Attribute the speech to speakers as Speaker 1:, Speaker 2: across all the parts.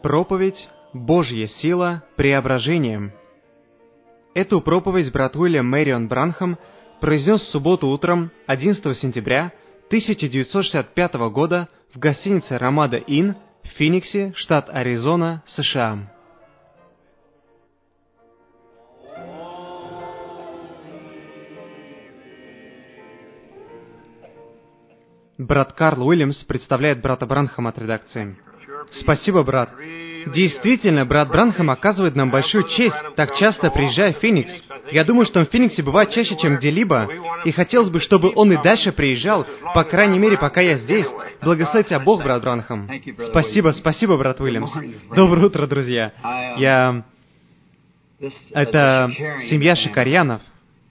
Speaker 1: Проповедь «Божья сила преображением». Эту проповедь брат Уильям Мэрион Бранхам произнес в субботу утром 11 сентября 1965 года в гостинице «Рамада Инн» в Финиксе, штат Аризона, США. Брат Карл Уильямс представляет брата Бранхама от редакции. Спасибо, брат. Действительно, брат Бранхам оказывает нам большую честь, так часто приезжая в Феникс. Я думаю, что он в Фениксе бывает чаще, чем где-либо, и хотелось бы, чтобы он и дальше приезжал, по крайней мере, пока я здесь. Благослови тебя Бог, брат Бранхам. Спасибо, брат Уильямс. Доброе утро, друзья. Это семья Шикарьянов.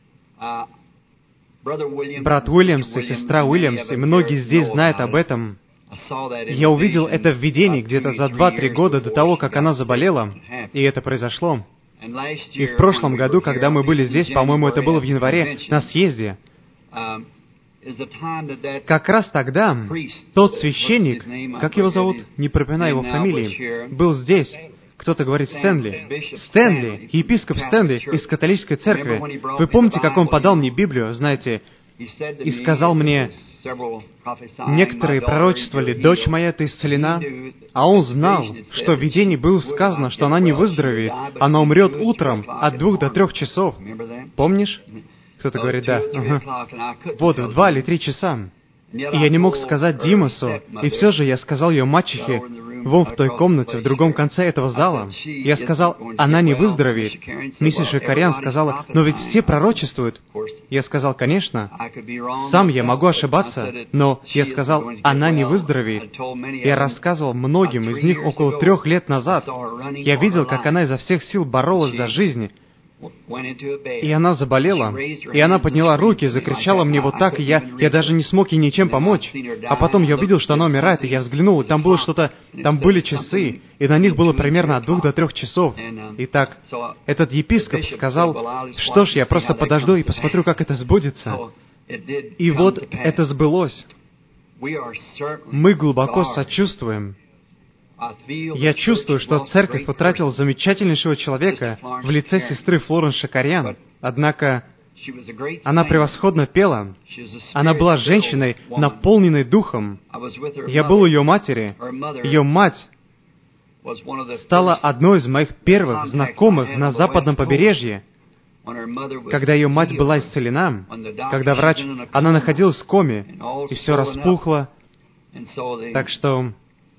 Speaker 1: Брат Уильямс и сестра Уильямс, и многие здесь знают об этом. Я увидел это в видении где-то за 2-3 года до того, как она заболела, и это произошло. И в прошлом году, когда мы были здесь, по-моему, это было в январе, на съезде, как раз тогда тот священник, как его зовут, не припоминаю его фамилии, был здесь. Кто-то говорит Стэнли, епископ Стэнли из католической церкви. Вы помните, как он подал мне Библию, знаете, и сказал мне: некоторые пророчествовали, дочь моя, ты исцелена, а он знал, что в видении было сказано, что она не выздоровеет, она умрет утром от 2 до 3 часов. Помнишь? Кто-то говорит, да. Вот, в 2 или 3 часа. И я не мог сказать Димасу, и все же я сказал ее мачехе, вон в той комнате, в другом конце этого зала. Я сказал, она не выздоровеет. Миссис Шикарьян сказала, но ведь все пророчествуют. Я сказал, конечно, сам я могу ошибаться, но я сказал, она не выздоровеет. Я рассказывал многим из них около 3 лет назад. Я видел, как она изо всех сил боролась за жизнь. И она заболела, и она подняла руки, закричала мне вот так, и я даже не смог ей ничем помочь. А потом я увидел, что она умирает, и я взглянул, и там было что-то, там были часы, и на них было примерно от 2 до 3 часов. Итак, этот епископ сказал, что ж, я просто подожду и посмотрю, как это сбудется. И вот это сбылось. Мы глубоко сочувствуем. Я чувствую, что церковь утратила замечательнейшего человека в лице сестры Флоренс Шикарьян. Однако она превосходно пела. Она была женщиной, наполненной духом. Я был у ее матери. Ее мать стала одной из моих первых знакомых на западном побережье. Когда ее мать была исцелена, когда она находилась в коме, и все распухло. Так что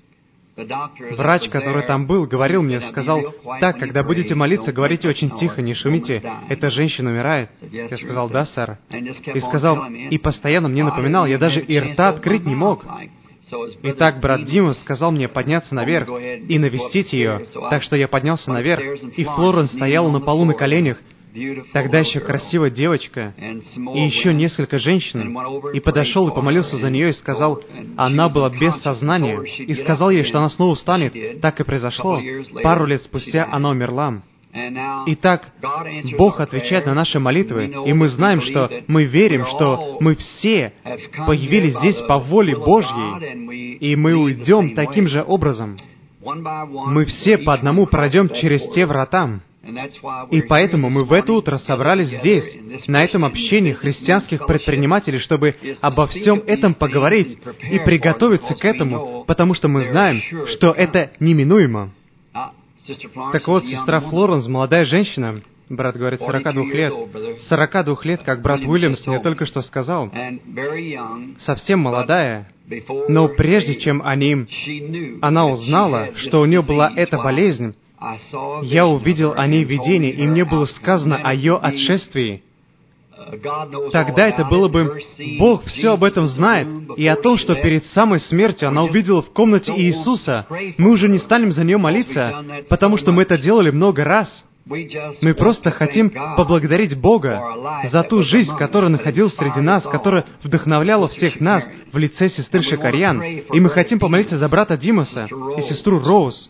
Speaker 1: врач, который там был, говорил мне, сказал, так, когда будете молиться, говорите очень тихо, не шумите, эта женщина умирает. Я сказал, да, сэр. И сказал, и постоянно мне напоминал, я даже и рта открыть не мог. Итак, брат Дима сказал мне подняться наверх и навестить ее, так что я поднялся наверх, и Флоренс стояла на полу на коленях, тогда еще красивая девочка, и еще несколько женщин, и подошел и помолился за нее, и сказал, она была без сознания, и сказал ей, что она снова встанет. Так и произошло. Пару лет спустя она умерла. Итак, Бог отвечает на наши молитвы, и мы знаем, что мы верим, что мы все появились здесь по воле Божьей, и мы уйдем таким же образом. Мы все по одному пройдем через те врата. И поэтому мы в это утро собрались здесь, на этом общении христианских предпринимателей, чтобы обо всем этом поговорить и приготовиться к этому, потому что мы знаем, что это неминуемо. Так вот, сестра Флоренс, молодая женщина, брат говорит, 42 лет, 42 лет, как брат Уильямс мне только что сказал, совсем молодая, но прежде чем она узнала, что у нее была эта болезнь, я увидел о ней видение, и мне было сказано о ее отшествии. Тогда это было бы, Бог все об этом знает, и о том, что перед самой смертью она увидела в комнате Иисуса. Мы уже не станем за нее молиться, потому что мы это делали много раз. Мы просто хотим поблагодарить Бога за ту жизнь, которая находилась среди нас, которая вдохновляла всех нас в лице сестры Шикарьян. И мы хотим помолиться за брата Димаса и сестру Роуз.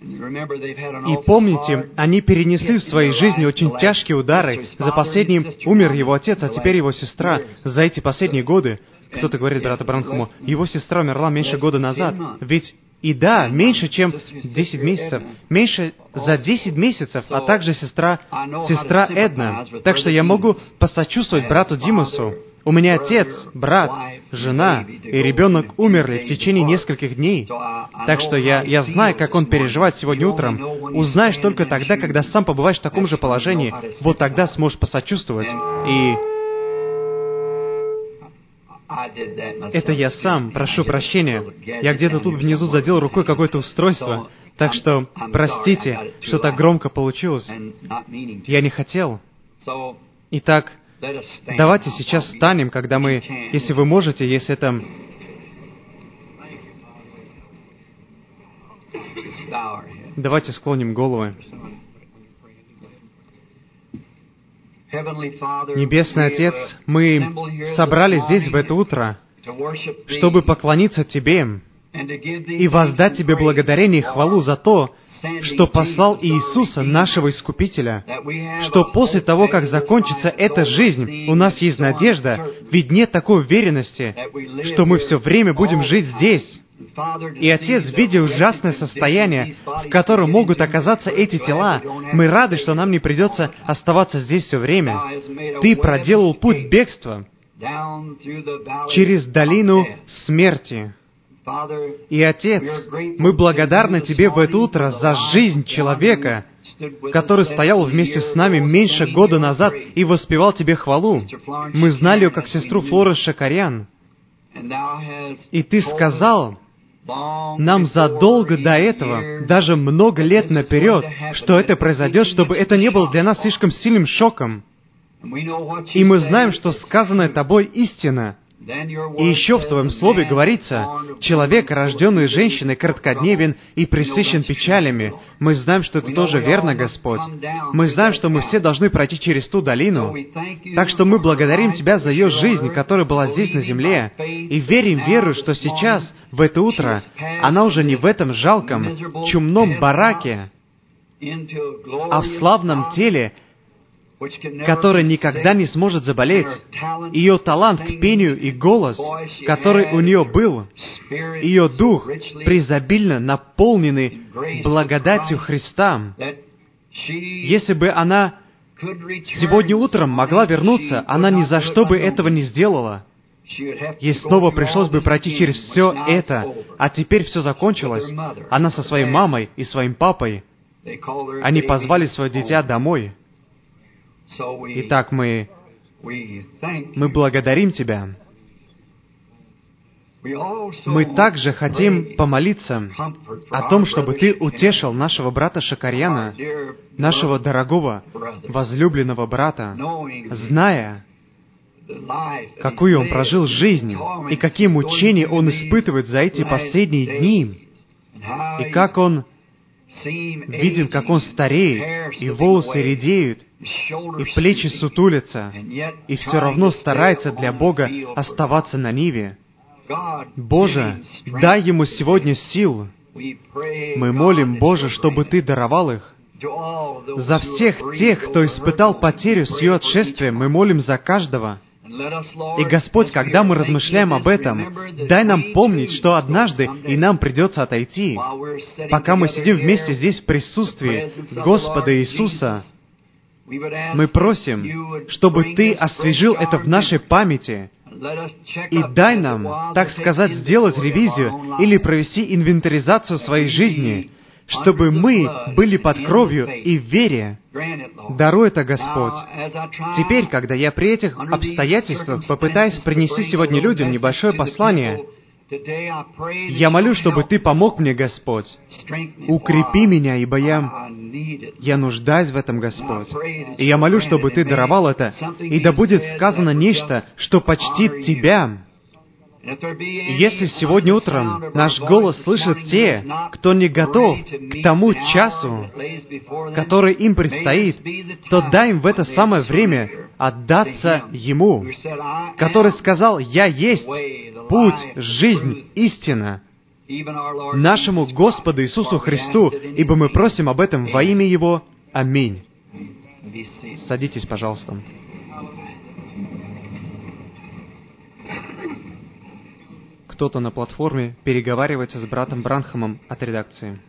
Speaker 1: И помните, они перенесли в своей жизни очень тяжкие удары. За последним умер его отец, а теперь его сестра. За эти последние годы, кто-то говорит брату Бранхаму, его сестра умерла меньше года назад. Ведь И да, меньше, чем 10 месяцев. Меньше за 10 месяцев, а также сестра Эдна. Так что я могу посочувствовать брату Димасу. У меня отец, брат, жена и ребенок умерли в течение нескольких дней. Так что я знаю, как он переживает сегодня утром. Узнаешь только тогда, когда сам побываешь в таком же положении. Вот тогда сможешь посочувствовать. И это я сам, прошу прощения. Я где-то тут внизу задел рукой какое-то устройство. Так что простите, что так громко получилось. Я не хотел. Итак, давайте сейчас встанем, когда мы, если вы можете, если это... Давайте склоним головы. Небесный Отец, мы собрались здесь в это утро, чтобы поклониться Тебе и воздать Тебе благодарение и хвалу за то, что послал Иисуса, нашего Искупителя, что после того, как закончится эта жизнь, у нас есть надежда, ведь нет такой уверенности, что мы все время будем жить здесь. И, Отец, видя ужасное состояние, в котором могут оказаться эти тела, мы рады, что нам не придется оставаться здесь все время. Ты проделал путь бегства через долину смерти. И, Отец, мы благодарны Тебе в это утро за жизнь человека, который стоял вместе с нами меньше года назад и воспевал Тебе хвалу. Мы знали ее как сестру Флорес Шакарян. И Ты сказал нам задолго до этого, даже много лет наперед, что это произойдет, чтобы это не было для нас слишком сильным шоком. И мы знаем, что сказанное Тобой истина. И еще в Твоем Слове говорится, человек, рожденный женщиной, короткодневен и пресыщен печалями. Мы знаем, что это тоже верно, Господь. Мы знаем, что мы все должны пройти через ту долину. Так что мы благодарим Тебя за ее жизнь, которая была здесь на земле, и верим веру, что сейчас, в это утро, она уже не в этом жалком, чумном бараке, а в славном теле, которая никогда не сможет заболеть. Ее талант к пению и голос, который у нее был, ее дух, преизобильно наполненный благодатью Христа. Если бы она сегодня утром могла вернуться, она ни за что бы этого не сделала. Ей снова пришлось бы пройти через все это, а теперь все закончилось. Она со своей мамой и своим папой. Они позвали свое дитя домой. Итак, мы благодарим Тебя. Мы также хотим помолиться о том, чтобы Ты утешил нашего брата Шакарьяна, нашего дорогого, возлюбленного брата, зная, какую он прожил жизнь и какие мучения он испытывает за эти последние дни, и как он виден, как он стареет, и волосы редеют, и плечи сутулятся, и все равно старается для Бога оставаться на ниве. Боже, дай ему сегодня сил. Мы молим, Боже, чтобы Ты даровал их. За всех тех, кто испытал потерю с ее отшествием, мы молим за каждого. И, Господь, когда мы размышляем об этом, дай нам помнить, что однажды и нам придется отойти. Пока мы сидим вместе здесь в присутствии Господа Иисуса, мы просим, чтобы Ты освежил это в нашей памяти, и дай нам, так сказать, сделать ревизию или провести инвентаризацию своей жизни, чтобы мы были под кровью и в вере. Даруй это, Господь. Теперь, когда я при этих обстоятельствах попытаюсь принести сегодня людям небольшое послание, я молю, чтобы Ты помог мне, Господь. Укрепи меня, ибо я нуждаюсь в этом, Господь. И я молю, чтобы Ты даровал это, и да будет сказано нечто, что почтит Тебя. И если сегодня утром наш голос слышат те, кто не готов к тому часу, который им предстоит, то дай им в это самое время отдаться Ему, который сказал: «Я есть путь, жизнь, истина», нашему Господу Иисусу Христу, ибо мы просим об этом во имя Его. Аминь. Садитесь, кто-то на платформе переговаривается с братом Бранхамом от редакции.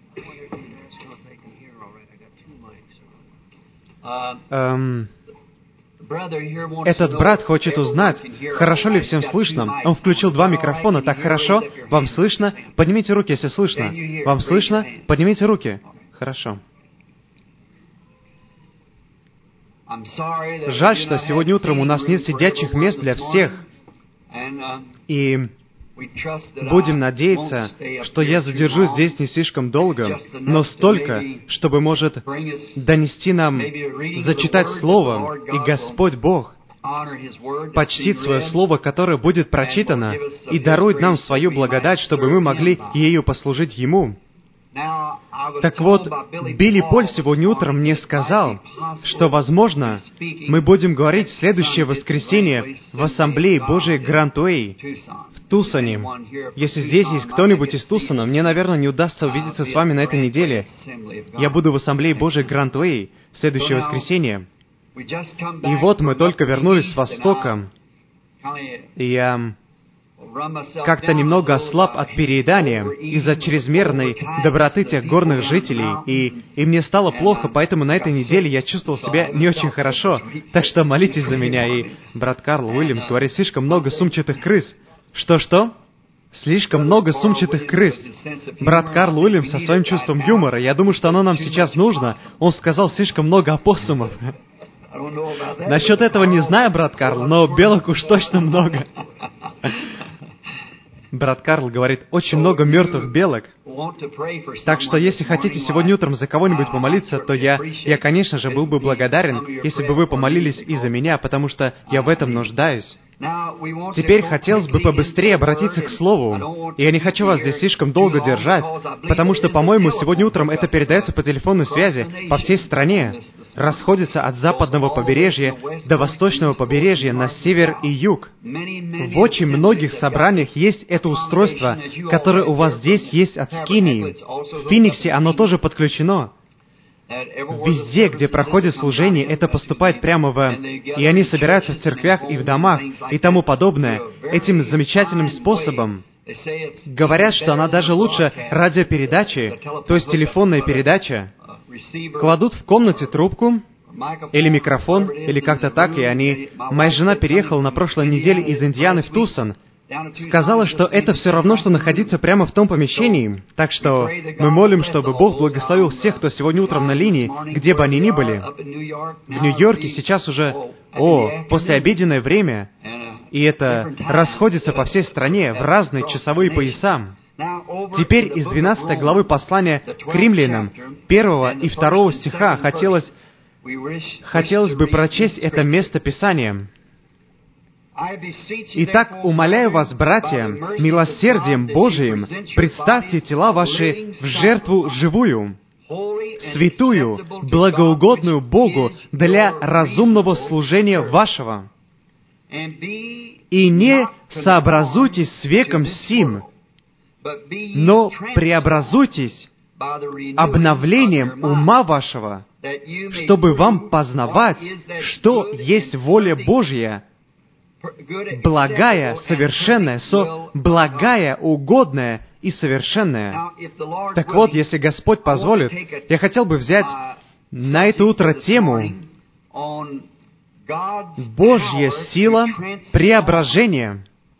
Speaker 1: Этот брат хочет узнать, хорошо ли всем слышно. Он включил 2 микрофона. Так хорошо? Вам слышно? Поднимите руки, если слышно. Вам слышно? Поднимите руки. Хорошо. Жаль, что сегодня утром у нас нет сидячих мест для всех. И будем надеяться, что я задержусь здесь не слишком долго, но столько, чтобы, может, донести нам, зачитать Слово, и Господь Бог почтит Свое Слово, которое будет прочитано, и дарует нам свою благодать, чтобы мы могли ею послужить Ему. Так вот, Билли Поль сегодня утром мне сказал, что, возможно, мы будем говорить в следующее воскресенье в Ассамблее Божией Гранд-Уэй в Тусоне. Если здесь есть кто-нибудь из Тусона, мне, наверное, не удастся увидеться с вами на этой неделе. Я буду в Ассамблее Божией Гранд-Уэй в следующее воскресенье. И вот мы только вернулись с Востока, и я как-то немного ослаб от переедания из-за чрезмерной доброты тех горных жителей, и мне стало плохо, поэтому на этой неделе я чувствовал себя не очень хорошо. Так что молитесь за меня. И брат Карл Уильямс говорит, слишком много сумчатых крыс. Что-что? Слишком много сумчатых крыс. Брат Карл Уильямс со своим чувством юмора, я думаю, что оно нам сейчас нужно. Он сказал, слишком много опоссумов. Насчет этого не знаю, брат Карл, но белок уж точно много. Брат Карл говорит, очень много мертвых белок. Так что, если хотите сегодня утром за кого-нибудь помолиться, то я, конечно же, был бы благодарен, если бы вы помолились и за меня, потому что я в этом нуждаюсь. Теперь хотелось бы побыстрее обратиться к Слову. И я не хочу вас здесь слишком долго держать, потому что, по-моему, сегодня утром это передается по телефонной связи по всей стране. Расходится от западного побережья до восточного побережья на север и юг. В очень многих собраниях есть это устройство, которое у вас здесь есть от Скинии. В Финиксе оно тоже подключено. Везде, где проходит служение, это поступает прямо и они собираются в церквях и в домах и тому подобное, этим замечательным способом. Говорят, что она даже лучше радиопередачи, то есть телефонная передача. Кладут в комнате трубку, или микрофон, или как-то так, и они... Моя жена переехала на прошлой неделе из Индианы в Тусон. Сказала, что это все равно, что находиться прямо в том помещении. Так что мы молим, чтобы Бог благословил всех, кто сегодня утром на линии, где бы они ни были. В Нью-Йорке сейчас уже, послеобеденное время, и это расходится по всей стране в разные часовые пояса. Теперь из 12 главы послания к римлянам, 1 и 2 стиха, хотелось бы прочесть это место Писания. «Итак, умоляю вас, братья, милосердием Божиим, представьте тела ваши в жертву живую, святую, благоугодную Богу для разумного служения вашего. И не сообразуйтесь с веком сим, но преобразуйтесь обновлением ума вашего, чтобы вам познавать, что есть воля Божья, благая, совершенная, благая, угодная и совершенная». Так вот, если Господь позволит, я хотел бы взять на это утро тему «Божья сила преображения»,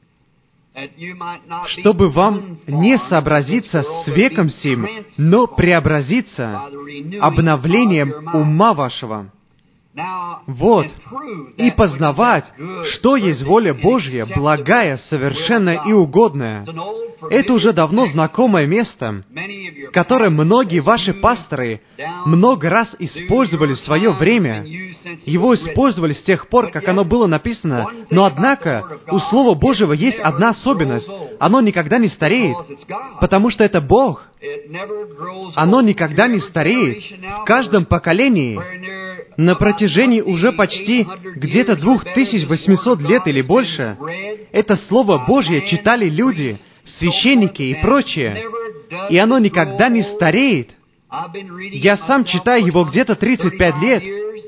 Speaker 1: чтобы вам не сообразиться с веком сим, но преобразиться обновлением ума вашего. Вот, и познавать, что есть воля Божья, благая, совершенная и угодная. Это уже давно знакомое место, которое многие ваши пасторы много раз использовали в свое время. Его использовали с тех пор, как оно было написано. Но однако, у Слова Божьего есть одна особенность. Оно никогда не стареет, потому что это Бог. Оно никогда не стареет. В каждом поколении, на протяжении уже почти где-то 2800 лет или больше, это Слово Божье читали люди, священники и прочее, и оно никогда не стареет. Я сам читаю его где-то 35 лет,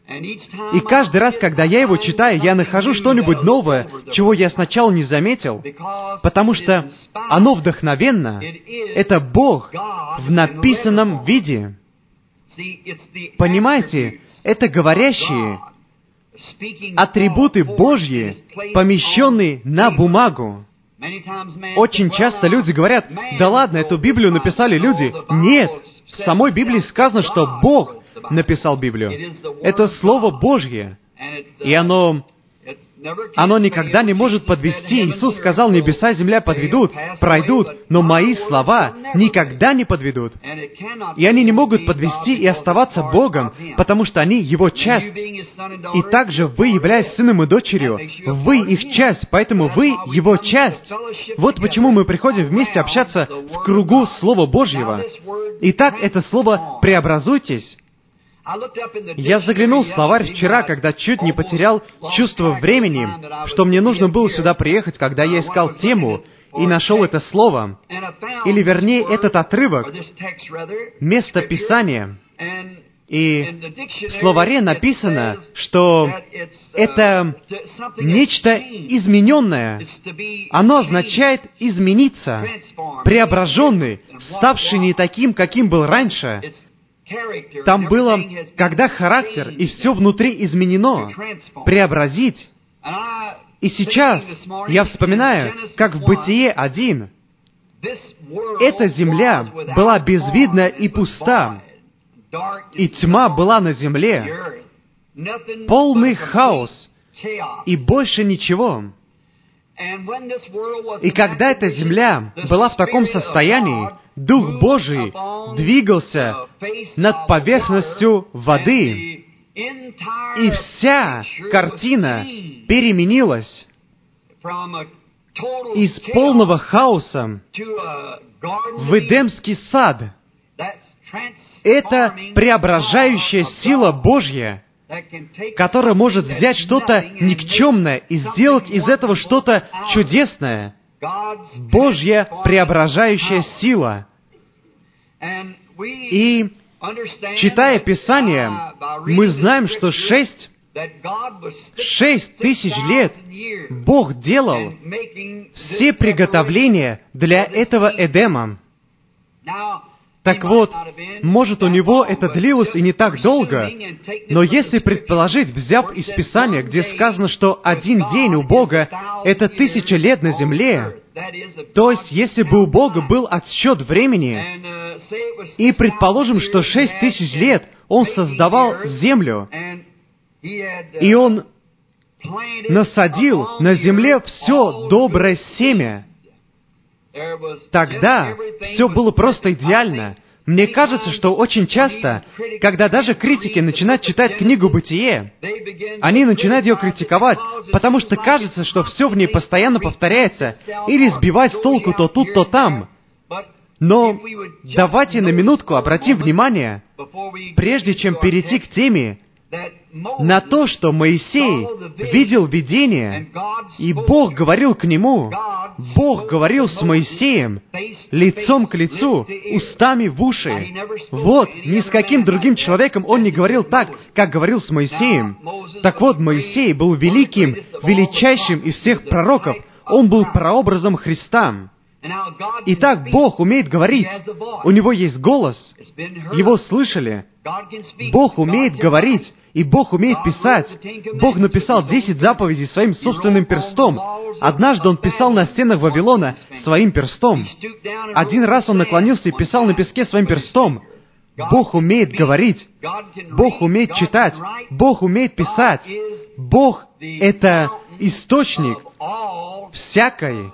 Speaker 1: И каждый раз, когда я его читаю, я нахожу что-нибудь новое, чего я сначала не заметил, потому что оно вдохновенно. Это Бог в написанном виде. Понимаете, это говорящие атрибуты Божьи, помещенные на бумагу. Очень часто люди говорят: да ладно, эту Библию написали люди. Нет, в самой Библии сказано, что Бог написал Библию. Это Слово Божье. И оно никогда не может подвести. Иисус сказал: небеса и земля подведут, пройдут, но мои слова никогда не подведут. И они не могут подвести и оставаться Богом, потому что они Его часть. И также вы, являясь сыном и дочерью, вы их часть, поэтому вы Его часть. Вот почему мы приходим вместе общаться в кругу Слова Божьего. Итак, это слово «преобразуйтесь». Я заглянул в словарь вчера, когда чуть не потерял чувство времени, что мне нужно было сюда приехать, когда я искал тему, и нашел это слово, или вернее, этот отрывок, место Писания. И в словаре написано, что это нечто измененное. Оно означает измениться, преображенный, ставший не таким, каким был раньше. Там было, когда характер и все внутри изменено, преобразить. И сейчас я вспоминаю, как в Бытие 1 эта земля была безвидна и пуста, и тьма была на земле, полный хаос, и больше ничего. И когда эта земля была в таком состоянии, Дух Божий двигался над поверхностью воды, и вся картина переменилась из полного хаоса в Эдемский сад. Это преображающая сила Божья, которая может взять что-то никчемное и сделать из этого что-то чудесное. Божья преображающая сила. И, читая Писание, мы знаем, что 6 тысяч лет Бог делал все приготовления для этого Эдема. Так вот, может, у него это длилось и не так долго, но если предположить, взяв из Писания, где сказано, что один день у Бога — это 1000 лет на земле, то есть, если бы у Бога был отсчет времени, и предположим, что 6000 лет Он создавал землю, и Он насадил на земле все доброе семя, тогда все было просто идеально. Мне кажется, что очень часто, когда даже критики начинают читать книгу «Бытие», они начинают ее критиковать, потому что кажется, что все в ней постоянно повторяется, или сбивать с толку то тут, то там. Но давайте на минутку обратим внимание, прежде чем перейти к теме, на то, что Моисей видел видение, и Бог говорил к нему, Бог говорил с Моисеем лицом к лицу, устами в уши. Вот, ни с каким другим человеком он не говорил так, как говорил с Моисеем. Так вот, Моисей был великим, величайшим из всех пророков. Он был прообразом Христа. Итак, Бог умеет говорить. У Него есть голос. Его слышали. Бог умеет говорить, и Бог умеет писать. Бог написал 10 заповедей своим собственным перстом. Однажды Он писал на стенах Вавилона своим перстом. Один раз Он наклонился и писал на песке своим перстом. Бог умеет говорить. Бог умеет читать. Бог умеет писать. Бог — это источник всякой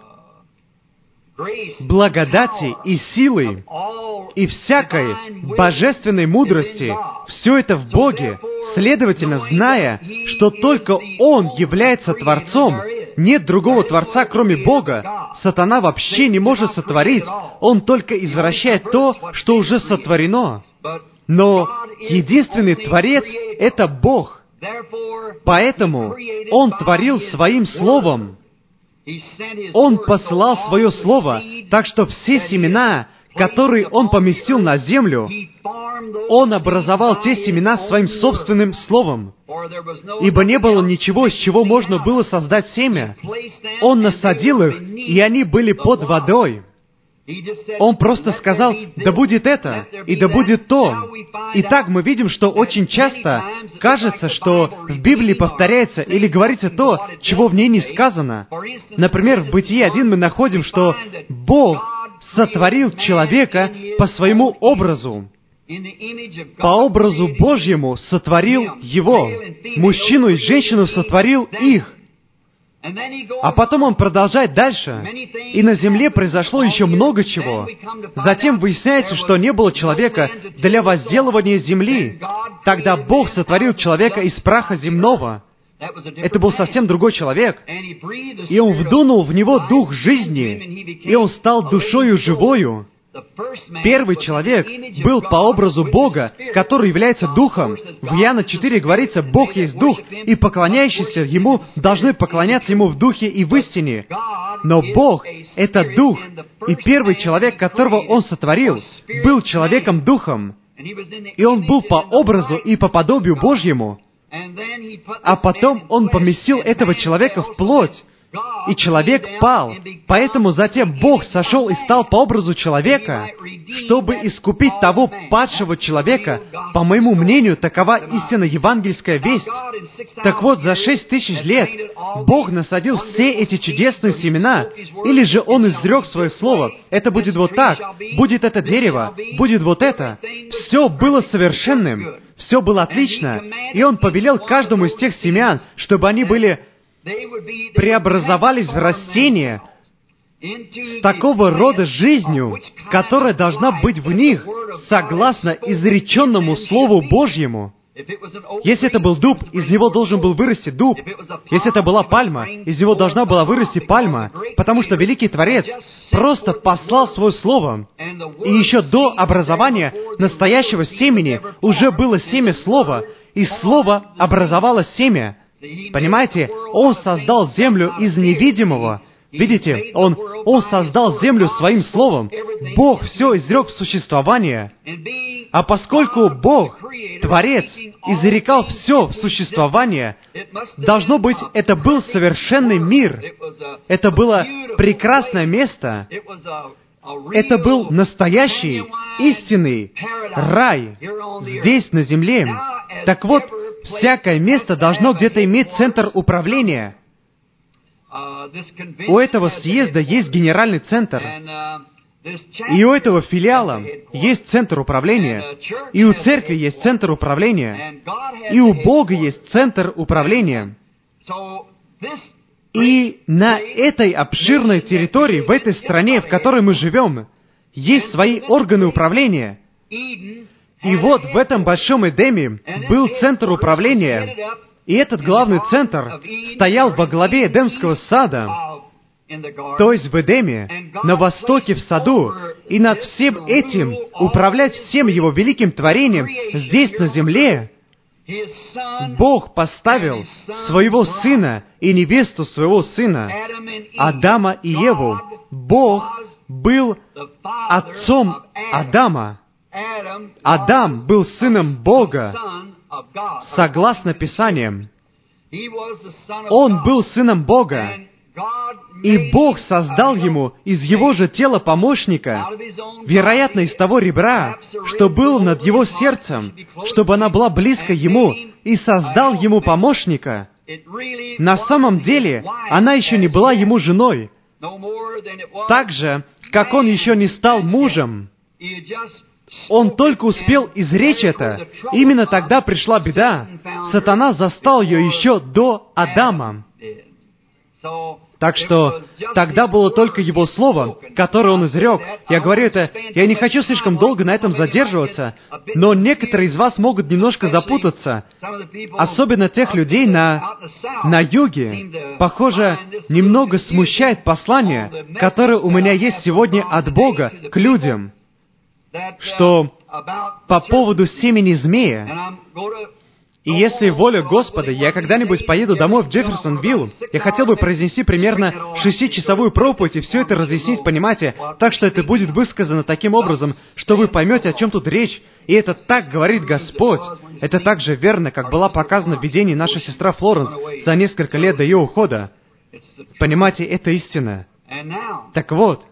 Speaker 1: благодати и силы, и всякой божественной мудрости. Все это в Боге. Следовательно, зная, что только Он является Творцом, нет другого Творца, кроме Бога, сатана вообще не может сотворить. Он только извращает то, что уже сотворено. Но единственный Творец — это Бог. Поэтому Он творил Своим Словом. Он посылал Свое Слово, так что все семена, которые Он поместил на землю, Он образовал те семена Своим собственным Словом. ибо не было ничего, с чего можно было создать семя. Он насадил их, и они были под водой. Он просто сказал: да будет это, и да будет то. Итак, мы видим, что очень часто кажется, что в Библии повторяется или говорится то, чего в ней не сказано. Например, в Бытии 1 мы находим, что Бог сотворил человека по своему образу. По образу Божьему сотворил его. Мужчину и женщину сотворил их. А потом он продолжает дальше. И на земле произошло еще много чего. Затем выясняется, что не было человека для возделывания земли. Тогда Бог сотворил человека из праха земного. Это был совсем другой человек. И Он вдунул в него дух жизни, и он стал душою живою. Первый человек был по образу Бога, который является Духом. В Иоанна 4 говорится: «Бог есть Дух, и поклоняющиеся Ему должны поклоняться Ему в Духе и в истине». Но Бог — это Дух, и первый человек, которого Он сотворил, был человеком-духом, и он был по образу и по подобию Божьему. А потом Он поместил этого человека в плоть, и человек пал. Поэтому затем Бог сошел и стал по образу человека, чтобы искупить того падшего человека. По моему мнению, такова истинно евангельская весть. Так вот, за 6000 лет Бог насадил все эти чудесные семена, или же Он изрек Свое Слово: это будет вот так, будет это дерево, будет вот это. Все было совершенным, все было отлично, и Он повелел каждому из тех семян, чтобы они преобразовались в растения с такого рода жизнью, которая должна быть в них, согласно изреченному Слову Божьему. Если это был дуб, из него должен был вырасти дуб. Если это была пальма, из него должна была вырасти пальма, потому что Великий Творец просто послал Свое Слово. И еще до образования настоящего семени уже было семя Слова, и Слово образовало семя. Понимаете? Он создал землю из невидимого. Видите? Он создал землю Своим Словом. Бог все изрек в существование. А поскольку Бог, Творец, изрекал все в существование, должно быть, это был совершенный мир. Это было прекрасное место. Это был настоящий, истинный рай здесь, на земле. Так вот, всякое место должно где-то иметь центр управления. У этого съезда есть генеральный центр. И у этого филиала есть центр управления. И у церкви есть центр управления. И у Бога есть центр управления. И на этой обширной территории, в этой стране, в которой мы живем, есть свои органы управления. И вот в этом большом Эдеме был центр управления, и этот главный центр стоял во главе Эдемского сада, то есть в Эдеме, на востоке в саду, и над всем этим управлять всем Его великим творением здесь, на земле, Бог поставил Своего Сына и невесту Своего Сына, Адама и Еву. Бог был отцом Адама. Адам был сыном Бога, согласно Писаниям. Он был сыном Бога, и Бог создал ему из его же тела помощника, вероятно, из того ребра, что было над его сердцем, чтобы она была близко ему, и создал ему помощника. На самом деле, она еще не была ему женой, так же, как он еще не стал мужем. Он только успел изречь это. Именно тогда пришла беда. Сатана застал ее еще до Адама. Так что тогда было только Его Слово, которое Он изрек. Я говорю это, я не хочу слишком долго на этом задерживаться, но некоторые из вас могут немножко запутаться. Особенно тех людей на юге. Похоже, немного смущает послание, которое у меня есть сегодня от Бога к людям, что по поводу семени змея. И если воля Господа, я когда-нибудь поеду домой в Джефферсонвилл, я хотел бы произнести примерно 6-часовую проповедь и все это разъяснить, понимаете, так что это будет высказано таким образом, что вы поймете, о чем тут речь. И это так говорит Господь. Это так же верно, как была показана в видении наша сестра Флоренс за несколько лет до ее ухода. Понимаете, это истина. Так вот,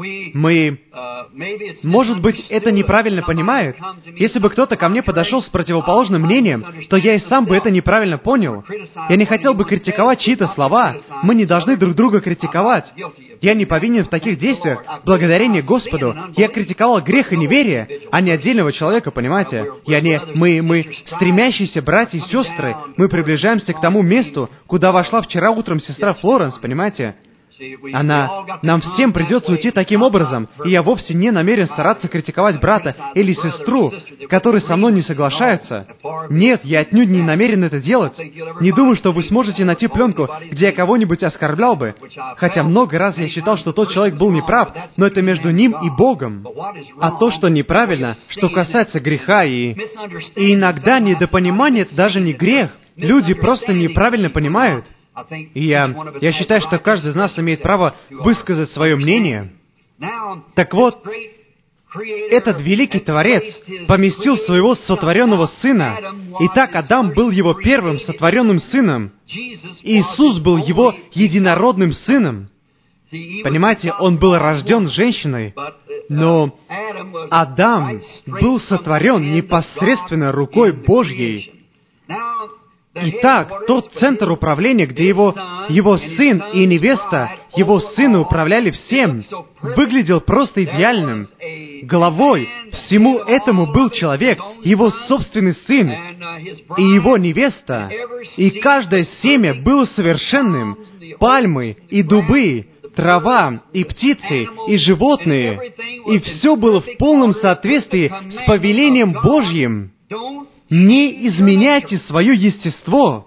Speaker 1: может быть, это неправильно понимают. Если бы кто-то ко мне подошел с противоположным мнением, то я и сам бы это неправильно понял. Я не хотел бы критиковать чьи-то слова. Мы не должны друг друга критиковать. Я не повинен в таких действиях. Благодарение Господу. Я критиковал грех и неверие, а не отдельного человека, понимаете? Мы стремящиеся братья и сестры. Мы приближаемся к тому месту, куда вошла вчера утром сестра Флоренс, понимаете? Нам всем придется уйти таким образом, и я вовсе не намерен стараться критиковать брата или сестру, которые со мной не соглашаются. Нет, я отнюдь не намерен это делать. Не думаю, что вы сможете найти пленку, где я кого-нибудь оскорблял бы. Хотя много раз я считал, что тот человек был неправ, но это между ним и Богом. А то, что неправильно, что касается греха и иногда недопонимание, это даже не грех. Люди просто неправильно понимают. И я считаю, что каждый из нас имеет право высказать свое мнение. Так вот, этот великий Творец поместил своего сотворенного Сына. Итак, Адам был его первым сотворенным сыном. Иисус был его единородным сыном. Понимаете, он был рожден женщиной, но Адам был сотворен непосредственно рукой Божьей. Итак, тот центр управления, где его сын и невеста, его сына управляли всем, выглядел просто идеальным. Главой всему этому был человек, его собственный сын и его невеста. И каждое семя было совершенным. Пальмы и дубы, трава и птицы и животные. И все было в полном соответствии с повелением Божьим. Не изменяйте свое естество.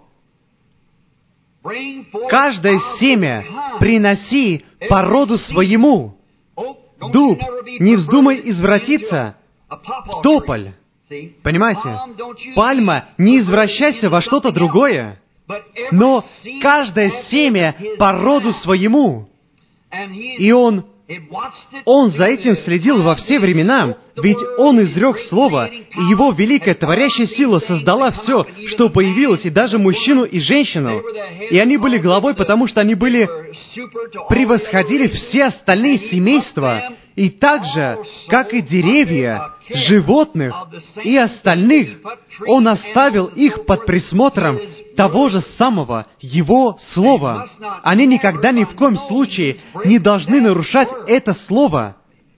Speaker 1: Каждое семя приноси по роду своему. Дуб, не вздумай извратиться в тополь. Понимаете? Пальма, не извращайся во что-то другое. Но каждое семя по роду своему. И Он за этим следил во все времена, ведь Он изрек Слово, и Его великая творящая сила создала все, что появилось, и даже мужчину и женщину. И они были главой, потому что они превосходили все остальные семейства, и так же, как и деревья, животных и остальных, Он оставил их под присмотром того же самого Его Слова. Они никогда ни в коем случае не должны нарушать это Слово.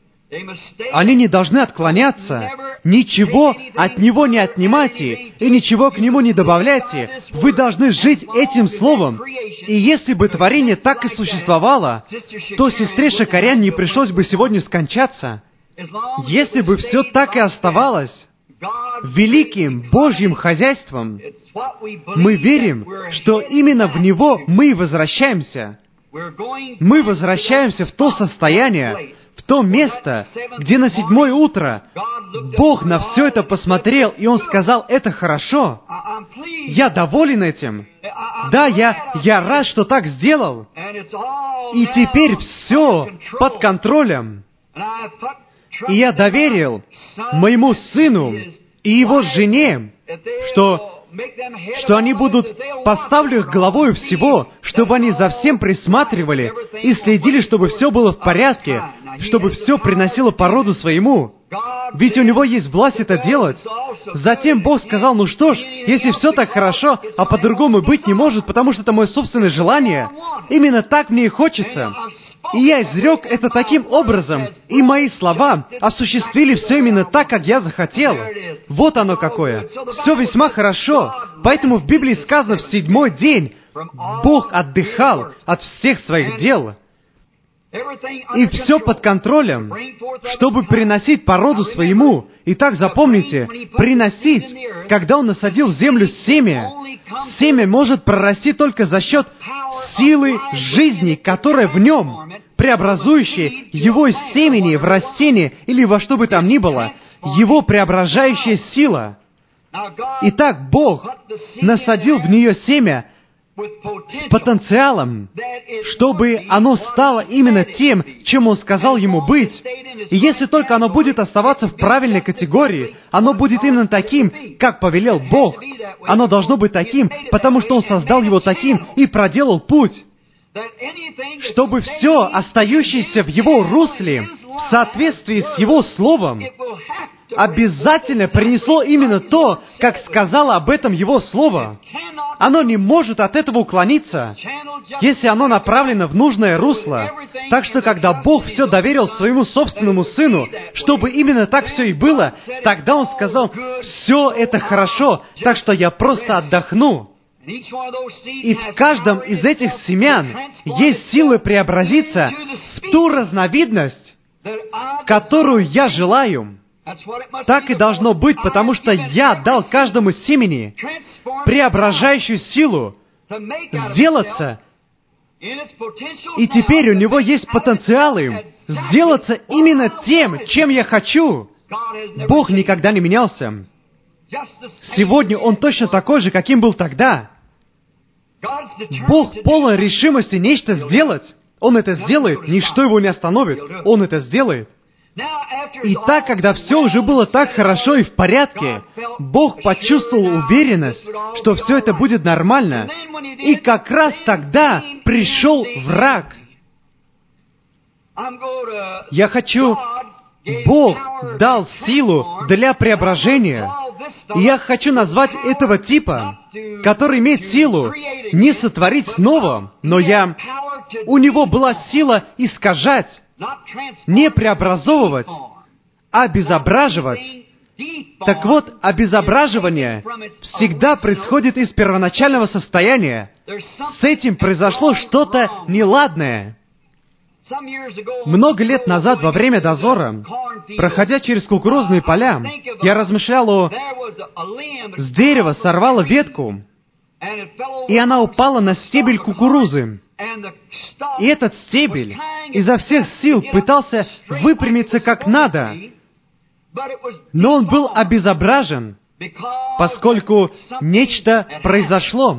Speaker 1: Они не должны отклоняться. Ничего от него не отнимайте и ничего к нему не добавляйте. Вы должны жить этим Словом. И если бы творение так и существовало, то сестре Шакарян не пришлось бы сегодня скончаться. Если бы все так и оставалось великим Божьим хозяйством, мы верим, что именно в него мы возвращаемся. Мы возвращаемся в то состояние, в то место, где на 7-е утро Бог на все это посмотрел, и Он сказал, это хорошо. Я доволен этим. Да, я рад, что так сделал. И теперь все под контролем. И я доверил моему сыну и его жене, что они поставлю их главою всего, чтобы они за всем присматривали и следили, чтобы все было в порядке, чтобы все приносило по роду своему. Ведь у него есть власть это делать. Затем Бог сказал, ну что ж, если все так хорошо, а по-другому быть не может, потому что это мое собственное желание, именно так мне и хочется. И я изрек это таким образом, и мои слова осуществили все именно так, как я захотел. Вот оно какое. Все весьма хорошо. Поэтому в Библии сказано, в 7-й день Бог отдыхал от всех своих дел. И все под контролем, чтобы приносить по роду своему. Итак, запомните, приносить, когда Он насадил в землю семя может прорасти только за счет силы жизни, которая в нем, преобразующей его из семени в растение или во что бы там ни было, его преображающая сила. Итак, Бог насадил в нее семя с потенциалом, чтобы оно стало именно тем, чем Он сказал ему быть. И если только оно будет оставаться в правильной категории, оно будет именно таким, как повелел Бог. Оно должно быть таким, потому что Он создал его таким и проделал путь, чтобы все, остающееся в Его русле, в соответствии с Его Словом, обязательно принесло именно то, как сказала об этом Его Слово. Оно не может от этого уклониться, если оно направлено в нужное русло. Так что, когда Бог все доверил своему собственному Сыну, чтобы именно так все и было, тогда Он сказал: «Все это хорошо, так что я просто отдохну». И в каждом из этих семян есть силы преобразиться в ту разновидность, которую я желаю. Так и должно быть, потому что я дал каждому семени преображающую силу сделаться, и теперь у него есть потенциалы сделаться именно тем, чем я хочу. Бог никогда не менялся. Сегодня Он точно такой же, каким был тогда. Бог полон решимости нечто сделать. Он это сделает, ничто его не остановит. Он это сделает. И так, когда все уже было так хорошо и в порядке, Бог почувствовал уверенность, что все это будет нормально. И как раз тогда пришел враг. Бог дал силу для преображения. И я хочу назвать этого типа, который имеет силу не сотворить снова, но у него была сила искажать, не преобразовывать, а обезображивать. Так вот, обезображивание всегда происходит из первоначального состояния. С этим произошло что-то неладное. Много лет назад, во время дозора, проходя через кукурузные поля, я размышлял с дерева сорвало ветку, и она упала на стебель кукурузы. И этот стебель изо всех сил пытался выпрямиться как надо, но он был обезображен, поскольку нечто произошло.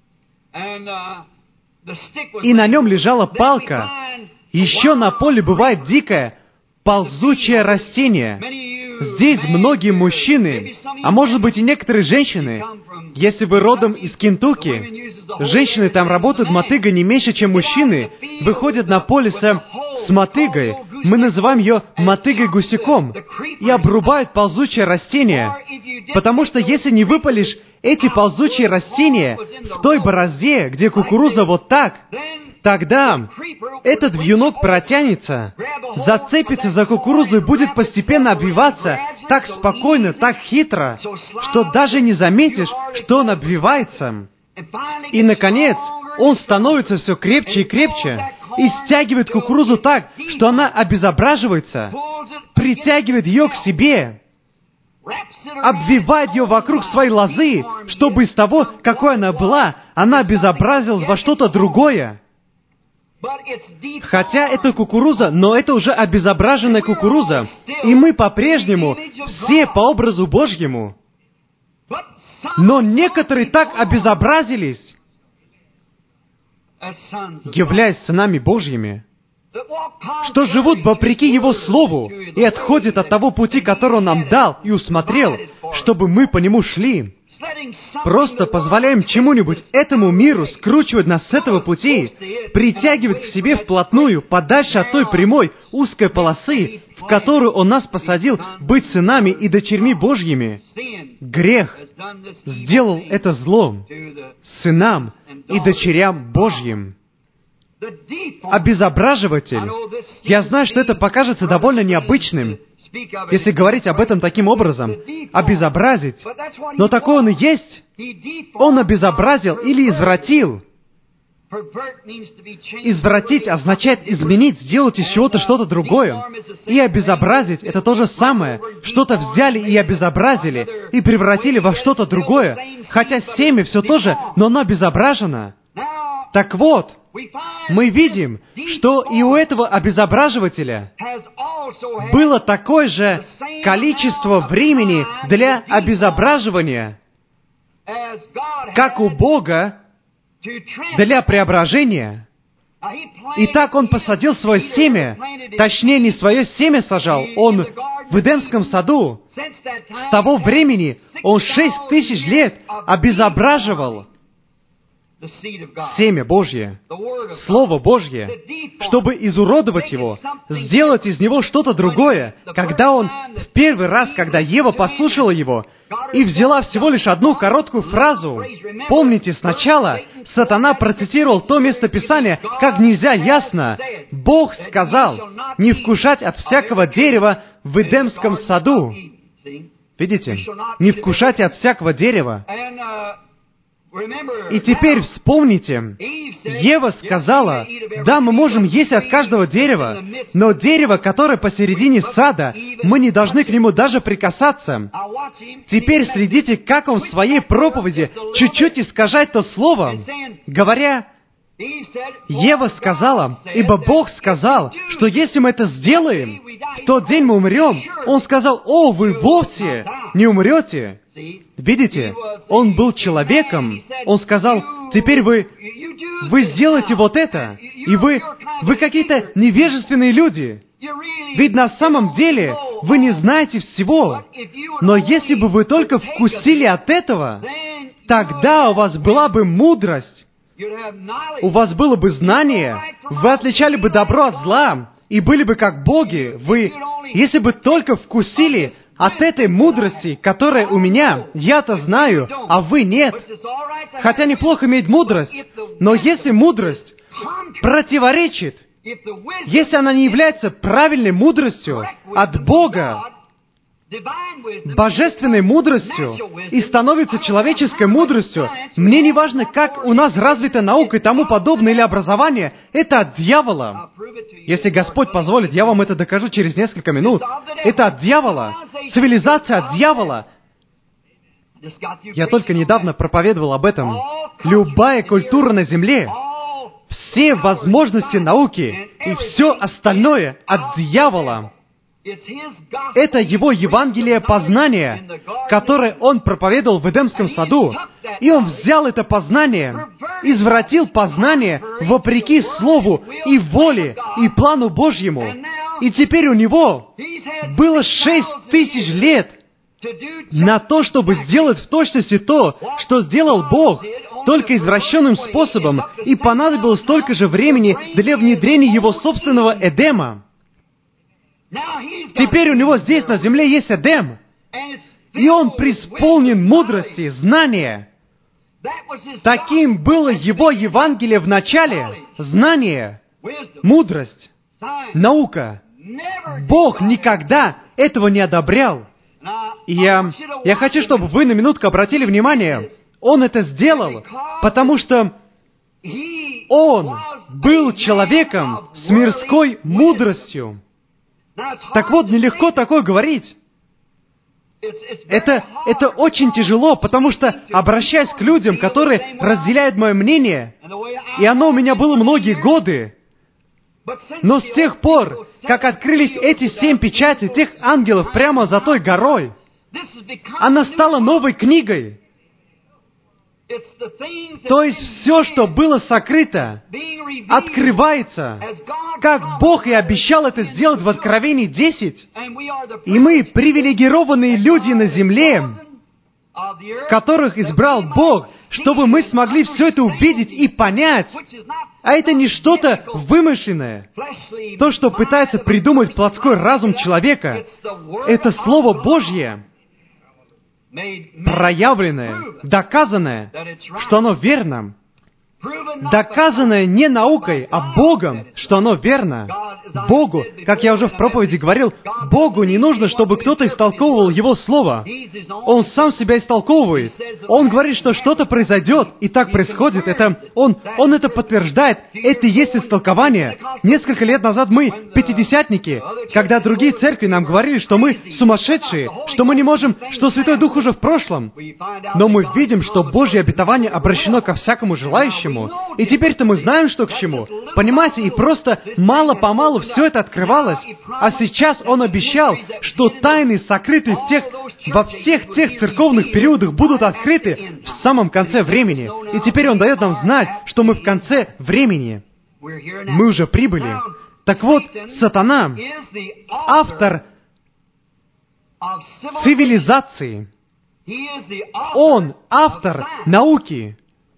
Speaker 1: И на нем лежала палка. Еще на поле бывает дикое, ползучее растение. Здесь многие мужчины, а может быть и некоторые женщины, если вы родом из Кентукки, женщины там работают мотыгой не меньше, чем мужчины, выходят на поле с мотыгой, мы называем ее мотыгой-гусяком, и обрубают ползучее растение, потому что если не выпалишь эти ползучие растения в той борозде, где кукуруза вот так, тогда этот вьюнок протянется, зацепится за кукурузу и будет постепенно обвиваться так спокойно, так хитро, что даже не заметишь, что он обвивается. И, наконец, он становится все крепче и крепче и стягивает кукурузу так, что она обезображивается, притягивает ее к себе, обвивает ее вокруг своей лозы, чтобы из того, какой она была, она обезобразилась во что-то другое. Хотя это кукуруза, но это уже обезображенная кукуруза. И мы по-прежнему все по образу Божьему. Но некоторые так обезобразились, являясь сынами Божьими, что живут вопреки Его Слову и отходят от того пути, который Он нам дал и усмотрел, чтобы мы по нему шли. Просто позволяем чему-нибудь этому миру скручивать нас с этого пути, притягивать к себе вплотную, подальше от той прямой, узкой полосы, в которую Он нас посадил быть сынами и дочерьми Божьими. Грех сделал это злом сынам и дочерям Божьим. Обезображиватель. Я знаю, что это покажется довольно необычным, если говорить об этом таким образом. Обезобразить. Но такой он и есть. Он обезобразил или извратил. Извратить означает изменить, сделать из чего-то что-то другое. И обезобразить — это то же самое. Что-то взяли и обезобразили, и превратили во что-то другое. Хотя семя все то же, но оно обезображено. Так вот, мы видим, что и у этого обезображивателя было такое же количество времени для обезображивания, как у Бога для преображения. И так Он посадил свое семя, точнее, не свое семя сажал, Он в Эдемском саду. С того времени Он 6000 лет обезображивал семя Божье, Слово Божье, чтобы изуродовать его, сделать из него что-то другое. Когда он в первый раз, когда Ева послушала его и взяла всего лишь одну короткую фразу, помните, сначала сатана процитировал то местописание, как нельзя ясно. Бог сказал не вкушать от всякого дерева в Эдемском саду. Видите? Не вкушать от всякого дерева. И теперь вспомните, Ева сказала, да, мы можем есть от каждого дерева, но дерево, которое посередине сада, мы не должны к нему даже прикасаться. Теперь следите, как он в своей проповеди чуть-чуть искажает то слово, говоря, Ева сказала, ибо Бог сказал, что если мы это сделаем, в тот день мы умрем. Он сказал, о, вы вовсе не умрете. Видите, он был человеком. Он сказал, теперь вы сделаете вот это, и вы какие-то невежественные люди. Ведь на самом деле вы не знаете всего. Но если бы вы только вкусили от этого, тогда у вас была бы мудрость, у вас было бы знание, вы отличали бы добро от зла, и были бы как боги. Вы, если бы только вкусили от этой мудрости, которая у меня, я-то знаю, а вы нет. Хотя неплохо иметь мудрость, но если мудрость противоречит, если она не является правильной мудростью от Бога, божественной мудростью и становится человеческой мудростью, мне не важно, как у нас развита наука и тому подобное или образование, это от дьявола. Если Господь позволит, я вам это докажу через несколько минут. Это от дьявола. Цивилизация от дьявола. Я только недавно проповедовал об этом. Любая культура на Земле, все возможности науки и все остальное от дьявола. Это Его Евангелие познания, которое Он проповедовал в Эдемском саду. И Он взял это познание, извратил познание вопреки Слову и воле, и плану Божьему. И теперь у Него было 6000 лет на то, чтобы сделать в точности то, что сделал Бог, только извращенным способом, и понадобилось столько же времени для внедрения Его собственного Эдема. Теперь у него здесь, на земле, есть Эдем. И он преисполнен мудрости, знания. Таким было его Евангелие в начале. Знание, мудрость, наука. Бог никогда этого не одобрял. И я хочу, чтобы вы на минутку обратили внимание. Он это сделал, потому что он был человеком с мирской мудростью. Так вот, нелегко такое говорить. Это очень тяжело, потому что, обращаясь к людям, которые разделяют мое мнение, и оно у меня было многие годы, но с тех пор, как открылись эти 7 печатей тех ангелов прямо за той горой, она стала новой книгой. То есть все, что было сокрыто, открывается, как Бог и обещал это сделать в Откровении 10. И мы привилегированные люди на земле, которых избрал Бог, чтобы мы смогли все это увидеть и понять. А это не что-то вымышленное. То, что пытается придумать плотской разум человека, это Слово Божье, проявленное, доказанное, что оно верно. Доказанное не наукой, а Богом, что оно верно. Богу, как я уже в проповеди говорил, Богу не нужно, чтобы кто-то истолковывал Его Слово. Он сам себя истолковывает. Он говорит, что что-то произойдет, и так происходит. Он это подтверждает. Это и есть истолкование. Несколько лет назад мы, пятидесятники, когда другие церкви нам говорили, что мы сумасшедшие, что мы не можем, что Святой Дух уже в прошлом. Но мы видим, что Божье обетование обращено ко всякому желающему. И теперь-то мы знаем, что к чему. Понимаете, и просто мало-помалу чтобы все это открывалось. А сейчас Он обещал, что тайны, сокрытые во всех тех церковных периодах, будут открыты в самом конце времени. И теперь Он дает нам знать, что мы в конце времени. Мы уже прибыли. Так вот, сатана — автор цивилизации. Он автор науки.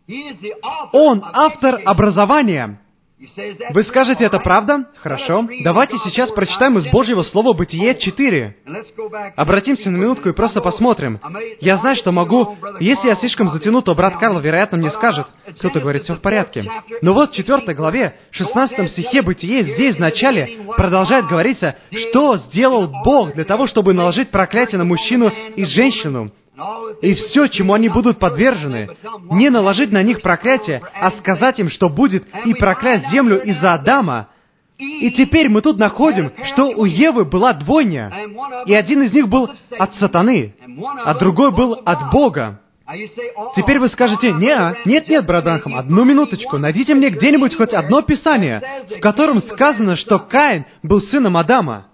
Speaker 1: Он автор образования. Вы скажете, это правда? Хорошо. Давайте сейчас прочитаем из Божьего Слова Бытие 4. Обратимся на минутку и просто посмотрим. Я знаю, что могу... Если я слишком затяну, то брат Карл, вероятно, мне скажет. Кто-то говорит, все в порядке. Но вот в 4 главе, 16 стихе Бытие, здесь в начале продолжает говориться, что сделал Бог для того, чтобы наложить проклятие на мужчину и женщину. И все, чему они будут подвержены, не наложить на них проклятие, а сказать им, что будет, и проклясть землю из-за Адама. И теперь мы тут находим, что у Евы была двойня, и один из них был от сатаны, а другой был от Бога. Теперь вы скажете, нет, брат Бранхам, одну минуточку, найдите мне где-нибудь хоть одно писание, в котором сказано, что Каин был сыном Адама.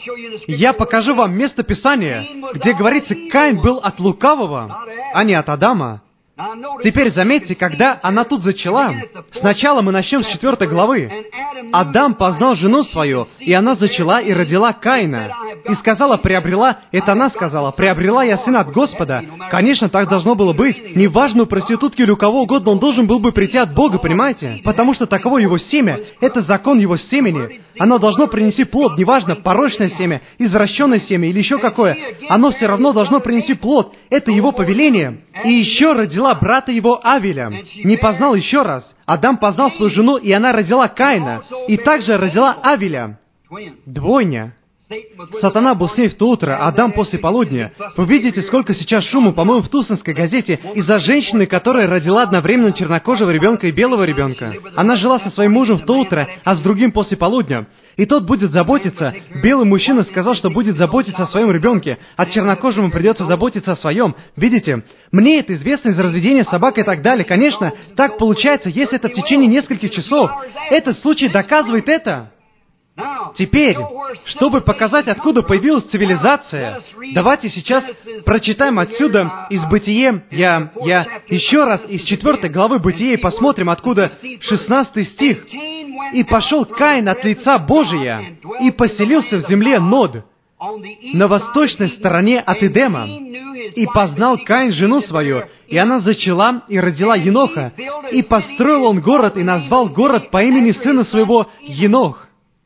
Speaker 1: Я покажу вам место Писания, где говорится, Каин был от лукавого, а не от Адама. Теперь заметьте, когда она тут зачала, сначала мы начнем с 4 главы. Адам познал жену свою, и она зачала и родила Каина. И сказала, приобрела, это она сказала, приобрела я сына от Господа. Конечно, так должно было быть. Неважно, у проститутки или у кого угодно, он должен был бы прийти от Бога, понимаете? Потому что таково его семя, это закон его семени. Оно должно принести плод, неважно, порочное семя, извращенное семя или еще какое. Оно все равно должно принести плод. Это его повеление. И еще родила брата его Авеля. Не познал еще раз. Адам познал свою жену, и она родила Каина. И также родила Авеля. Двойня. Сатана был с ней в то утро, Адам после полудня. Вы видите, сколько сейчас шума, по-моему, в Тусонской газете, из-за женщины, которая родила одновременно чернокожего ребенка и белого ребенка. Она жила со своим мужем в то утро, а с другим после полудня. И тот будет заботиться. Белый мужчина сказал, что будет заботиться о своем ребенке, а чернокожему придется заботиться о своем. Видите? Мне это известно из разведения собак и так далее. Конечно, так получается, если это в течение нескольких часов. Этот случай доказывает это. Теперь, чтобы показать, откуда появилась цивилизация, давайте сейчас прочитаем отсюда из Бытие, я еще раз из 4 главы Бытие посмотрим, откуда 16 стих. «И пошел Каин от лица Божия, и поселился в земле Нод, на восточной стороне от Эдема. И познал Каин жену свою, и она зачала и родила Еноха. И построил он город, и назвал город по имени сына своего Енох».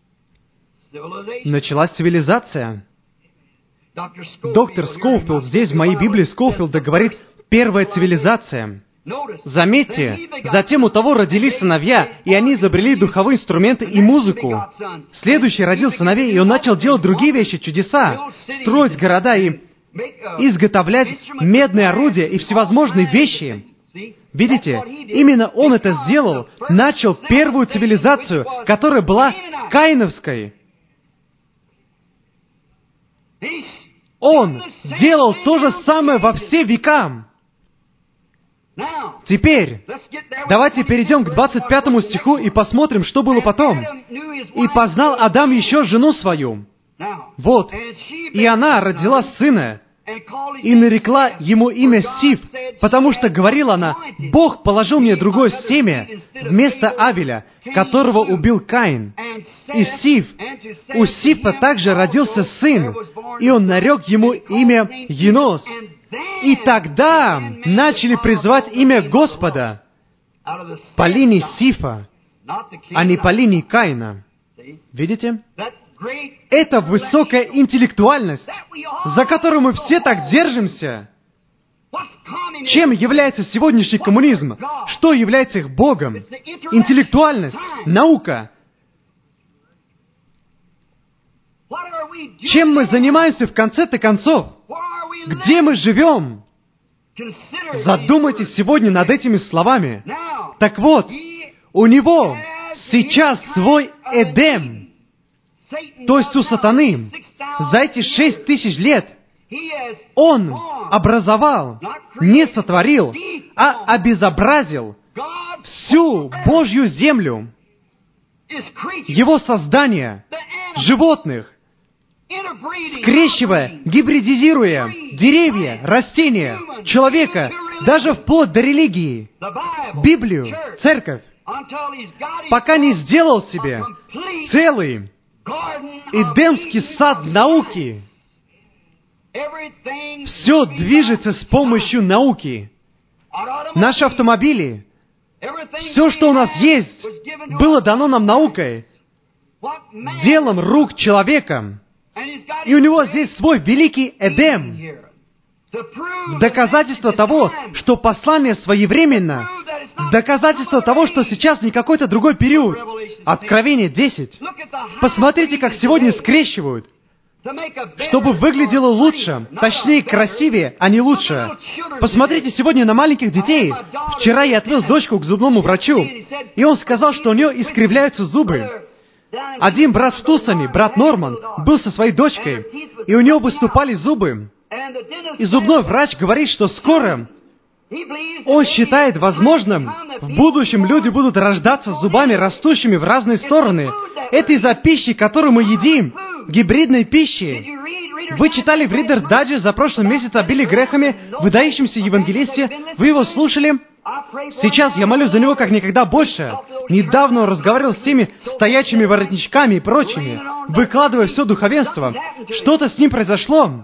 Speaker 1: Началась цивилизация. Доктор Скоуфилд, здесь в моей Библии Скоуфилда говорит «первая цивилизация». Заметьте, затем у того родились сыновья, и они изобрели духовые инструменты и музыку. Следующий родил сыновей, и он начал делать другие вещи, чудеса, строить города и изготовлять медные орудия и всевозможные вещи. Видите, именно он это сделал, начал первую цивилизацию, которая была каиновской. Он делал то же самое во все века. Теперь, давайте перейдем к 25 стиху и посмотрим, что было потом. «И познал Адам еще жену свою». Вот. «И она родила сына, и нарекла ему имя Сиф, потому что, говорила она, Бог положил мне другое семя вместо Авеля, которого убил Каин. И у Сифа также родился сын, и он нарек ему имя Енос. И тогда начали призывать имя Господа по линии Сифа, а не по линии Каина». Видите? Это высокая интеллектуальность, за которую мы все так держимся. Чем является сегодняшний коммунизм? Что является их богом? Интеллектуальность, наука. Чем мы занимаемся в конце-то концов? Где мы живем? Задумайтесь сегодня над этими словами. Так вот, у него сейчас свой Эдем. То есть у сатаны за эти 6000 лет он образовал, не сотворил, а обезобразил всю Божью землю. Его создания, животных, скрещивая, гибридизируя деревья, растения, человека, даже вплоть до религии, Библию, церковь, пока не сделал себе целый Эдемский сад науки. Все движется с помощью науки. Наши автомобили, все, что у нас есть, было дано нам наукой, делом рук человека. И у него здесь свой великий Эдем. Доказательство того, что послание своевременно. Доказательство того, что сейчас не какой-то другой период. Откровение 10. Посмотрите, как сегодня скрещивают. Чтобы выглядело лучше, точнее, красивее, а не лучше. Посмотрите сегодня на маленьких детей. Вчера я отвез дочку к зубному врачу, и он сказал, что у нее искривляются зубы. Один брат в Тусоне, брат Норман, был со своей дочкой, и у него выступали зубы. И зубной врач говорит, что скоро он считает возможным, в будущем люди будут рождаться с зубами, растущими в разные стороны. Это из-за пищи, которую мы едим, гибридной пищи. Вы читали в Reader's Digest за прошлый месяц о Билли Грэхэме, выдающемся евангелисте? Вы его слушали? Сейчас я молюсь за него как никогда больше. Недавно он разговаривал с теми стоячими воротничками и прочими, выкладывая все духовенство. Что-то с ним произошло.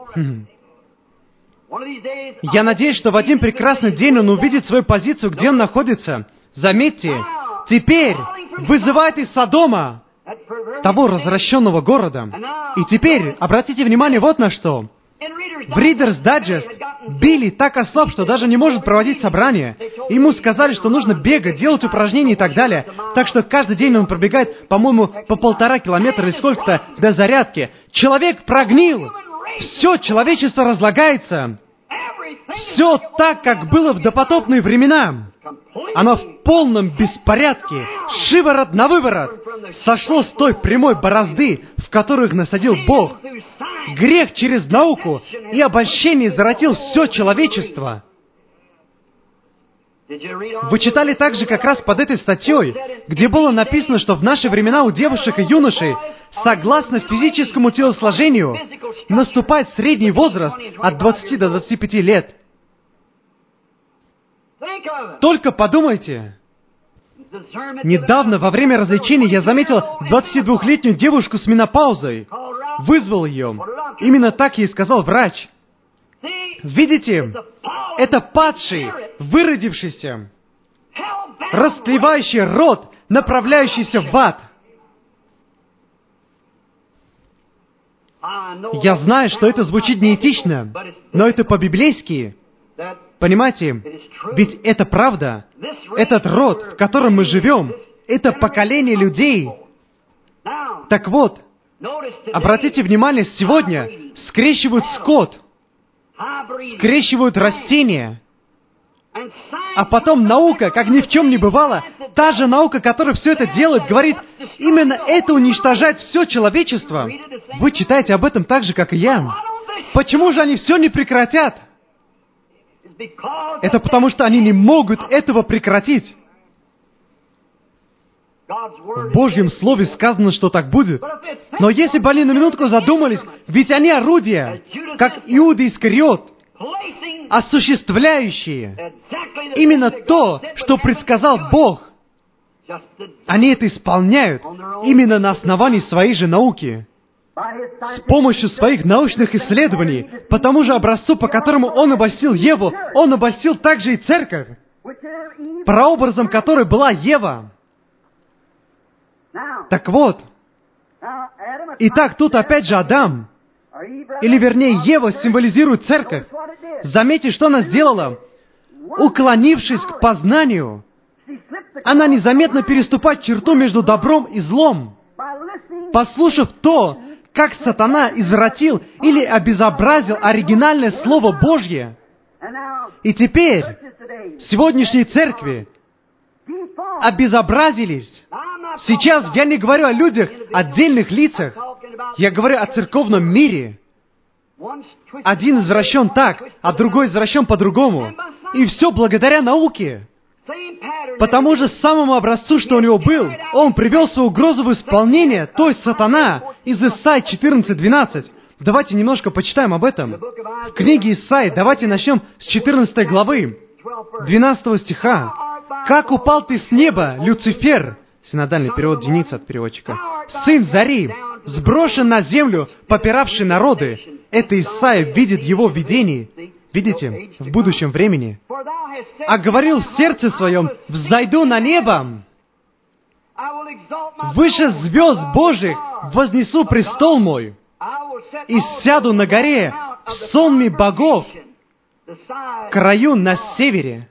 Speaker 1: Я надеюсь, что в один прекрасный день он увидит свою позицию, где он находится. Заметьте, теперь вызывает из Содома, того развращенного города. И теперь, обратите внимание вот на что. В Reader's Digest Билли так ослаб, что даже не может проводить собрания. Ему сказали, что нужно бегать, делать упражнения и так далее. Так что каждый день он пробегает, по-моему, по 1,5 километра или сколько-то до зарядки. Человек прогнил. Все человечество разлагается. Все так, как было в допотопные времена. Оно в полном беспорядке, шиворот на выворот, сошло с той прямой борозды, в которую их насадил Бог. Грех через науку и обольщение заратил все человечество. Вы читали также как раз под этой статьей, где было написано, что в наши времена у девушек и юношей, согласно физическому телосложению, наступает средний возраст от 20 до 25 лет. Только подумайте. Недавно во время развлечений я заметил 22-летнюю девушку с менопаузой. Вызвал ее. Именно так ей сказал врач. Видите, это падший, выродившийся, растлевающий род, направляющийся в ад. Я знаю, что это звучит неэтично, но это по-библейски. Понимаете? Ведь это правда. Этот род, в котором мы живем, это поколение людей. Так вот, обратите внимание, сегодня скрещивают скот, скрещивают растения, а потом наука, как ни в чем не бывало, та же наука, которая все это делает, говорит, именно это уничтожает все человечество. Вы читаете об этом так же, как и я. Почему же они все не прекратят? Это потому, что они не могут этого прекратить. В Божьем Слове сказано, что так будет. Но если бы они на минутку задумались, ведь они орудия, как Иуда Искариот, осуществляющие именно то, что предсказал Бог. Они это исполняют именно на основании своей же науки, с помощью своих научных исследований, по тому же образцу, по которому Он обольстил Еву, Он обольстил также и церковь, прообразом которой была Ева. Так вот, итак, тут опять же Адам, или вернее Ева символизирует церковь. Заметьте, что она сделала. Уклонившись к познанию, она незаметно переступает черту между добром и злом, послушав то, как сатана извратил или обезобразил оригинальное Слово Божье. И теперь сегодняшние церкви обезобразились. Сейчас я не говорю о людях, отдельных лицах. Я говорю о церковном мире. Один извращен так, а другой извращен по-другому. И все благодаря науке. По тому же самому образцу, что у него был, он привел свою угрозу в исполнение, то есть сатана, из Исаии 14:12. Давайте немножко почитаем об этом. В книге Исаии, давайте начнем с 14 главы, 12 стиха. «Как упал ты с неба, Люцифер!» Синодальный перевод Деница от переводчика. «Сын зари, сброшен на землю, попиравший народы». Это Исаия видит его в видении. Видите, в будущем времени. «А говорил в сердце своем, взойду на небо, выше звезд Божьих вознесу престол мой, и сяду на горе в сонме богов, краю на севере».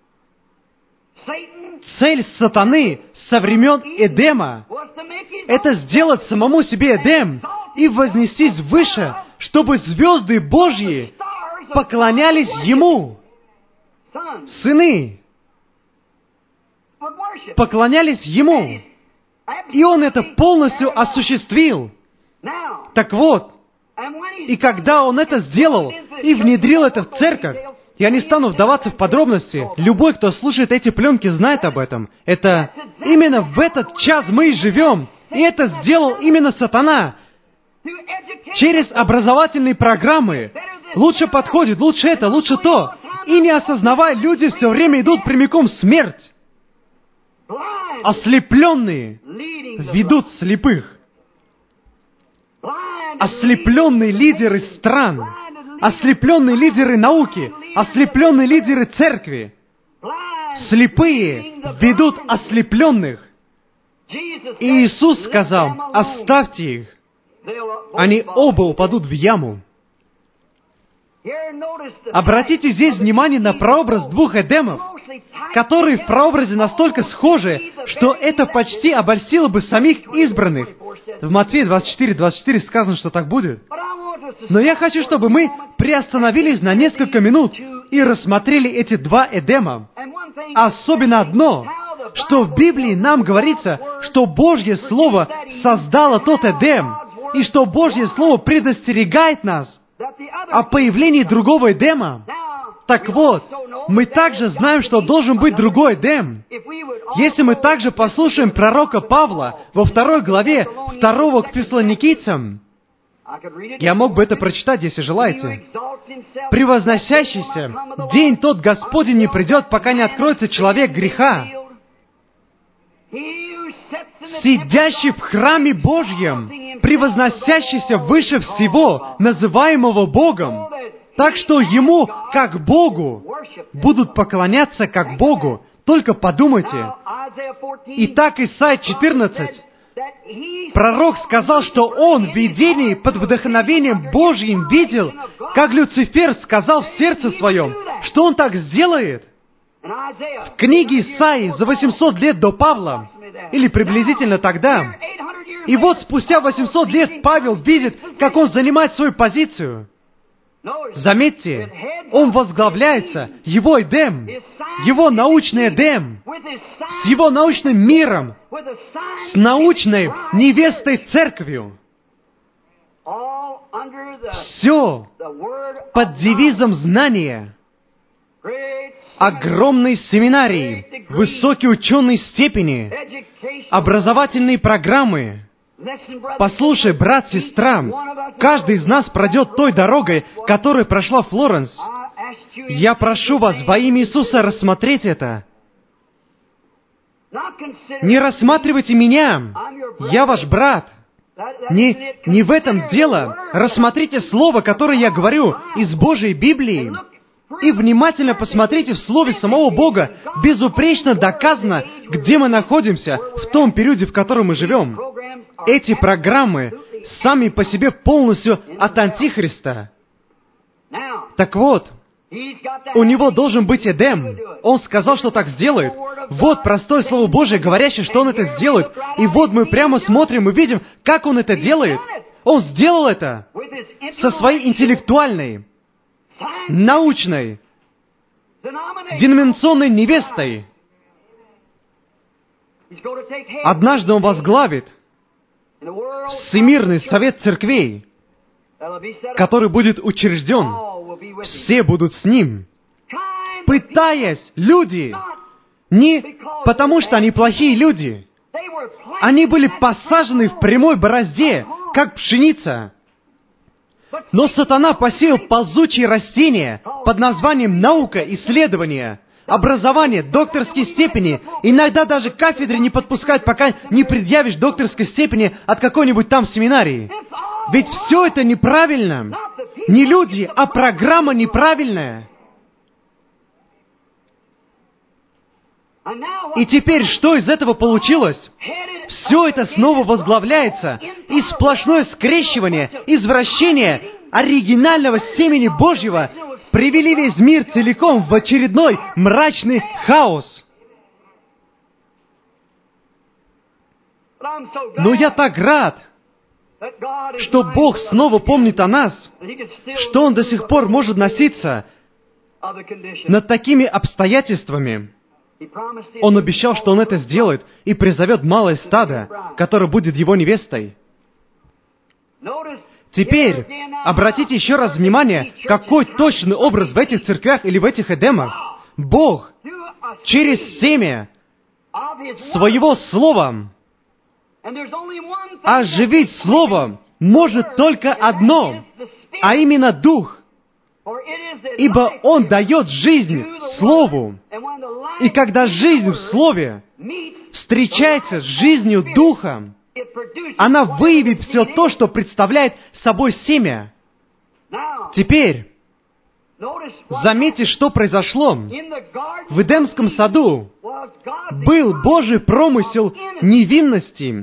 Speaker 1: Цель сатаны со времен Эдема — это сделать самому себе Эдем и вознестись выше, чтобы звезды Божьи поклонялись ему. Сыны поклонялись ему. И он это полностью осуществил. Так вот, и когда он это сделал и внедрил это в церковь, я не стану вдаваться в подробности. Любой, кто слушает эти пленки, знает об этом. Это именно в этот час мы и живем. И это сделал именно сатана. Через образовательные программы. Лучше подходит, лучше это, лучше то. И не осознавая, люди все время идут прямиком в смерть. Ослепленные ведут слепых. Ослепленные лидеры стран. Ослепленные лидеры науки, ослепленные лидеры церкви, слепые ведут ослепленных. И Иисус сказал, оставьте их, они оба упадут в яму. Обратите здесь внимание на прообраз двух Эдемов, которые в прообразе настолько схожи, что это почти обольстило бы самих избранных. В Матфея 24:24 сказано, что так будет. Но я хочу, чтобы мы приостановились на несколько минут и рассмотрели эти два Эдема. Особенно одно, что в Библии нам говорится, что Божье Слово создало тот Эдем, и что Божье Слово предостерегает нас о появлении другого Эдема. Так вот, мы также знаем, что должен быть другой Эдем. Если мы также послушаем пророка Павла во 2 главе 2 к Фессалоникийцам, я мог бы это прочитать, если желаете. «Превозносящийся день тот Господень не придет, пока не откроется человек греха, сидящий в храме Божьем, превозносящийся выше всего, называемого Богом, так что Ему, как Богу, будут поклоняться как Богу». Только подумайте. Итак, Исайя 14. Пророк сказал, что он в видении под вдохновением Божьим видел, как Люцифер сказал в сердце своем, что он так сделает. В книге Исаии за 800 лет до Павла, или приблизительно тогда, и вот спустя 800 лет Павел видит, как он занимает свою позицию. Заметьте, он возглавляется, его Эдем, его научный Эдем, с его научным миром, с научной невестой церковью. Все под девизом знания, огромной семинарии, высокие ученые степени, образовательные программы. Послушай, брат, сестра, каждый из нас пройдет той дорогой, которой прошла Флоренс. Я прошу вас во имя Иисуса рассмотреть это. Не рассматривайте меня. Я ваш брат. Не в этом дело. Рассмотрите Слово, которое я говорю из Божьей Библии. И внимательно посмотрите в Слове самого Бога. Безупречно доказано, где мы находимся в том периоде, в котором мы живем. Эти программы сами по себе полностью от Антихриста. Так вот, у него должен быть Эдем. Он сказал, что так сделает. Вот простое Слово Божие, говорящее, что он это сделает. И вот мы прямо смотрим и видим, как он это делает. Он сделал это со своей интеллектуальной, научной, деноминационной невестой. Однажды он возглавит Всемирный совет церквей, который будет учрежден. Все будут с ним. Пытаясь, люди Не потому, что они плохие люди. Они были посажены в прямой борозде, как пшеница. Но сатана посеял ползучие растения под названием наука, исследование, образование, докторские степени. Иногда даже кафедры не подпускают, пока не предъявишь докторской степени от какой-нибудь там семинарии. Ведь все это неправильно. Не люди, а программа неправильная. И теперь что из этого получилось? Все это снова возглавляется, и сплошное скрещивание, извращение оригинального семени Божьего привели весь мир целиком в очередной мрачный хаос. Но я так рад, что Бог снова помнит о нас, что Он до сих пор может носиться над такими обстоятельствами. Он обещал, что Он это сделает и призовет малое стадо, которое будет Его невестой. Теперь обратите еще раз внимание, какой точный образ в этих церквях или в этих Эдемах. Бог через семя Своего Слова оживить Словом может только одно, а именно Дух. Ибо Он дает жизнь Слову. И когда жизнь в Слове встречается с жизнью Духа, она выявит все то, что представляет собой семя. Теперь, заметьте, что произошло. В Эдемском саду был Божий промысел невинности.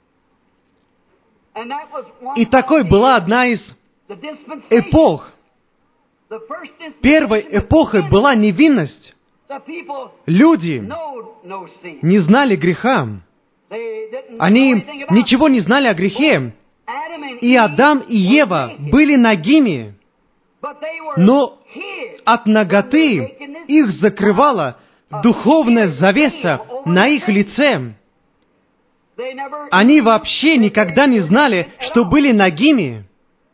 Speaker 1: И такой была одна из эпох. Первой эпохой была невинность. Люди не знали греха. Они ничего не знали о грехе. И Адам и Ева были нагими. Но от наготы их закрывала духовная завеса на их лице. Они вообще никогда не знали, что были нагими.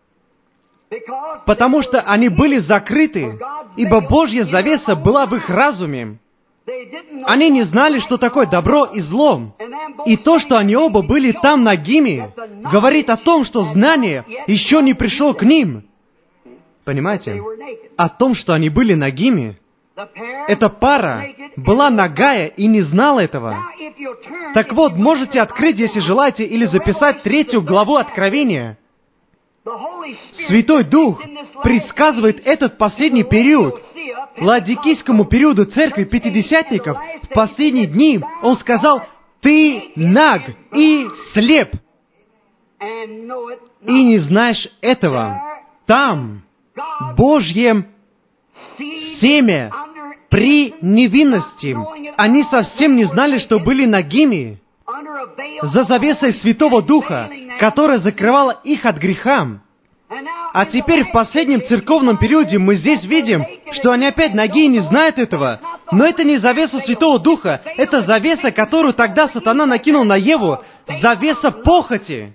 Speaker 1: Потому что они были закрыты, ибо Божья завеса была в их разуме. Они не знали, что такое добро и зло. И то, что они оба были там нагими, говорит о том, что знание еще не пришло к ним. Понимаете? О том, что они были нагими. Эта пара была нагая и не знала этого. Так вот, можете открыть, если желаете, или записать 3 главу Откровения. Святой Дух предсказывает этот последний период. Ладикийскому периоду церкви пятидесятников в последние дни Он сказал: «Ты наг и слеп, и не знаешь этого». Там Божье семя при невинности. Они совсем не знали, что были нагими за завесой Святого Духа, которая закрывала их от греха. А теперь в последнем церковном периоде мы здесь видим, что они опять ноги и не знают этого. Но это не завеса Святого Духа, это завеса, которую тогда сатана накинул на Еву, завеса похоти.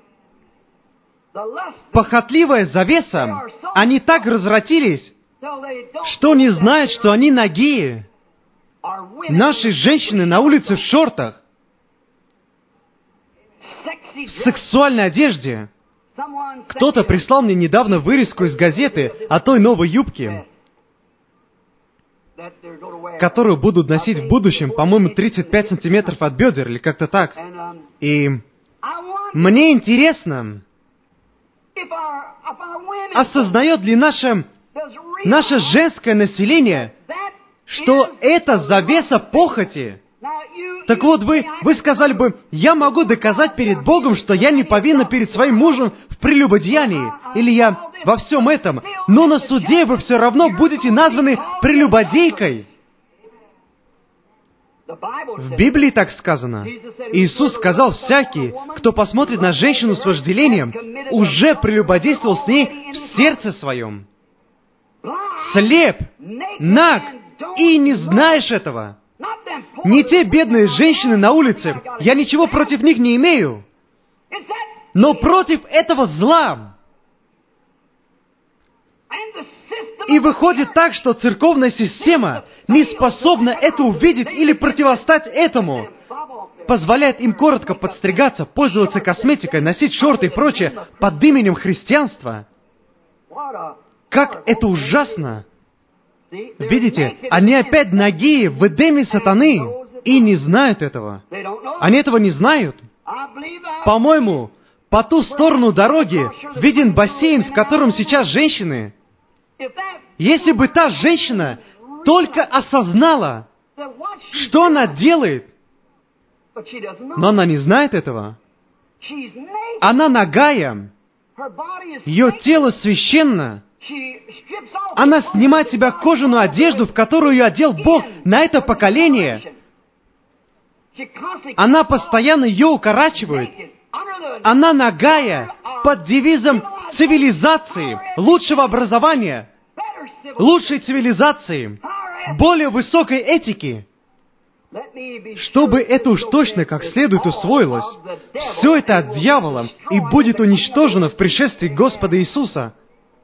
Speaker 1: Похотливая завеса. Они так развратились, что не знают, что они нагие. Наши женщины на улице в шортах, в сексуальной одежде. Кто-то прислал мне недавно вырезку из газеты о той новой юбке, которую будут носить в будущем, по-моему, 35 сантиметров от бедер, или как-то так. И мне интересно, осознает ли наше женское население, что это завеса похоти. Так вот, вы сказали бы: я могу доказать перед Богом, что я не повинна перед своим мужем в прелюбодеянии, или я во всем этом, но на суде вы все равно будете названы прелюбодейкой. В Библии так сказано. Иисус сказал: всякий, кто посмотрит на женщину с вожделением, уже прелюбодействовал с ней в сердце своем. Слеп, наг, и не знаешь этого. Не те бедные женщины на улице, я ничего против них не имею, но против этого зла. И выходит так, что церковная система не способна это увидеть или противостать этому. Позволяет им коротко подстригаться, пользоваться косметикой, носить шорты и прочее под именем христианства. Как это ужасно! Видите, они опять нагие в эдеме сатаны и не знают этого. Они этого не знают. По-моему, по ту сторону дороги виден бассейн, в котором сейчас женщины. Если бы та женщина только осознала, что она делает, но она не знает этого. Она нагая. Ее тело священно. Она снимает с себя кожаную одежду, в которую ее одел Бог на это поколение. Она постоянно ее укорачивает. Она нагая под девизом цивилизации, лучшего образования, лучшей цивилизации, более высокой этики. Чтобы это уж точно как следует усвоилось, все это от дьявола и будет уничтожено в пришествии Господа Иисуса.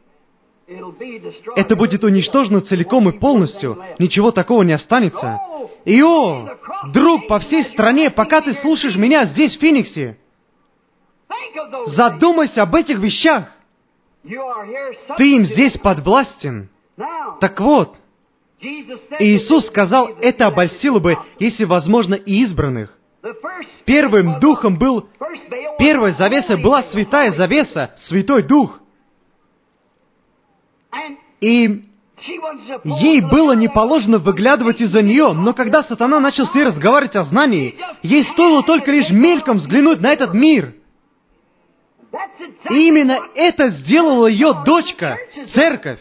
Speaker 1: Это будет уничтожено целиком и полностью, ничего такого не останется. И друг по всей стране, пока ты слушаешь меня здесь, в Фениксе, задумайся об этих вещах. Ты им здесь подвластен. Так вот, Иисус сказал, это обольстило бы, если возможно, и избранных. Первым духом был... Первая завеса была святая завеса, Святой Дух. И ей было не положено выглядывать из-за нее, но когда сатана начал с ней разговаривать о знании, ей стоило только лишь мельком взглянуть на этот мир. И именно это сделала ее дочка, церковь.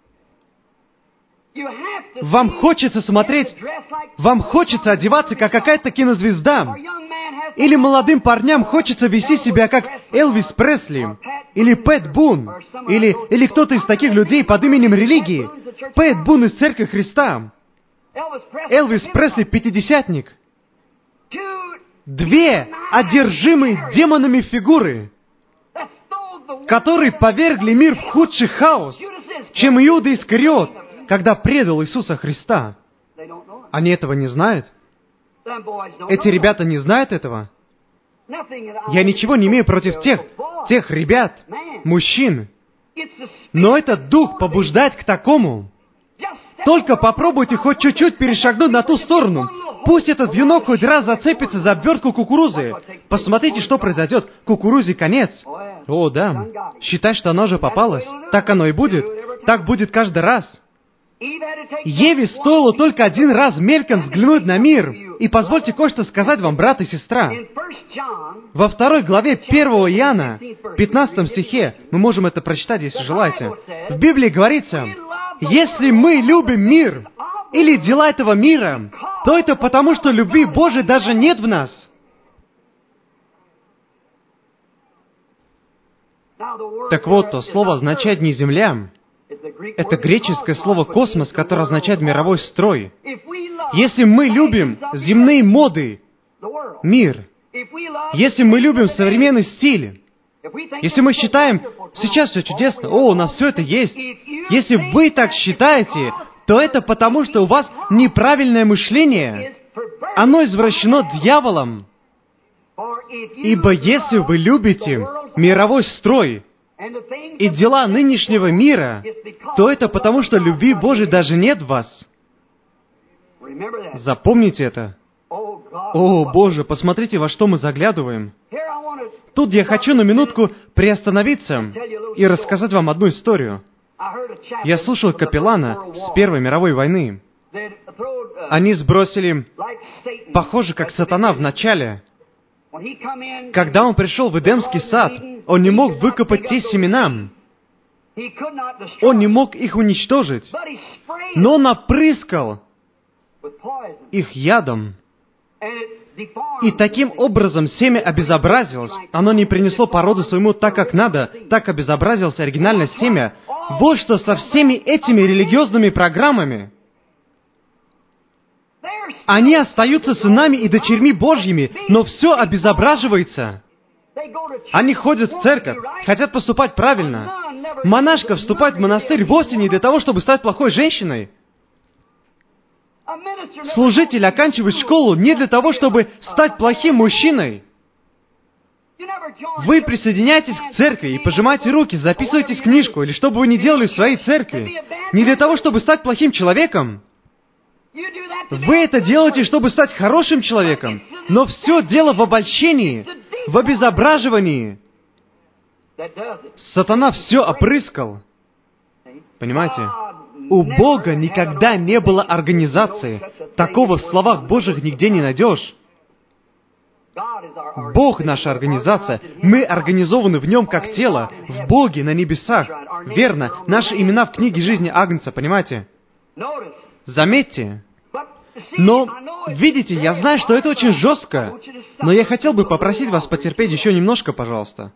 Speaker 1: Вам хочется смотреть, вам хочется одеваться, как какая-то кинозвезда. Или молодым парням хочется вести себя, как Элвис Пресли, или Пэт Бун, или кто-то из таких людей под именем религии. Пэт Бун из Церкви Христа. Элвис Пресли — пятидесятник. Две одержимые демонами фигуры, которые повергли мир в худший хаос, чем Иуда Искариот, когда предал Иисуса Христа. Они этого не знают? Эти ребята не знают этого? Я ничего не имею против тех ребят, мужчин. Но этот дух побуждает к такому. Только попробуйте хоть чуть-чуть перешагнуть на ту сторону. Пусть этот вьюнок хоть раз зацепится за обвертку кукурузы. Посмотрите, что произойдет. Кукурузе конец. О, да. Считай, что она уже попалась. Так оно и будет. Так будет каждый раз. Еве стоило только один раз мельком взглянуть на мир. И позвольте кое-что сказать вам, брат и сестра. Во 2 главе 1 Иоанна, 15 стихе, мы можем это прочитать, если желаете. В Библии говорится, если мы любим мир или дела этого мира, то это потому, что любви Божией даже нет в нас. Так вот, то слово означает не земля. Это греческое слово «космос», которое означает «мировой строй». Если мы любим земные моды, мир, если мы любим современный стиль, если мы считаем, сейчас все чудесно, у нас все это есть, если вы так считаете, то это потому, что у вас неправильное мышление. Оно извращено дьяволом. Ибо если вы любите мировой строй и дела нынешнего мира, то это потому, что любви Божией даже нет в вас. Запомните это. О, Боже, посмотрите, во что мы заглядываем. Тут я хочу на минутку приостановиться и рассказать вам одну историю. Я слушал капеллана с Первой мировой войны. Они сбросили, похоже, как сатана в начале. Когда он пришел в Эдемский сад, он не мог выкопать те семена. Он не мог их уничтожить. Но он опрыскал их ядом. И таким образом семя обезобразилось. Оно не принесло породу своему так, как надо. Так обезобразилось оригинальное семя. Вот что со всеми этими религиозными программами. Они остаются сынами и дочерьми Божьими, но все обезображивается. Они ходят в церковь, хотят поступать правильно, Монашка вступает в монастырь вовсе не для того, чтобы стать плохой женщиной. Служитель оканчивает школу не для того, чтобы стать плохим мужчиной. Вы присоединяетесь к церкви и пожимаете руки, записываетесь в книжку, или что бы вы ни делали в своей церкви, не для того, чтобы стать плохим человеком. Вы это делаете, чтобы стать хорошим человеком, но все дело в обольщении, в обезображивании. Сатана все опрыскал. Понимаете? У Бога никогда не было организации. Такого в словах Божьих нигде не найдешь. Бог — наша организация. Мы организованы в Нем как тело, в Боге, на небесах. Верно, наши имена в книге жизни Агнца, понимаете? Заметьте. Но, видите, я знаю, что это очень жестко, но я хотел бы попросить вас потерпеть еще немножко, пожалуйста.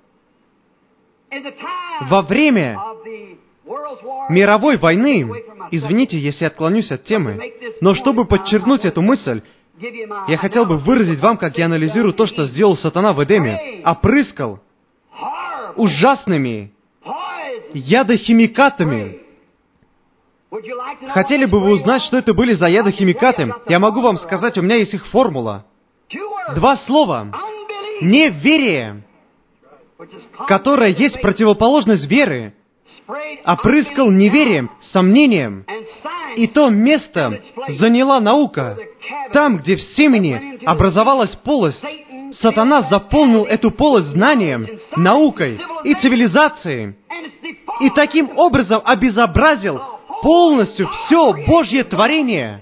Speaker 1: Во время мировой войны, извините, если отклонюсь от темы, но чтобы подчеркнуть эту мысль, я хотел бы выразить вам, как я анализирую то, что сделал сатана в Эдеме. Опрыскал ужасными ядохимикатами. Хотели бы вы узнать, что это были за ядохимикаты? Я могу вам сказать, у меня есть их формула. 2 слова. Неверие, которое есть противоположность веры, опрыскал неверием, сомнением. И то место заняла наука. Там, где в семени образовалась полость, сатана заполнил эту полость знанием, наукой и цивилизацией. И таким образом обезобразил полностью все Божье творение.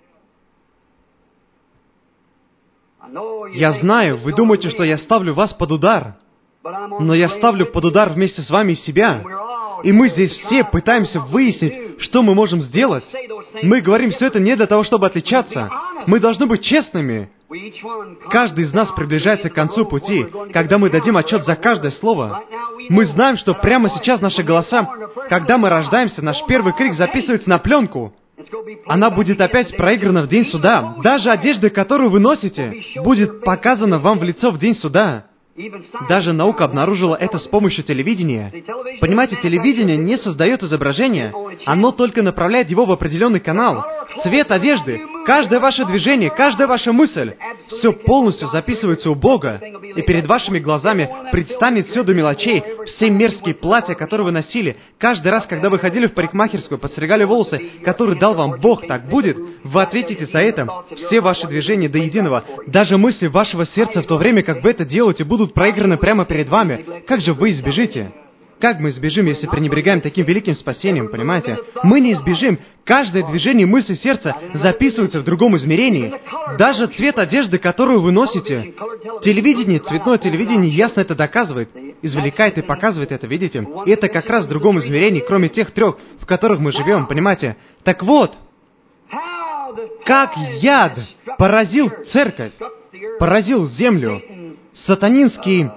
Speaker 1: Я знаю, вы думаете, что я ставлю вас под удар, но я ставлю под удар вместе с вами себя. И мы здесь все пытаемся выяснить, что мы можем сделать. Мы говорим все это не для того, чтобы отличаться. Мы должны быть честными. Каждый из нас приближается к концу пути, когда мы дадим отчет за каждое слово. Мы знаем, что прямо сейчас наши голоса, когда мы рождаемся, наш первый крик записывается на пленку. Она будет опять проиграна в день суда. Даже одежда, которую вы носите, будет показана вам в лицо в день суда. Даже наука обнаружила это с помощью телевидения. Понимаете, телевидение не создает изображение, оно только направляет его в определенный канал. Цвет одежды, каждое ваше движение, каждая ваша мысль, все полностью записывается у Бога, и перед вашими глазами предстанет все до мелочей, все мерзкие платья, которые вы носили. Каждый раз, когда вы ходили в парикмахерскую, подстригали волосы, которые дал вам Бог, так будет, вы ответите за это. Все ваши движения до единого, даже мысли вашего сердца в то время, как вы это делаете, будут проиграны прямо перед вами. Как же вы избежите? Как мы избежим, если пренебрегаем таким великим спасением, понимаете? Мы не избежим. Каждое движение мысли сердца записывается в другом измерении. Даже цвет одежды, которую вы носите. Телевидение, цветное телевидение ясно это доказывает. Извлекает и показывает это, видите? И это как раз в другом измерении, кроме тех 3, в которых мы живем, понимаете? Так вот, как яд поразил церковь, поразил землю, сатанинский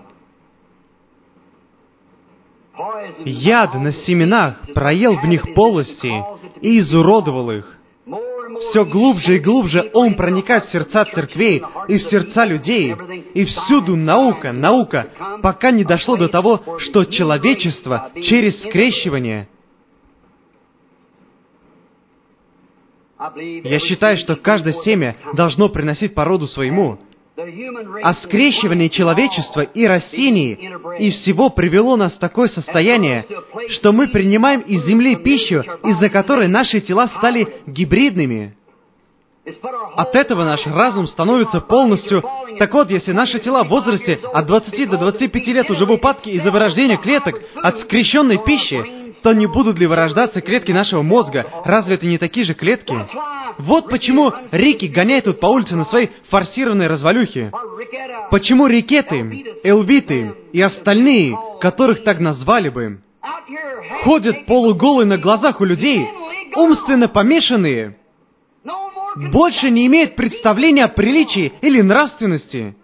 Speaker 1: яд на семенах проел в них полости и изуродовал их. Все глубже и глубже он проникает в сердца церквей и в сердца людей. И всюду наука, наука, пока не дошло до того, что человечество через скрещивание. Я считаю, что каждое семя должно приносить по роду своему. А скрещивание человечества и растений и всего привело нас в такое состояние, что мы принимаем из земли пищу, из-за которой наши тела стали гибридными. От этого наш разум становится полностью... Так вот, если наши тела в возрасте от 20 до 25 лет уже в упадке из-за вырождения клеток от скрещенной пищи, то не будут ли вырождаться клетки нашего мозга? Разве это не такие же клетки? Вот почему Рики гоняет тут по улице на своей форсированной развалюхе. Почему Рикеты, Элвиты и остальные, которых так назвали бы, ходят полуголые на глазах у людей, умственно помешанные, больше не имеют представления о приличии или нравственности.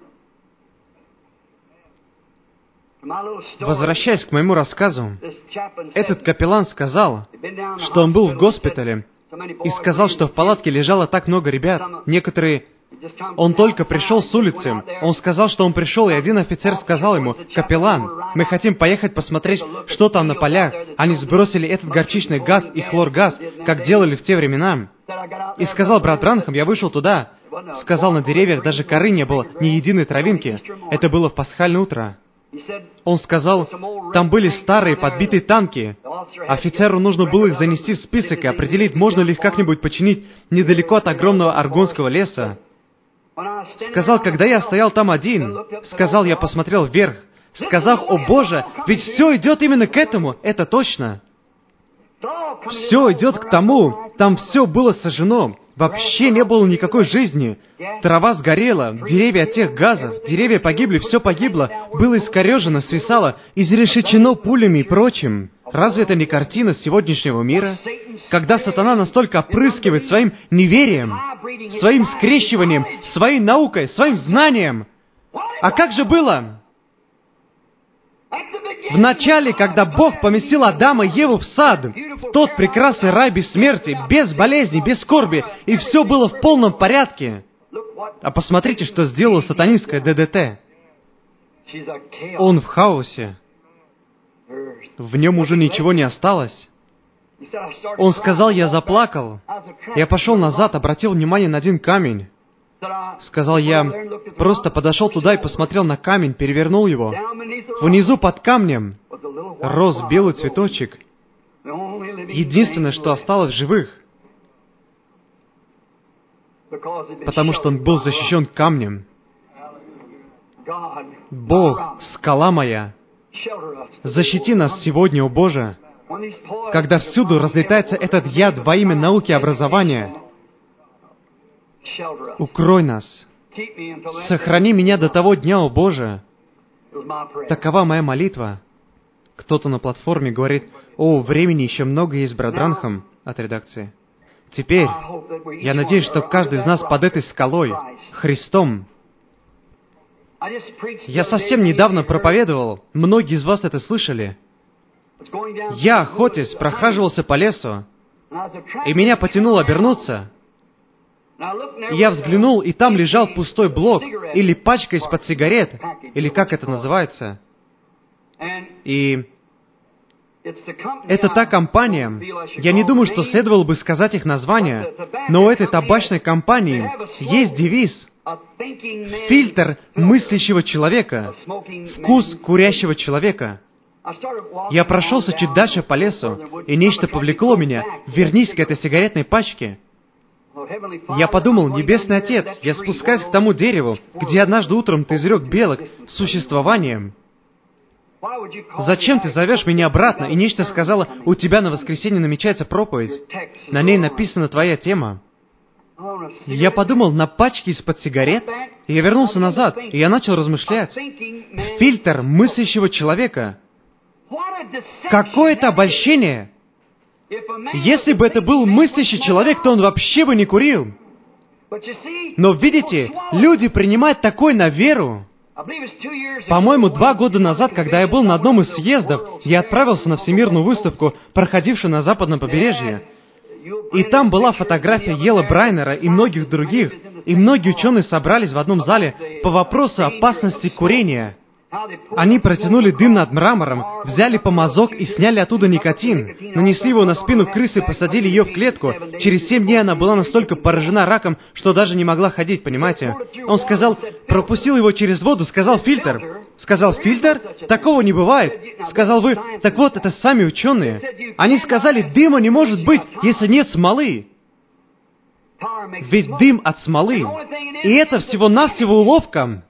Speaker 1: Возвращаясь к моему рассказу, этот капеллан сказал, что он был в госпитале, и сказал, что в палатке лежало так много ребят. Некоторые Он только пришел с улицы. Он сказал, что он пришел, и один офицер сказал ему: «Капеллан, мы хотим поехать посмотреть, что там на полях. Они сбросили этот горчичный газ и хлоргаз, как делали в те времена». И сказал брат Бранхам: «Я вышел туда». Сказал, на деревьях даже коры не было, ни единой травинки. Это было в пасхальное утро. Он сказал, там были старые подбитые танки. Офицеру нужно было их занести в список и определить, можно ли их как-нибудь починить недалеко от огромного аргонского леса. Сказал, когда я стоял там один, сказал, я посмотрел вверх, сказав: «О Боже, ведь все идет именно к этому, это точно. Все идет к тому, там все было сожжено, вообще не было никакой жизни. Трава сгорела, деревья от тех газов, деревья погибли, все погибло, было искорежено, свисало, изрешечено пулями и прочим. Разве это не картина сегодняшнего мира? Когда сатана настолько опрыскивает своим неверием, своим скрещиванием, своей наукой, своим знанием. А как же было? В начале, когда Бог поместил Адама и Еву в сад, в тот прекрасный рай без смерти, без болезней, без скорби, и все было в полном порядке. А посмотрите, что сделала сатанинская ДДТ. Он в хаосе. В нем уже ничего не осталось. Он сказал, я заплакал. Я пошел назад, обратил внимание на один камень. Сказал, я просто подошел туда и посмотрел на камень, перевернул его. Внизу под камнем рос белый цветочек. Единственное, что осталось в живых. Потому что он был защищен камнем. Бог, скала моя, защити нас сегодня, о Боже, когда всюду разлетается этот яд во имя науки и образования. Укрой нас. Сохрани меня до того дня, о Боже. Такова моя молитва. Кто-то на платформе говорит: «О, времени еще много есть, брат Бранхам», от редакции. Теперь, я надеюсь, что каждый из нас под этой скалой, Христом. Я совсем недавно проповедовал, многие из вас это слышали. Я, охотясь, прохаживался по лесу, и меня потянуло обернуться. Я взглянул, и там лежал пустой блок, или пачка из-под сигарет, или как это называется. И это та компания, я не думаю, что следовало бы сказать их название, но у этой табачной компании есть девиз: фильтр мыслящего человека, вкус курящего человека. Я прошелся чуть дальше по лесу, и нечто повлекло меня: вернись к этой сигаретной пачке. Я подумал: Небесный Отец, я спускаюсь к тому дереву, где однажды утром ты изрек белок существованием. Зачем ты зовешь меня обратно? И нечто сказала: у тебя на воскресенье намечается проповедь. На ней написана твоя тема. Я подумал: на пачке из-под сигарет? И я вернулся назад, и я начал размышлять. Фильтр мыслящего человека. Какое это обольщение! Если бы это был мыслящий человек, то он вообще бы не курил. Но видите, люди принимают такое на веру. По-моему, 2 года назад, когда я был на одном из съездов, я отправился на всемирную выставку, проходившую на западном побережье. И там была фотография Йела Брайнера и многих других, и многие ученые собрались в одном зале по вопросу опасности курения. Они протянули дым над мрамором, взяли помазок и сняли оттуда никотин, нанесли его на спину крысы и посадили ее в клетку. Через 7 дней она была настолько поражена раком, что даже не могла ходить, понимаете? Он сказал, пропустил его через воду, сказал: фильтр. Сказал: фильтр? Такого не бывает. Сказал: вы, так вот, это сами ученые. Они сказали: дыма не может быть, если нет смолы. Ведь дым от смолы. И это всего-навсего уловка,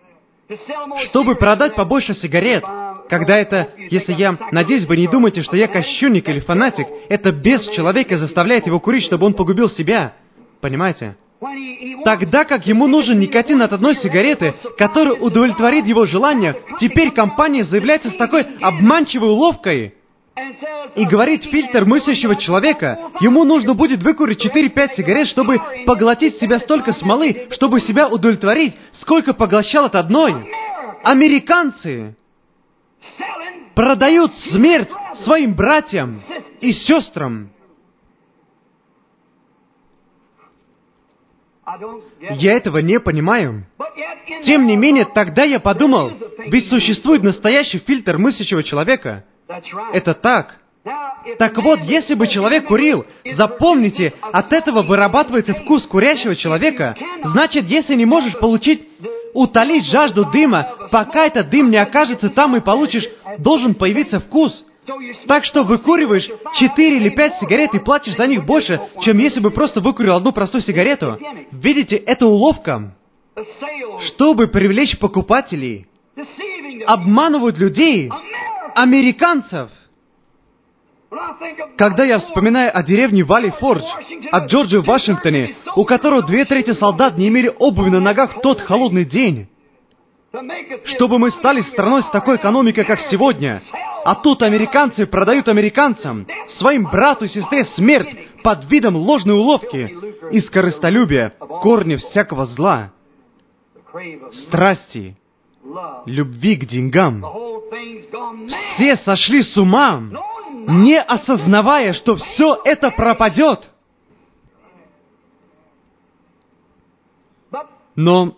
Speaker 1: чтобы продать побольше сигарет. Когда это, если я, надеюсь, вы не думаете, что я кощунник или фанатик, это бес в человеке заставляет его курить, чтобы он погубил себя. Понимаете? Тогда как ему нужен никотин от одной сигареты, который удовлетворит его желание, теперь компания заявляется с такой обманчивой уловкой и говорит: фильтр мыслящего человека. Ему нужно будет выкурить 4-5 сигарет, чтобы поглотить в себя столько смолы, чтобы себя удовлетворить, сколько поглощал от одной. Американцы продают смерть своим братьям и сестрам. Я этого не понимаю. Тем не менее, тогда я подумал, ведь существует настоящий фильтр мыслящего человека. Это так. Так вот, если бы человек курил, запомните, от этого вырабатывается вкус курящего человека. Значит, если не можешь утолить жажду дыма, пока этот дым не окажется там и получишь, должен появиться вкус. Так что выкуриваешь 4 или 5 сигарет и платишь за них больше, чем если бы просто выкурил одну простую сигарету. Видите, это уловка. Чтобы привлечь покупателей, обманывают людей, американцев. Когда я вспоминаю о деревне Валли-Фордж, от Джорджа в Вашингтоне, у которого 2/3 солдат не имели обуви на ногах в тот холодный день, чтобы мы стали страной с такой экономикой, как сегодня, а тут американцы продают американцам, своим брату и сестре смерть под видом ложной уловки и скорыстолюбия, корни всякого зла, страсти, любви к деньгам. Все сошли с ума, не осознавая, что все это пропадет. Но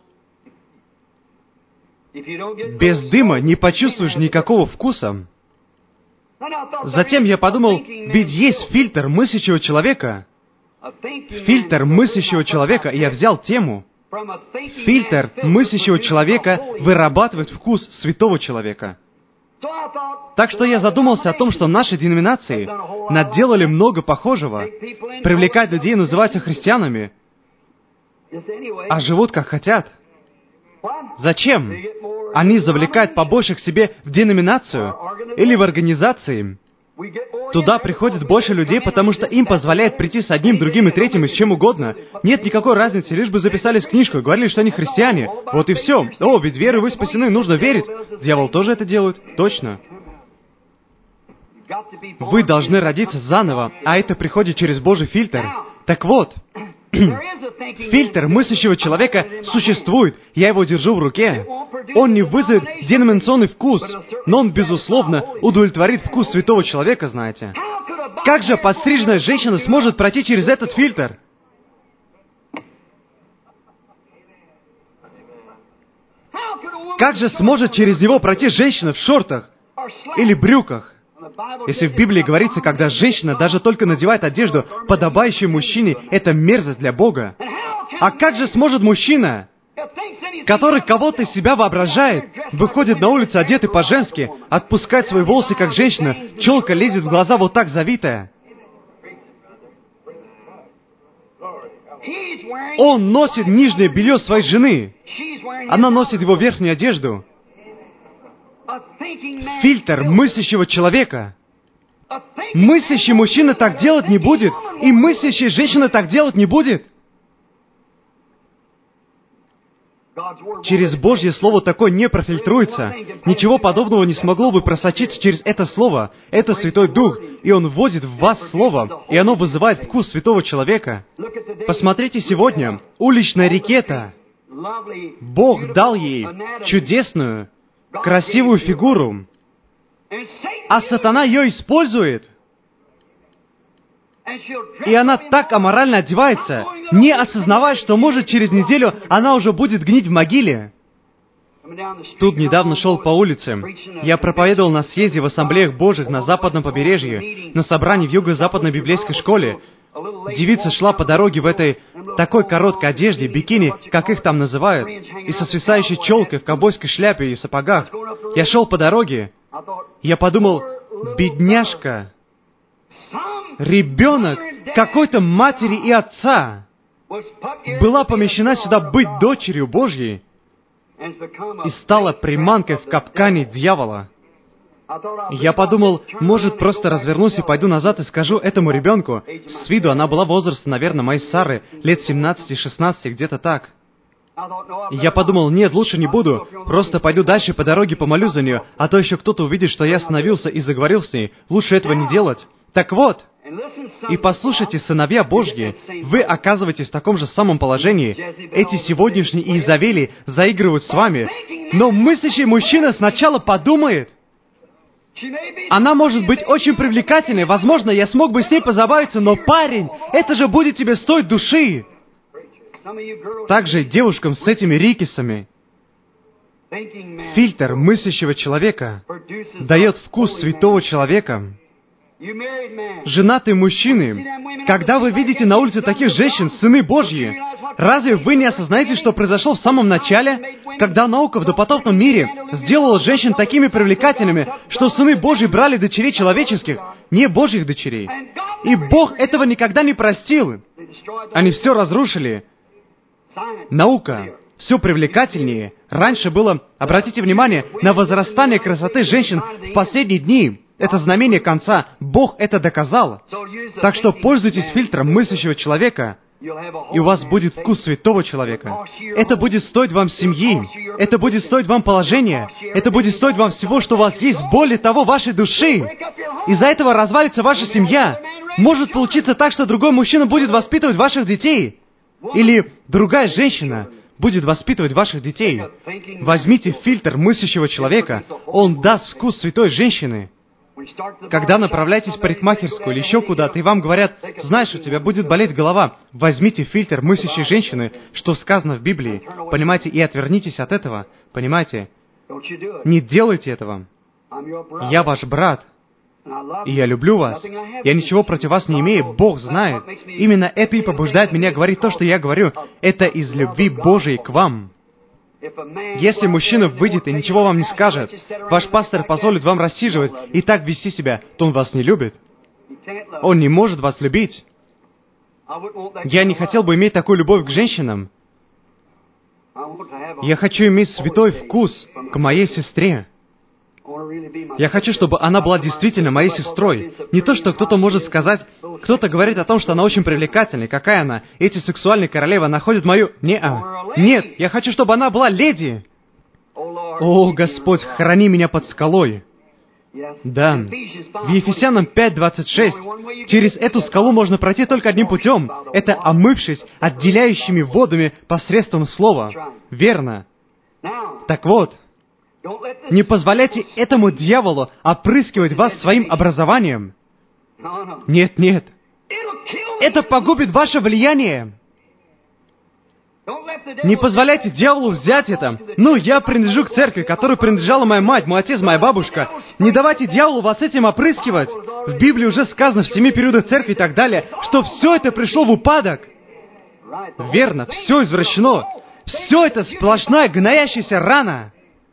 Speaker 1: без дыма не почувствуешь никакого вкуса. Затем я подумал, ведь есть фильтр мыслящего человека. Фильтр мыслящего человека, и я взял тему. Фильтр мыслящего человека вырабатывает вкус святого человека. Так что я задумался о том, что наши деноминации наделали много похожего, привлекают людей, называются христианами, а живут как хотят. Зачем? Они завлекают побольше к себе в деноминацию или в организации. Туда приходит больше людей, потому что им позволяет прийти с одним, другим и третьим и с чем угодно. Нет никакой разницы, лишь бы записались в книжку и говорили, что они христиане. Вот и все. О, ведь верой вы спасены, нужно верить. Дьявол тоже это делает. Точно. Вы должны родиться заново, а это приходит через Божий фильтр. Так вот, фильтр мыслящего человека существует. Я его держу в руке. Он не вызовет деноминационный вкус, но он, безусловно, удовлетворит вкус святого человека, знаете. Как же подстриженная женщина сможет пройти через этот фильтр? Как же сможет через него пройти женщина в шортах или брюках? Если в Библии говорится, когда женщина даже только надевает одежду, подобающую мужчине, это мерзость для Бога. А как же сможет мужчина, который кого-то из себя воображает, выходит на улицу одетый по-женски, отпускать свои волосы как женщина, челка лезет в глаза вот так завитая? Он носит нижнее белье своей жены. Она носит его верхнюю одежду. Фильтр мыслящего человека. Мыслящий мужчина так делать не будет, и мыслящая женщина так делать не будет. Через Божье Слово такое не профильтруется. Ничего подобного не смогло бы просочиться через это Слово. Это Святой Дух, и Он вводит в вас Слово, и оно вызывает вкус святого человека. Посмотрите сегодня, уличная ракета. Бог дал ей чудесную, красивую фигуру, а сатана ее использует. И она так аморально одевается, не осознавая, что, может, через неделю она уже будет гнить в могиле. Тут недавно шел по улице. Я проповедовал на съезде в Ассамблеях Божьих на Западном побережье, на собрании в Юго-Западной библейской школе. Девица шла по дороге в этой такой короткой одежде, бикини, как их там называют, и со свисающей челкой, в ковбойской шляпе и сапогах. Я шел по дороге. Я подумал, бедняжка, ребенок какой-то матери и отца была помещена сюда быть дочерью Божьей и стала приманкой в капкане дьявола. Я подумал, может, просто развернусь и пойду назад и скажу этому ребенку. С виду она была возраста, наверное, моей Сары, лет 17-16, где-то так. Я подумал, нет, лучше не буду, просто пойду дальше по дороге, помолюсь за нее, а то еще кто-то увидит, что я остановился и заговорил с ней. Лучше этого не делать. Так вот, и послушайте, сыновья Божьи, вы оказываетесь в таком же самом положении. Эти сегодняшние Иезавели заигрывают с вами, но мыслящий мужчина сначала подумает. Она может быть очень привлекательной, возможно, я смог бы с ней позабавиться, но парень, это же будет тебе стоить души. Также девушкам с этими рикисами фильтр мыслящего человека дает вкус святого человека. Женатые мужчины, когда вы видите на улице таких женщин, сыны Божьи, разве вы не осознаете, что произошло в самом начале, когда наука в допотопном мире сделала женщин такими привлекательными, что сыны Божьи брали дочерей человеческих, не Божьих дочерей? И Бог этого никогда не простил. Они все разрушили. Наука все привлекательнее. Раньше было, обратите внимание, на возрастание красоты женщин в последние дни. Это знамение конца. Бог это доказал. Так что пользуйтесь фильтром мыслящего человека, и у вас будет вкус святого человека. Это будет стоить вам семьи. Это будет стоить вам положения. Это будет стоить вам всего, что у вас есть, более того, вашей души. Из-за этого развалится ваша семья. Может получиться так, что другой мужчина будет воспитывать ваших детей. Или другая женщина будет воспитывать ваших детей. Возьмите фильтр мыслящего человека. Он даст вкус святой женщины. Когда направляетесь в парикмахерскую или еще куда-то, и вам говорят, знаешь, у тебя будет болеть голова, возьмите фильтр мыслящей женщины, что сказано в Библии, понимаете, и отвернитесь от этого, понимаете? Не делайте этого. Я ваш брат, и я люблю вас. Я ничего против вас не имею, Бог знает. Именно это и побуждает меня говорить то, что я говорю. Это из любви Божией к вам. Если мужчина выйдет и ничего вам не скажет, ваш пастор позволит вам рассиживать и так вести себя, то он вас не любит. Он не может вас любить. Я не хотел бы иметь такую любовь к женщинам. Я хочу иметь святой вкус к моей сестре. Я хочу, чтобы она была действительно моей сестрой. Не то, что кто-то может сказать, кто-то говорит о том, что она очень привлекательная, какая она, эти сексуальные королевы находят мою... Нет, я хочу, чтобы она была леди. О, Господь, храни меня под скалой. Да. В Ефесянам 5:26 через эту скалу можно пройти только одним путем. Это омывшись отделяющими водами посредством слова. Верно. Так вот, не позволяйте этому дьяволу опрыскивать вас своим образованием. Нет, нет. Это погубит ваше влияние. Не позволяйте дьяволу взять это. Я принадлежу к церкви, которой принадлежала моя мать, мой отец, моя бабушка. Не давайте дьяволу вас этим опрыскивать. В Библии уже сказано в 7 периодах церкви и так далее, что все это пришло в упадок. Верно, все извращено. Все это сплошная гноящаяся рана.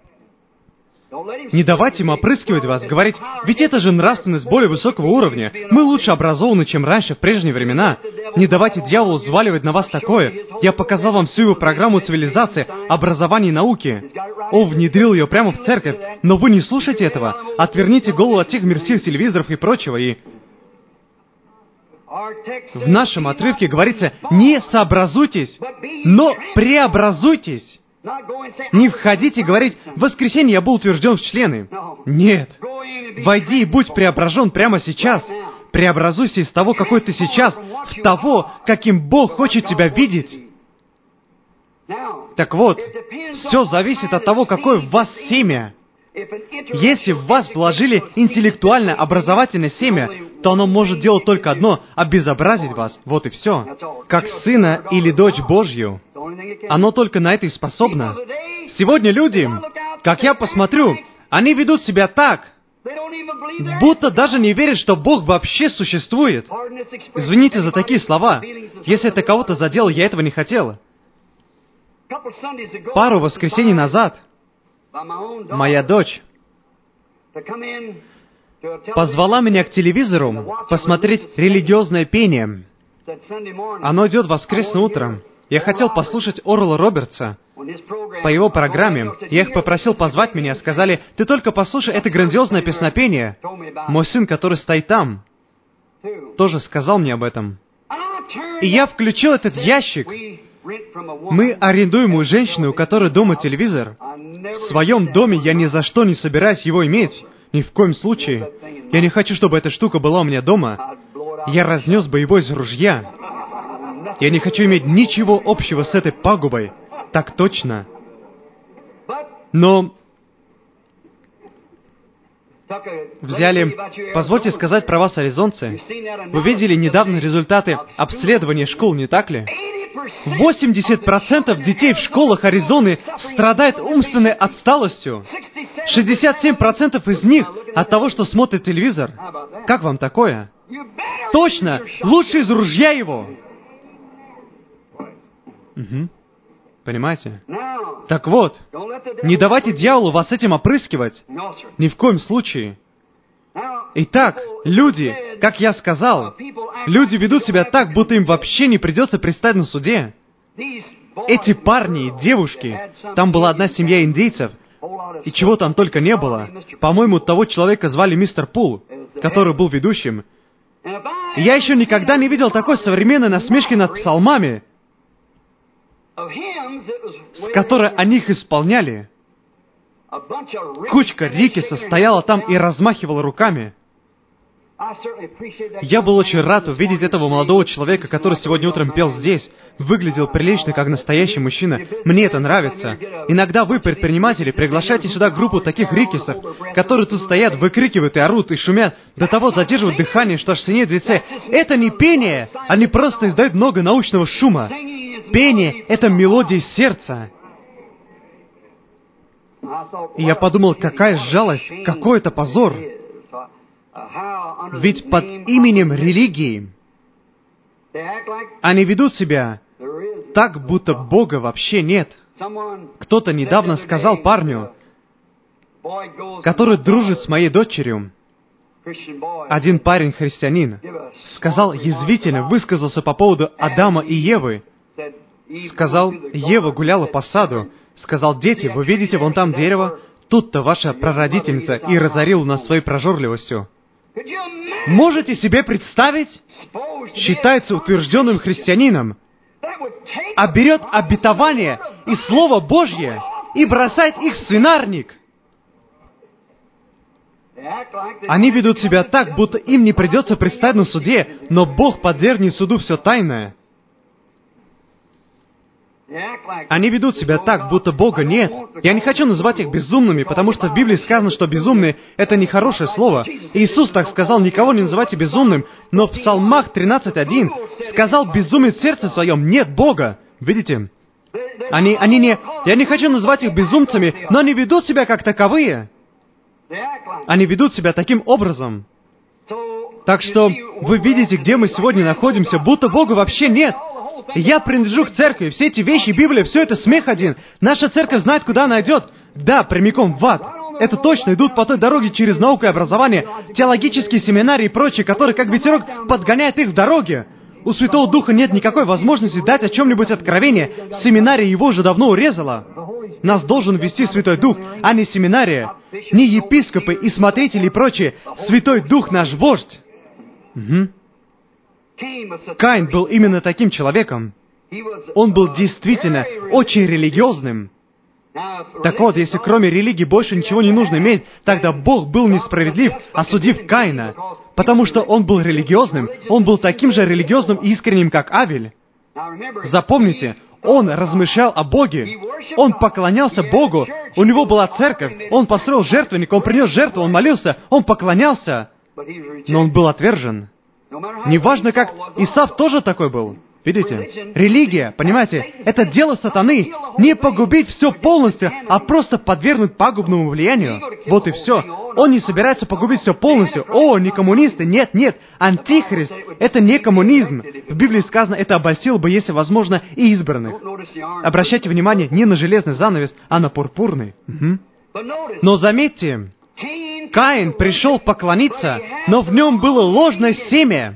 Speaker 1: Не давайте им опрыскивать вас, говорить, ведь это же нравственность более высокого уровня. Мы лучше образованы, чем раньше, в прежние времена. Не давайте дьяволу взваливать на вас такое. Я показал вам всю его программу цивилизации, образования и науки. Он внедрил ее прямо в церковь, но вы не слушаете этого. Отверните голову от тех мирских телевизоров и прочего, и... В нашем отрывке говорится, не сообразуйтесь, но преобразуйтесь. Не входите и говорить, в воскресенье я был утвержден в члены. Нет. Войди и будь преображен прямо сейчас. Преобразуйся из того, какой ты сейчас, в того, каким Бог хочет тебя видеть. Так вот, все зависит от того, какое в вас семя. Если в вас вложили интеллектуальное, образовательное семя, то оно может делать только одно — обезобразить вас. Вот и все. Как сына или дочь Божью. Оно только на это и способно. Сегодня люди, как я посмотрю, они ведут себя так, будто даже не верят, что Бог вообще существует. Извините за такие слова. Если это кого-то задело, я этого не хотел. Пару воскресений назад моя дочь позвала меня к телевизору посмотреть религиозное пение. Оно идет воскресным утром. Я хотел послушать Орла Робертса по его программе. Я их попросил позвать меня. Сказали, ты только послушай это грандиозное песнопение. Мой сын, который стоит там, тоже сказал мне об этом. И я включил этот ящик. Мы арендуем у женщины, у которой дома телевизор. В своем доме я ни за что не собираюсь его иметь. Ни в коем случае. Я не хочу, чтобы эта штука была у меня дома. Я разнес бы его из ружья. Я не хочу иметь ничего общего с этой пагубой. Так точно. Но взяли... Позвольте сказать про вас, аризонцы. Вы видели недавно результаты обследования школ, не так ли? 80% детей в школах Аризоны страдает умственной отсталостью. 67% из них от того, что смотрят телевизор. Как вам такое? Точно! Лучше из ружья его! Угу. Понимаете? Так вот, не давайте дьяволу вас этим опрыскивать. Ни в коем случае. Итак, люди, как я сказал, люди ведут себя так, будто им вообще не придется предстать на суде. Эти парни и девушки, там была одна семья индейцев, и чего там только не было. По-моему, того человека звали мистер Пул, который был ведущим. Я еще никогда не видел такой современной насмешки над псалмами, с которой они их исполняли. Кучка Рикиса стояла там и размахивала руками. Я был очень рад увидеть этого молодого человека, который сегодня утром пел здесь. Выглядел прилично, как настоящий мужчина. Мне это нравится. Иногда вы, предприниматели, приглашайте сюда группу таких Рикисов, которые тут стоят, выкрикивают и орут, и шумят, до того задерживают дыхание, что аж синеет в лице. Это не пение! Они просто издают много научного шума. Пение — это мелодия сердца. И я подумал, какая жалость, какой это позор. Ведь под именем религии они ведут себя так, будто Бога вообще нет. Кто-то недавно сказал парню, который дружит с моей дочерью, один парень, христианин, сказал, язвительно высказался по поводу Адама и Евы. Сказал, Ева гуляла по саду. Сказал, дети, вы видите вон там дерево? Тут-то ваша прародительница и разорила нас своей прожорливостью. Можете себе представить? Считается утвержденным христианином, а берет обетование и Слово Божье и бросает их в свинарник. Они ведут себя так, будто им не придется предстать на суде, но Бог подвергнет суду все тайное. Они ведут себя так, будто Бога нет. Я не хочу называть их безумными, потому что в Библии сказано, что безумные — это нехорошее слово. Иисус так сказал, никого не называйте безумным, но в Псалмах 13:1 сказал, безумец в сердце своем, нет Бога. Видите? Они не... Я не хочу называть их безумцами, но они ведут себя как таковые. Они ведут себя таким образом. Так что вы видите, где мы сегодня находимся, будто Бога вообще нет. Я принадлежу к церкви, все эти вещи, Библия, все это смех один. Наша церковь знает, куда она идет. Да, прямиком в ад. Это точно, идут по той дороге через науку и образование, теологические семинарии и прочее, которые как ветерок подгоняет их в дороге. У Святого Духа нет никакой возможности дать о чем-нибудь откровение. Семинария его уже давно урезала. Нас должен вести Святой Дух, а не семинария, не епископы и смотрители и прочее. Святой Дух наш вождь. Угу. Каин был именно таким человеком. Он был действительно очень религиозным. Так вот, если кроме религии больше ничего не нужно иметь, тогда Бог был несправедлив, осудив Каина, потому что он был религиозным, он был таким же религиозным и искренним, как Авель. Запомните, он размышлял о Боге, он поклонялся Богу, у него была церковь, он построил жертвенник, он принес жертву, он молился, он поклонялся, но он был отвержен. Неважно как, Исав тоже такой был. Видите? Религия, понимаете, это дело сатаны. Не погубить все полностью, а просто подвергнуть пагубному влиянию. Вот и все. Он не собирается погубить все полностью. О, не коммунисты, нет, нет. Антихрист, это не коммунизм. В Библии сказано, это обольстило бы, если возможно, и избранных. Обращайте внимание не на железный занавес, а на пурпурный. Угу. Но заметьте, Каин пришел поклониться, но в нем было ложное семя.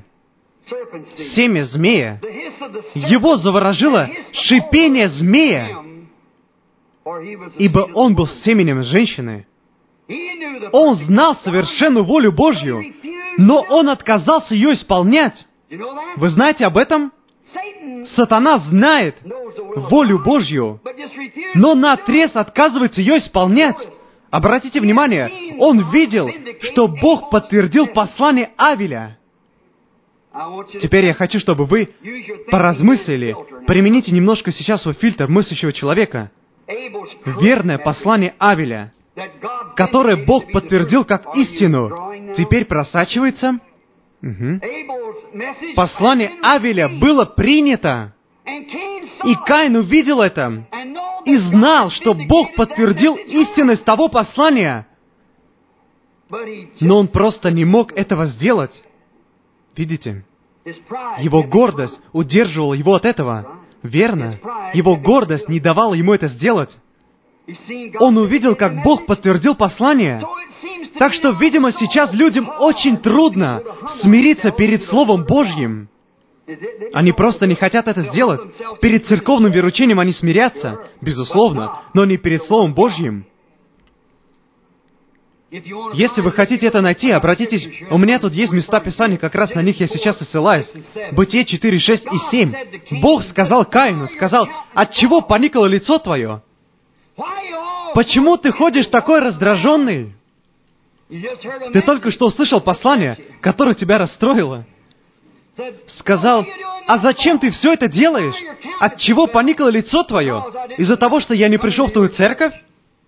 Speaker 1: Семя змея. Его заворожило шипение змея, ибо он был семенем женщины. Он знал совершенную волю Божью, но он отказался ее исполнять. Вы знаете об этом? Сатана знает волю Божью, но наотрез отказывается ее исполнять. Обратите внимание, он видел, что Бог подтвердил послание Авеля. Теперь я хочу, чтобы вы поразмыслили, примените немножко сейчас свой фильтр мыслящего человека. Верное послание Авеля, которое Бог подтвердил как истину, теперь просачивается. Угу. Послание Авеля было принято. И Каин увидел это и знал, что Бог подтвердил истинность того послания. Но он просто не мог этого сделать. Видите? Его гордость удерживала его от этого. Верно? Его гордость не давала ему это сделать. Он увидел, как Бог подтвердил послание. Так что, видимо, сейчас людям очень трудно смириться перед Словом Божьим. Они просто не хотят это сделать. Перед церковным вероучением они смирятся, безусловно, но не перед Словом Божьим. Если вы хотите это найти, обратитесь, у меня тут есть места Писания, как раз на них я сейчас и ссылаюсь. Бытие 4, 6 и 7. Бог сказал Каину, сказал: «Отчего поникло лицо твое? Почему ты ходишь такой раздраженный? Ты только что услышал послание, которое тебя расстроило». Сказал: «А зачем ты все это делаешь? Отчего поникло лицо твое? Из-за того, что я не пришел в твою церковь?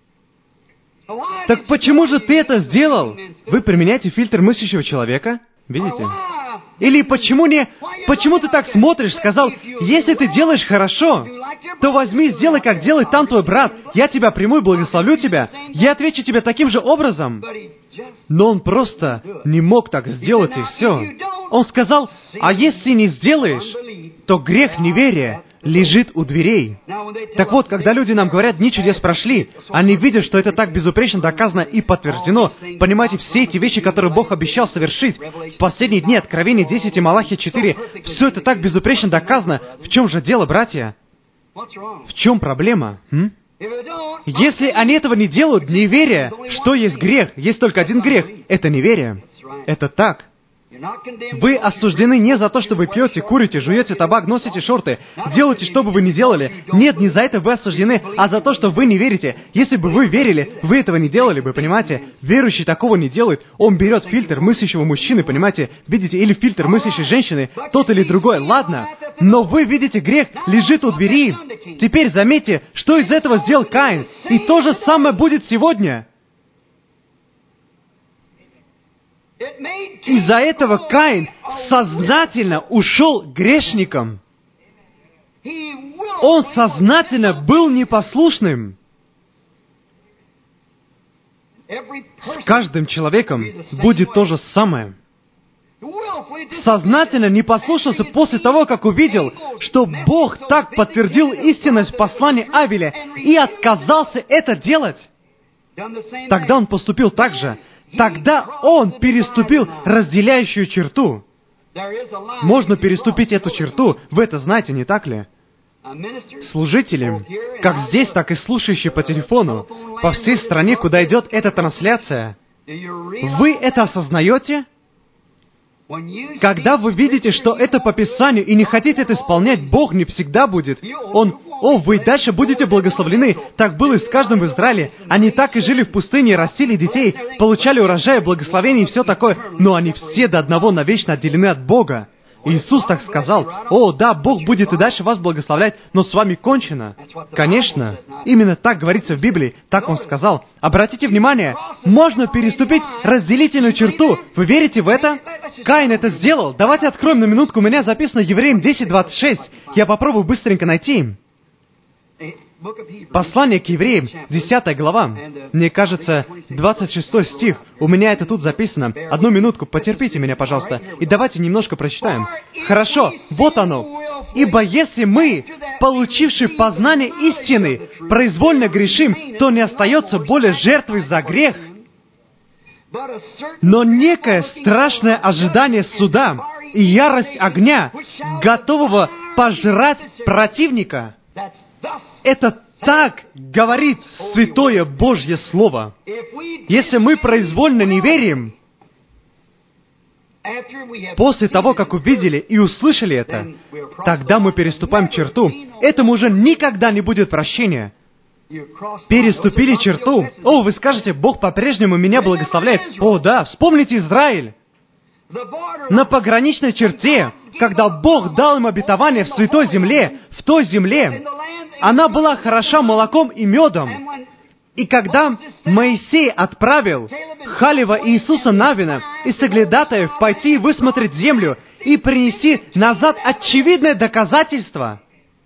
Speaker 1: Так почему же ты это сделал?» Вы применяете фильтр мыслящего человека? Видите? Или почему ты так смотришь? Сказал: «Если ты делаешь хорошо, то возьми и сделай, как делает там твой брат. Я тебя приму и благословлю тебя. Я отвечу тебе таким же образом». Но он просто не мог так сделать, и все. Он сказал: «А если не сделаешь, то грех неверия лежит у дверей». Так вот, когда люди нам говорят: «Дни чудес прошли», они видят, что это так безупречно доказано и подтверждено. Понимаете, все эти вещи, которые Бог обещал совершить в последние дни, Откровение 10 и Малахия 4, все это так безупречно доказано. В чем же дело, братья? В чем проблема? Если они этого не делают, неверие, что есть грех? Есть только один грех. Это неверие. Это так. Вы осуждены не за то, что вы пьете, курите, жуете табак, носите шорты, делаете, что бы вы ни делали. Нет, не за это вы осуждены, а за то, что вы не верите. Если бы вы верили, вы этого не делали бы, понимаете? Верующий такого не делает. Он берет фильтр мыслящего мужчины, понимаете? Видите? Или фильтр мыслящей женщины, тот или другой. Ладно. Но вы видите, грех лежит у двери. Теперь заметьте, что из этого сделал Каин. И то же самое будет сегодня. Из-за этого Каин сознательно ушел грешником. Он сознательно был непослушным. С каждым человеком будет то же самое. Сознательно не послушался после того, как увидел, что Бог так подтвердил истинность послания Авеля и отказался это делать. Тогда он поступил так же. Тогда он переступил разделяющую черту. Можно переступить эту черту, вы это знаете, не так ли? Служители, как здесь, так и слушающие по телефону, по всей стране, куда идет эта трансляция, вы это осознаете? Когда вы видите, что это по Писанию, и не хотите это исполнять, Бог не всегда будет. Вы дальше будете благословлены. Так было и с каждым в Израиле. Они так и жили в пустыне, растили детей, получали урожай, благословение и все такое. Но они все до одного навечно отделены от Бога. Иисус так сказал: да, Бог будет и дальше вас благословлять, но с вами кончено. Конечно, именно так говорится в Библии, так Он сказал. Обратите внимание, можно переступить разделительную черту. Вы верите в это? Каин это сделал. Давайте откроем на минутку, у меня записано Евреям 10:26. Я попробую быстренько найти. Послание к Евреям, 10 глава, мне кажется, 26 стих. У меня это тут записано. Одну минутку, потерпите меня, пожалуйста, и давайте немножко прочитаем. Хорошо, вот оно. «Ибо если мы, получившие познание истины, произвольно грешим, то не остается более жертвы за грех, но некое страшное ожидание суда и ярость огня, готового пожрать противника». Это так говорит Святое Божье Слово. Если мы произвольно не верим, после того, как увидели и услышали это, тогда мы переступаем черту. Этому уже никогда не будет прощения. Переступили черту. Вы скажете: Бог по-прежнему меня благословляет. Да, вспомните Израиль. На пограничной черте, когда Бог дал им обетование в святой земле, в той земле, она была хороша молоком и медом. И когда Моисей отправил Халева и Иисуса Навина и соглядатаев пойти и высмотреть землю и принести назад очевидное доказательство,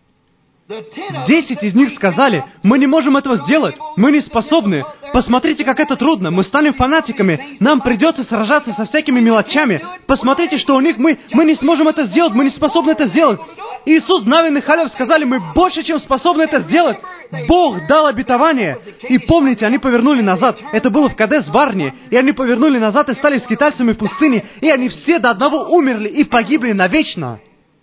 Speaker 1: 10 из них сказали: мы не можем этого сделать, мы не способны. Посмотрите, как это трудно, мы станем фанатиками, нам придется сражаться со всякими мелочами. Посмотрите, что у них, мы не сможем это сделать, мы не способны это сделать. Иисус, Навин и Халев сказали: мы больше, чем способны это сделать. Бог дал обетование. И помните, они повернули назад. Это было в Кадес-Барне. И они повернули назад и стали скитальцами в пустыне. И они все до одного умерли и погибли навечно.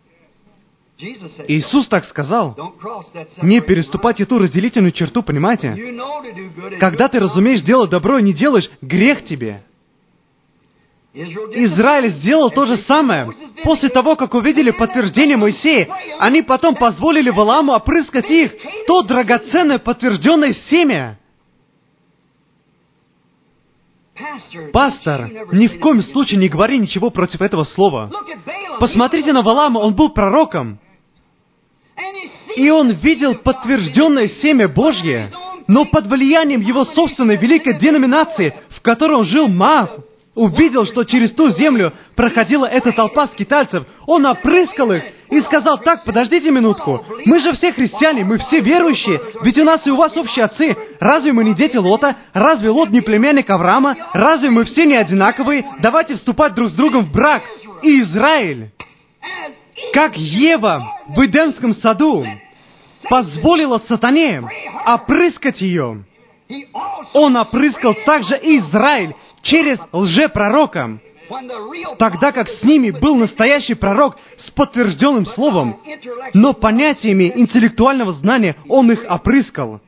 Speaker 1: Иисус так сказал. Не переступать эту разделительную черту, понимаете? Когда ты разумеешь делать добро и не делаешь, грех тебе. Израиль сделал то же самое. После того, как увидели подтверждение Моисея, они потом позволили Валааму опрыскать их, то драгоценное подтвержденное семя. Пастор, ни в коем случае не говори ничего против этого слова. Посмотрите на Валаама, он был пророком. И он видел подтвержденное семя Божье, но под влиянием его собственной великой деноминации, в которой он жил, Моав, увидел, что через ту землю проходила эта толпа скитальцев. Он опрыскал их и сказал: так, подождите минутку, мы же все христиане, мы все верующие, ведь у нас и у вас общие отцы. Разве мы не дети Лота? Разве Лот не племянник Авраама? Разве мы все не одинаковые? Давайте вступать друг с другом в брак. И Израиль, как Ева в Эдемском саду, позволила сатане опрыскать ее. Он опрыскал также и Израиль через лжепророка, тогда как с ними был настоящий пророк с подтвержденным словом, но понятиями интеллектуального знания он их опрыскал.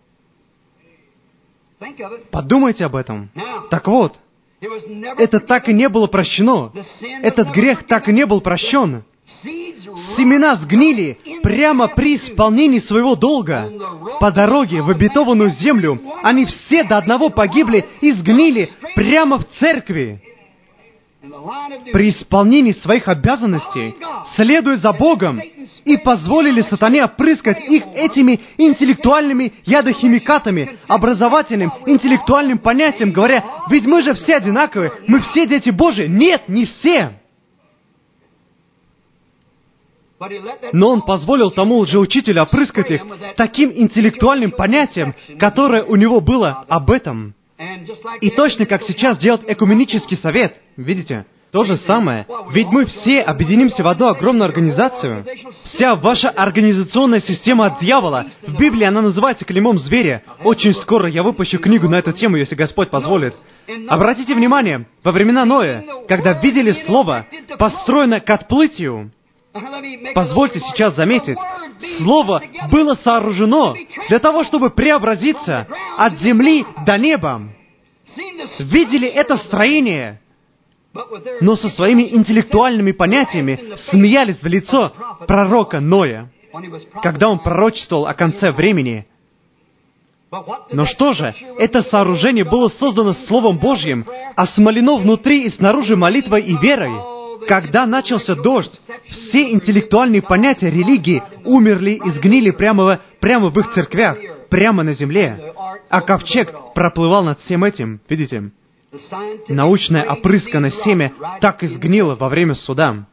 Speaker 1: Подумайте об этом. Так вот, это так и не было прощено. Этот грех так и не был прощен. Семена сгнили прямо при исполнении своего долга. По дороге в обетованную землю они все до одного погибли и сгнили прямо в церкви. При исполнении своих обязанностей, следуя за Богом, и позволили сатане опрыскать их этими интеллектуальными ядохимикатами, образовательным, интеллектуальным понятием, говоря: ведь мы же все одинаковые, мы все дети Божии. Нет, не все. Но он позволил тому лжеучителю опрыскать их таким интеллектуальным понятием, которое у него было об этом. И точно как сейчас делает экуменический совет, видите, то же самое. Ведь мы все объединимся в одну огромную организацию. Вся ваша организационная система от дьявола, в Библии она называется клеймом зверя. Очень скоро я выпущу книгу на эту тему, если Господь позволит. Обратите внимание, во времена Ноя, когда видели слово, построено к отплытию, позвольте сейчас заметить, Слово было сооружено для того, чтобы преобразиться от земли до неба. Видели это строение, но со своими интеллектуальными понятиями смеялись в лицо пророка Ноя, когда он пророчествовал о конце времени. Но что же, это сооружение было создано Словом Божьим, осмолено внутри и снаружи молитвой и верой. Когда начался дождь, все интеллектуальные понятия религии умерли и сгнили прямо в их церквях, прямо на земле. А ковчег проплывал над всем этим, видите? Научное опрысканное семя так и сгнило во время суда.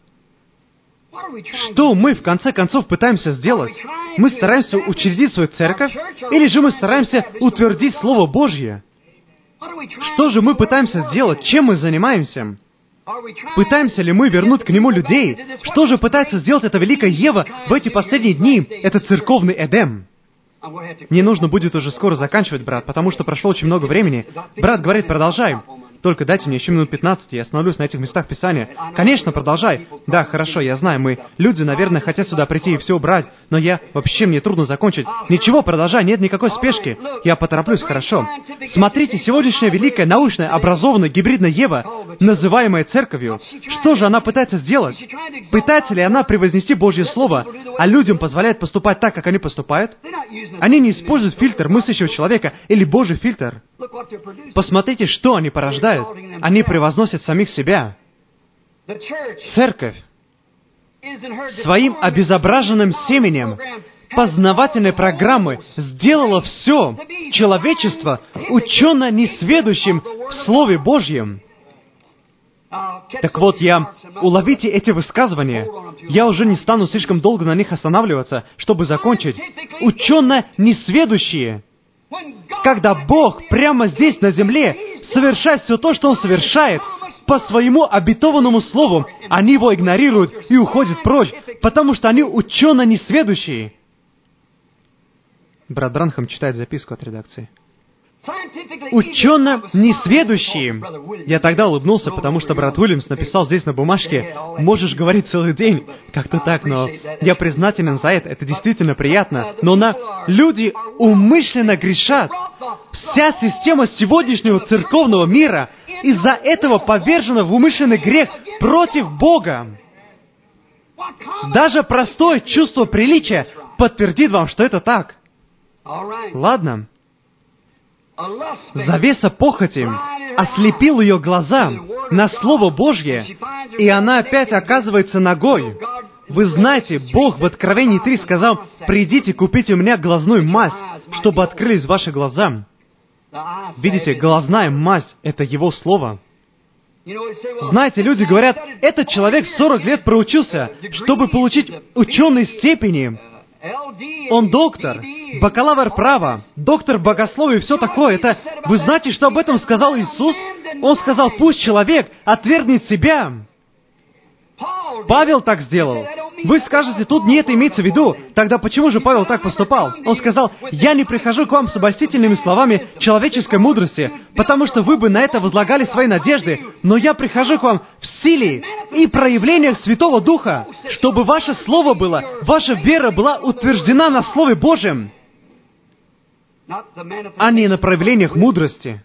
Speaker 1: Что мы, в конце концов, пытаемся сделать? Мы стараемся учредить свою церковь, или же мы стараемся утвердить Слово Божье? Что же мы пытаемся сделать? Чем мы занимаемся? Пытаемся ли мы вернуть к Нему людей? Что же пытается сделать эта великая Ева в эти последние дни? Это церковный Эдем. Мне нужно будет уже скоро заканчивать, брат, потому что прошло очень много времени. Брат говорит: продолжай. Только дайте мне еще минут 15, я остановлюсь на этих местах Писания. Конечно, продолжай. Да, хорошо, я знаю, люди, наверное, хотят сюда прийти и все убрать, но мне трудно закончить. Ничего, продолжай, нет никакой спешки. Я потороплюсь, хорошо. Смотрите, сегодняшняя великая, научная, образованная, гибридная Ева, называемая церковью, что же она пытается сделать? Пытается ли она превознести Божье Слово, а людям позволяет поступать так, как они поступают? Они не используют фильтр мыслящего человека или Божий фильтр. Посмотрите, что они порождают. Они превозносят самих себя. Церковь своим обезображенным семенем познавательной программы сделала все человечество учено несведущим в Слове Божьем. Так вот, уловите эти высказывания. Я уже не стану слишком долго на них останавливаться, чтобы закончить. Учено-несведущие. Когда Бог прямо здесь, на земле, совершает все то, что Он совершает, по своему обетованному слову, они его игнорируют и уходят прочь, потому что они учено-несведущие. Брат Бранхам читает записку от редакции. Учено-несведущие. Я тогда улыбнулся, потому что брат Уильямс написал здесь на бумажке: «Можешь говорить целый день». Как-то так, но я признателен за это действительно приятно. Но люди умышленно грешат. Вся система сегодняшнего церковного мира из-за этого повержена в умышленный грех против Бога. Даже простое чувство приличия подтвердит вам, что это так. Ладно. Завеса похоти ослепил ее глаза на Слово Божье, и она опять оказывается нагой. Вы знаете, Бог в Откровении 3 сказал: «Придите, купите у меня глазную мазь, чтобы открылись ваши глаза». Видите, глазная мазь — это Его Слово. Знаете, люди говорят: этот человек 40 лет проучился, чтобы получить ученые степени. Он доктор, бакалавр права, доктор богословия и все такое. Вы знаете, что об этом сказал Иисус? Он сказал: пусть человек отвергнет себя. Павел так сделал. Вы скажете, тут не это имеется в виду. Тогда почему же Павел так поступал? Он сказал: «Я не прихожу к вам с обольстительными словами человеческой мудрости, потому что вы бы на это возлагали свои надежды, но я прихожу к вам в силе и проявлениях Святого Духа, чтобы ваше слово было, ваша вера была утверждена на Слове Божьем, а не на проявлениях мудрости».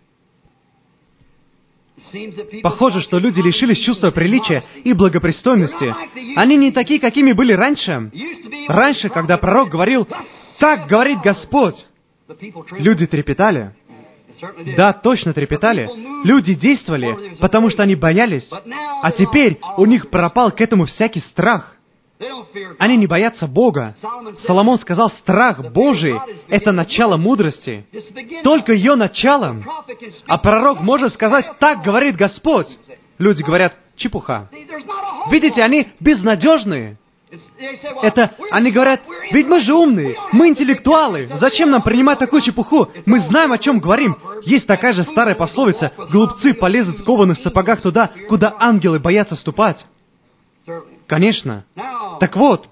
Speaker 1: Похоже, что люди лишились чувства приличия и благопристойности. Они не такие, какими были раньше. Раньше, когда пророк говорил: «Так говорит Господь», люди трепетали. Да, точно трепетали. Люди действовали, потому что они боялись. А теперь у них пропал к этому всякий страх. Они не боятся Бога. Соломон сказал: страх Божий — это начало мудрости. Только ее начало. А пророк может сказать: «Так говорит Господь». Люди говорят: чепуха. Видите, они безнадежные. Они говорят: ведь мы же умные, мы интеллектуалы, зачем нам принимать такую чепуху? Мы знаем, о чем говорим. Есть такая же старая пословица: глупцы полезут в кованых сапогах туда, куда ангелы боятся ступать. Конечно. Так вот,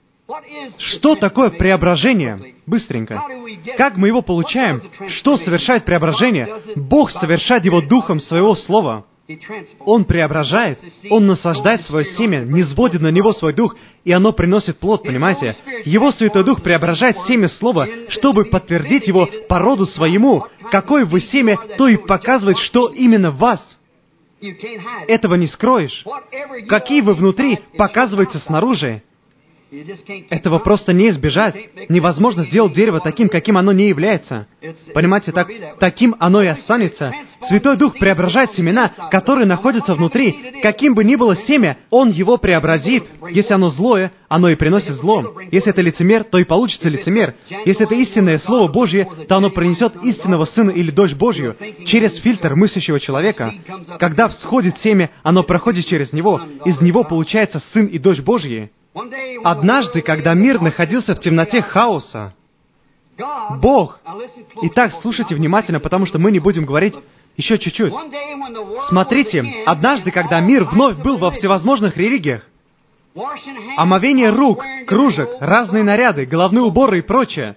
Speaker 1: что такое преображение? Быстренько. Как мы его получаем? Что совершает преображение? Бог совершает его духом своего слова. Он преображает, Он насаждает свое семя, низводит на него свой дух, и оно приносит плод, понимаете? Его Святой Дух преображает семя слова, чтобы подтвердить его по роду своему. Какое вы семя, то и показывает, что именно в вас. Этого не скроешь. Какие вы внутри, показывается снаружи. Этого просто не избежать. Невозможно сделать дерево таким, каким оно не является. Понимаете, таким оно и останется. Святой Дух преображает семена, которые находятся внутри. Каким бы ни было семя, Он его преобразит. Если оно злое, оно и приносит зло. Если это лицемер, то и получится лицемер. Если это истинное Слово Божье, то оно принесет истинного Сына или Дочь Божью через фильтр мыслящего человека. Когда всходит семя, оно проходит через него. Из него получается Сын и Дочь Божьи. Однажды, когда мир находился в темноте хаоса, Бог... Итак, слушайте внимательно, потому что мы не будем говорить еще чуть-чуть. Смотрите, однажды, когда мир вновь был во всевозможных религиях, омовение рук, кружек, разные наряды, головные уборы и прочее,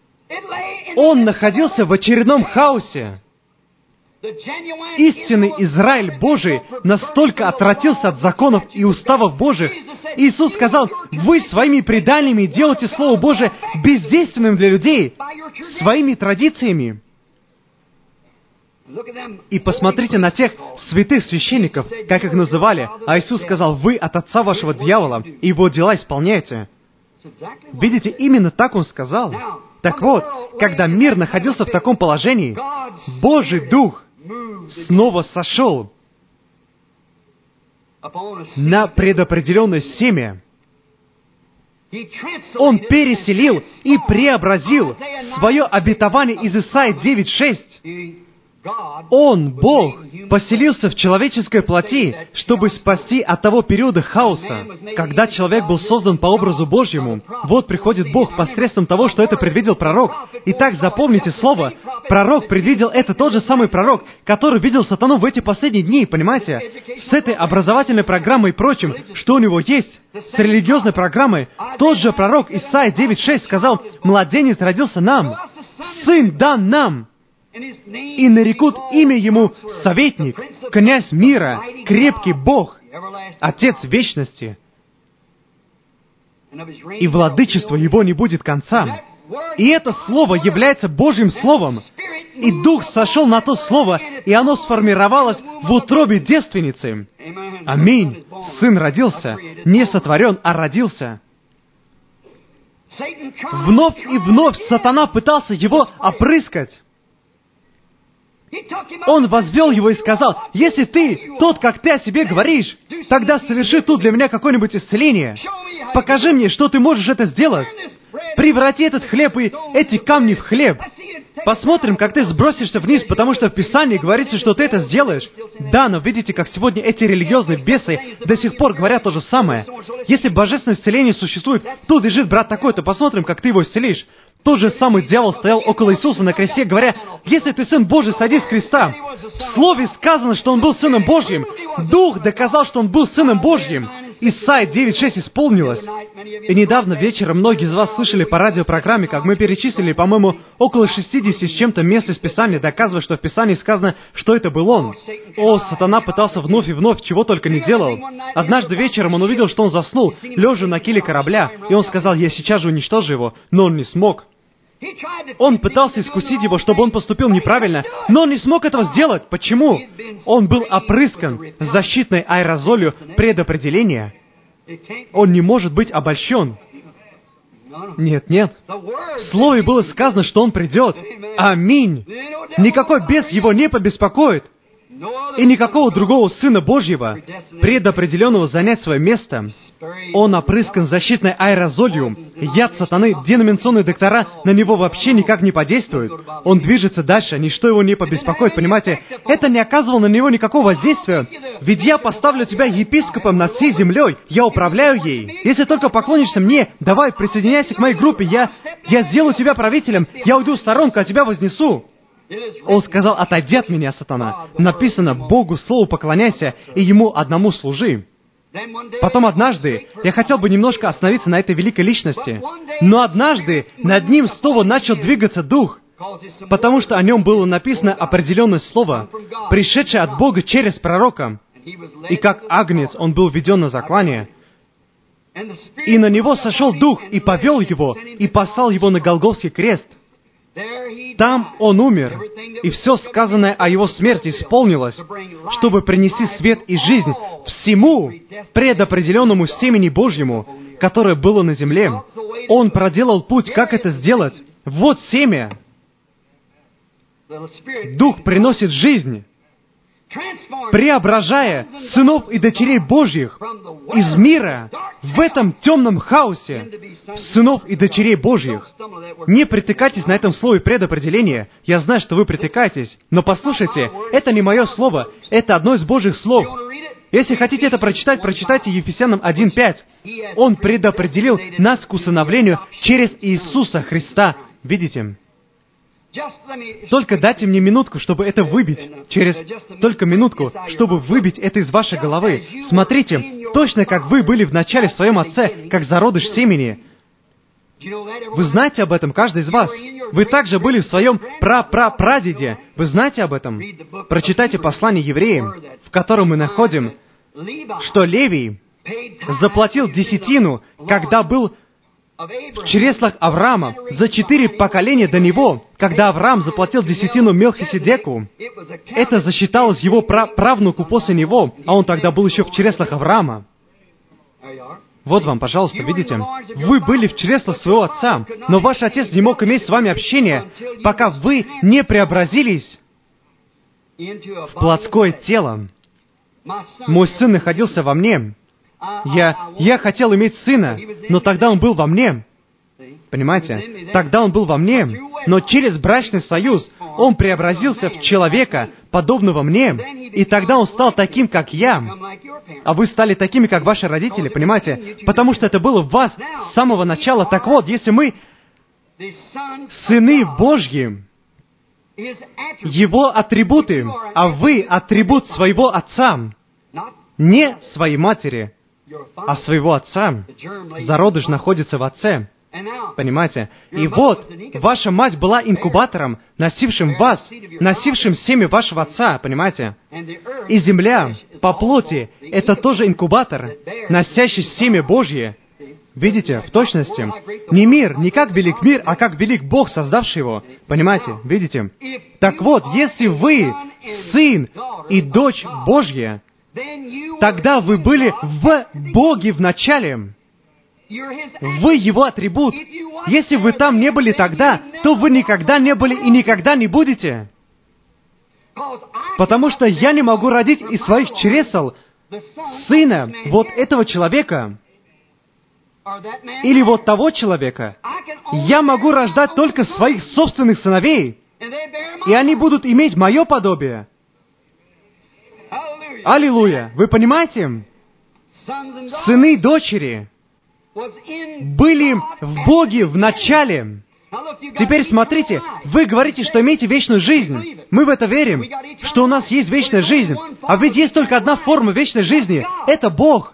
Speaker 1: он находился в очередном хаосе. Истинный Израиль Божий настолько отвратился от законов и уставов Божьих. Иисус сказал: «Вы своими преданиями делаете Слово Божие бездейственным для людей, своими традициями». И посмотрите на тех святых священников, как их называли. А Иисус сказал: «Вы от отца вашего дьявола, и его дела исполняете». Видите, именно так Он сказал. Так вот, когда мир находился в таком положении, Божий Дух снова сошел на предопределенное семя. Он переселил и преобразил свое обетование из Исаии 9:6. Он, Бог, поселился в человеческой плоти, чтобы спасти от того периода хаоса, когда человек был создан по образу Божьему. Вот приходит Бог посредством того, что это предвидел пророк. Итак, запомните слово. Пророк предвидел это тот же самый пророк, который видел сатану в эти последние дни, понимаете? С этой образовательной программой и прочим, что у него есть, с религиозной программой, тот же пророк Исайя 9:6 сказал: «Младенец родился нам, сын дан нам, и нарекут имя ему Советник, Князь мира, Крепкий Бог, Отец вечности, и владычество его не будет конца». И это Слово является Божьим Словом. И Дух сошел на то Слово, и оно сформировалось в утробе девственницы. Аминь. Сын родился, не сотворен, а родился. Вновь и вновь сатана пытался его опрыскать. Он возвел его и сказал: «Если ты тот, как ты о себе говоришь, тогда соверши тут для меня какое-нибудь исцеление. Покажи мне, что ты можешь это сделать. Преврати этот хлеб и эти камни в хлеб. Посмотрим, как ты сбросишься вниз, потому что в Писании говорится, что ты это сделаешь». Да, но видите, как сегодня эти религиозные бесы до сих пор говорят то же самое. Если божественное исцеление существует, тут лежит брат такой-то, посмотрим, как ты его исцелишь. Тот же самый дьявол стоял около Иисуса на кресте, говоря: «Если ты Сын Божий, сойди с креста». В Слове сказано, что Он был Сыном Божьим. Дух доказал, что Он был Сыном Божьим. Исайя 9:6 исполнилось. И недавно вечером многие из вас слышали по радиопрограмме, как мы перечислили, по-моему, около 60 с чем-то мест из Писания, доказывая, что в Писании сказано, что это был он. О, сатана пытался вновь и вновь, чего только не делал. Однажды вечером он увидел, что он заснул, лежа на киле корабля, и он сказал: «Я сейчас же уничтожу его», но он не смог. Он пытался искусить его, чтобы он поступил неправильно, но он не смог этого сделать. Почему? Он был опрыскан защитной аэрозолью предопределения. Он не может быть обольщен. Нет, нет. В Слове было сказано, что он придет. Аминь. Никакой бес его не побеспокоит. И никакого другого Сына Божьего, предопределенного занять свое место. Он опрыскан защитной аэрозолью. Яд сатаны, деноминационные доктора на него вообще никак не подействуют. Он движется дальше, ничто его не побеспокоит, понимаете? Это не оказывало на него никакого воздействия. Ведь я поставлю тебя епископом над всей землей, я управляю ей. Если только поклонишься мне, давай, присоединяйся к моей группе, я сделаю тебя правителем, я уйду в сторонку, а тебя вознесу. Он сказал: «Отойди от меня, сатана». Написано: «Богу Слову поклоняйся, и Ему одному служи». Потом однажды, я хотел бы немножко остановиться на этой великой личности, но однажды над ним снова начал двигаться Дух, потому что о нем было написано определенное слово, пришедшее от Бога через пророка. И как агнец он был введен на заклание, и на него сошел Дух, и повел его, и послал его на Голгофский крест. Там он умер, и все сказанное о его смерти исполнилось, чтобы принести свет и жизнь всему предопределенному семени Божьему, которое было на земле. Он проделал путь, как это сделать. Вот семя. Дух приносит жизнь, преображая сынов и дочерей Божьих из мира в этом темном хаосе, сынов и дочерей Божьих. Не притыкайтесь на этом слове предопределения. Я знаю, что вы притыкаетесь, но послушайте, это не мое слово, это одно из Божьих слов. Если хотите это прочитать, прочитайте Ефесянам 1:5. Он предопределил нас к усыновлению через Иисуса Христа. Видите? Только дайте мне минутку, чтобы это выбить. Только минутку, чтобы выбить это из вашей головы. Смотрите, точно как вы были в начале в своем отце, как зародыш семени. Вы знаете об этом, каждый из вас. Вы также были в своем прадеде. Вы знаете об этом? Прочитайте послание Евреям, в котором мы находим, что Левий заплатил десятину, когда был в чреслах Авраама, за 4 поколения до него, когда Авраам заплатил десятину Мелхиседеку. Это засчиталось его правнуку после него, а он тогда был еще в чреслах Авраама. Вот вам, пожалуйста, видите? Вы были в чреслах своего отца, но ваш отец не мог иметь с вами общение, пока вы не преобразились в плотское тело. Мой сын находился во мне. Я хотел иметь сына, но тогда он был во мне. Понимаете? Тогда он был во мне, но через брачный союз он преобразился в человека, подобного мне, и тогда он стал таким, как я. А вы стали такими, как ваши родители, понимаете? Потому что это было в вас с самого начала. Так вот, если мы сыны Божьи, Его атрибуты, а вы атрибут своего отца, не своей матери, а своего отца. Зародыш находится в отце. Понимаете? И вот, ваша мать была инкубатором, носившим вас, носившим семя вашего отца, понимаете? И земля, по плоти, это тоже инкубатор, носящий семя Божье. Видите, в точности. Не мир, не как велик мир, а как велик Бог, создавший его. Понимаете? Видите? Так вот, если вы сын и дочь Божья, тогда вы были в Боге в начале. Вы Его атрибут. Если вы там не были тогда, то вы никогда не были и никогда не будете. Потому что я не могу родить из своих чресел сына вот этого человека или вот того человека. Я могу рождать только своих собственных сыновей, и они будут иметь мое подобие. Аллилуйя! Вы понимаете? Сыны и дочери были в Боге в начале. Теперь смотрите, вы говорите, что имеете вечную жизнь. Мы в это верим, что у нас есть вечная жизнь. А ведь есть только одна форма вечной жизни. Это Бог.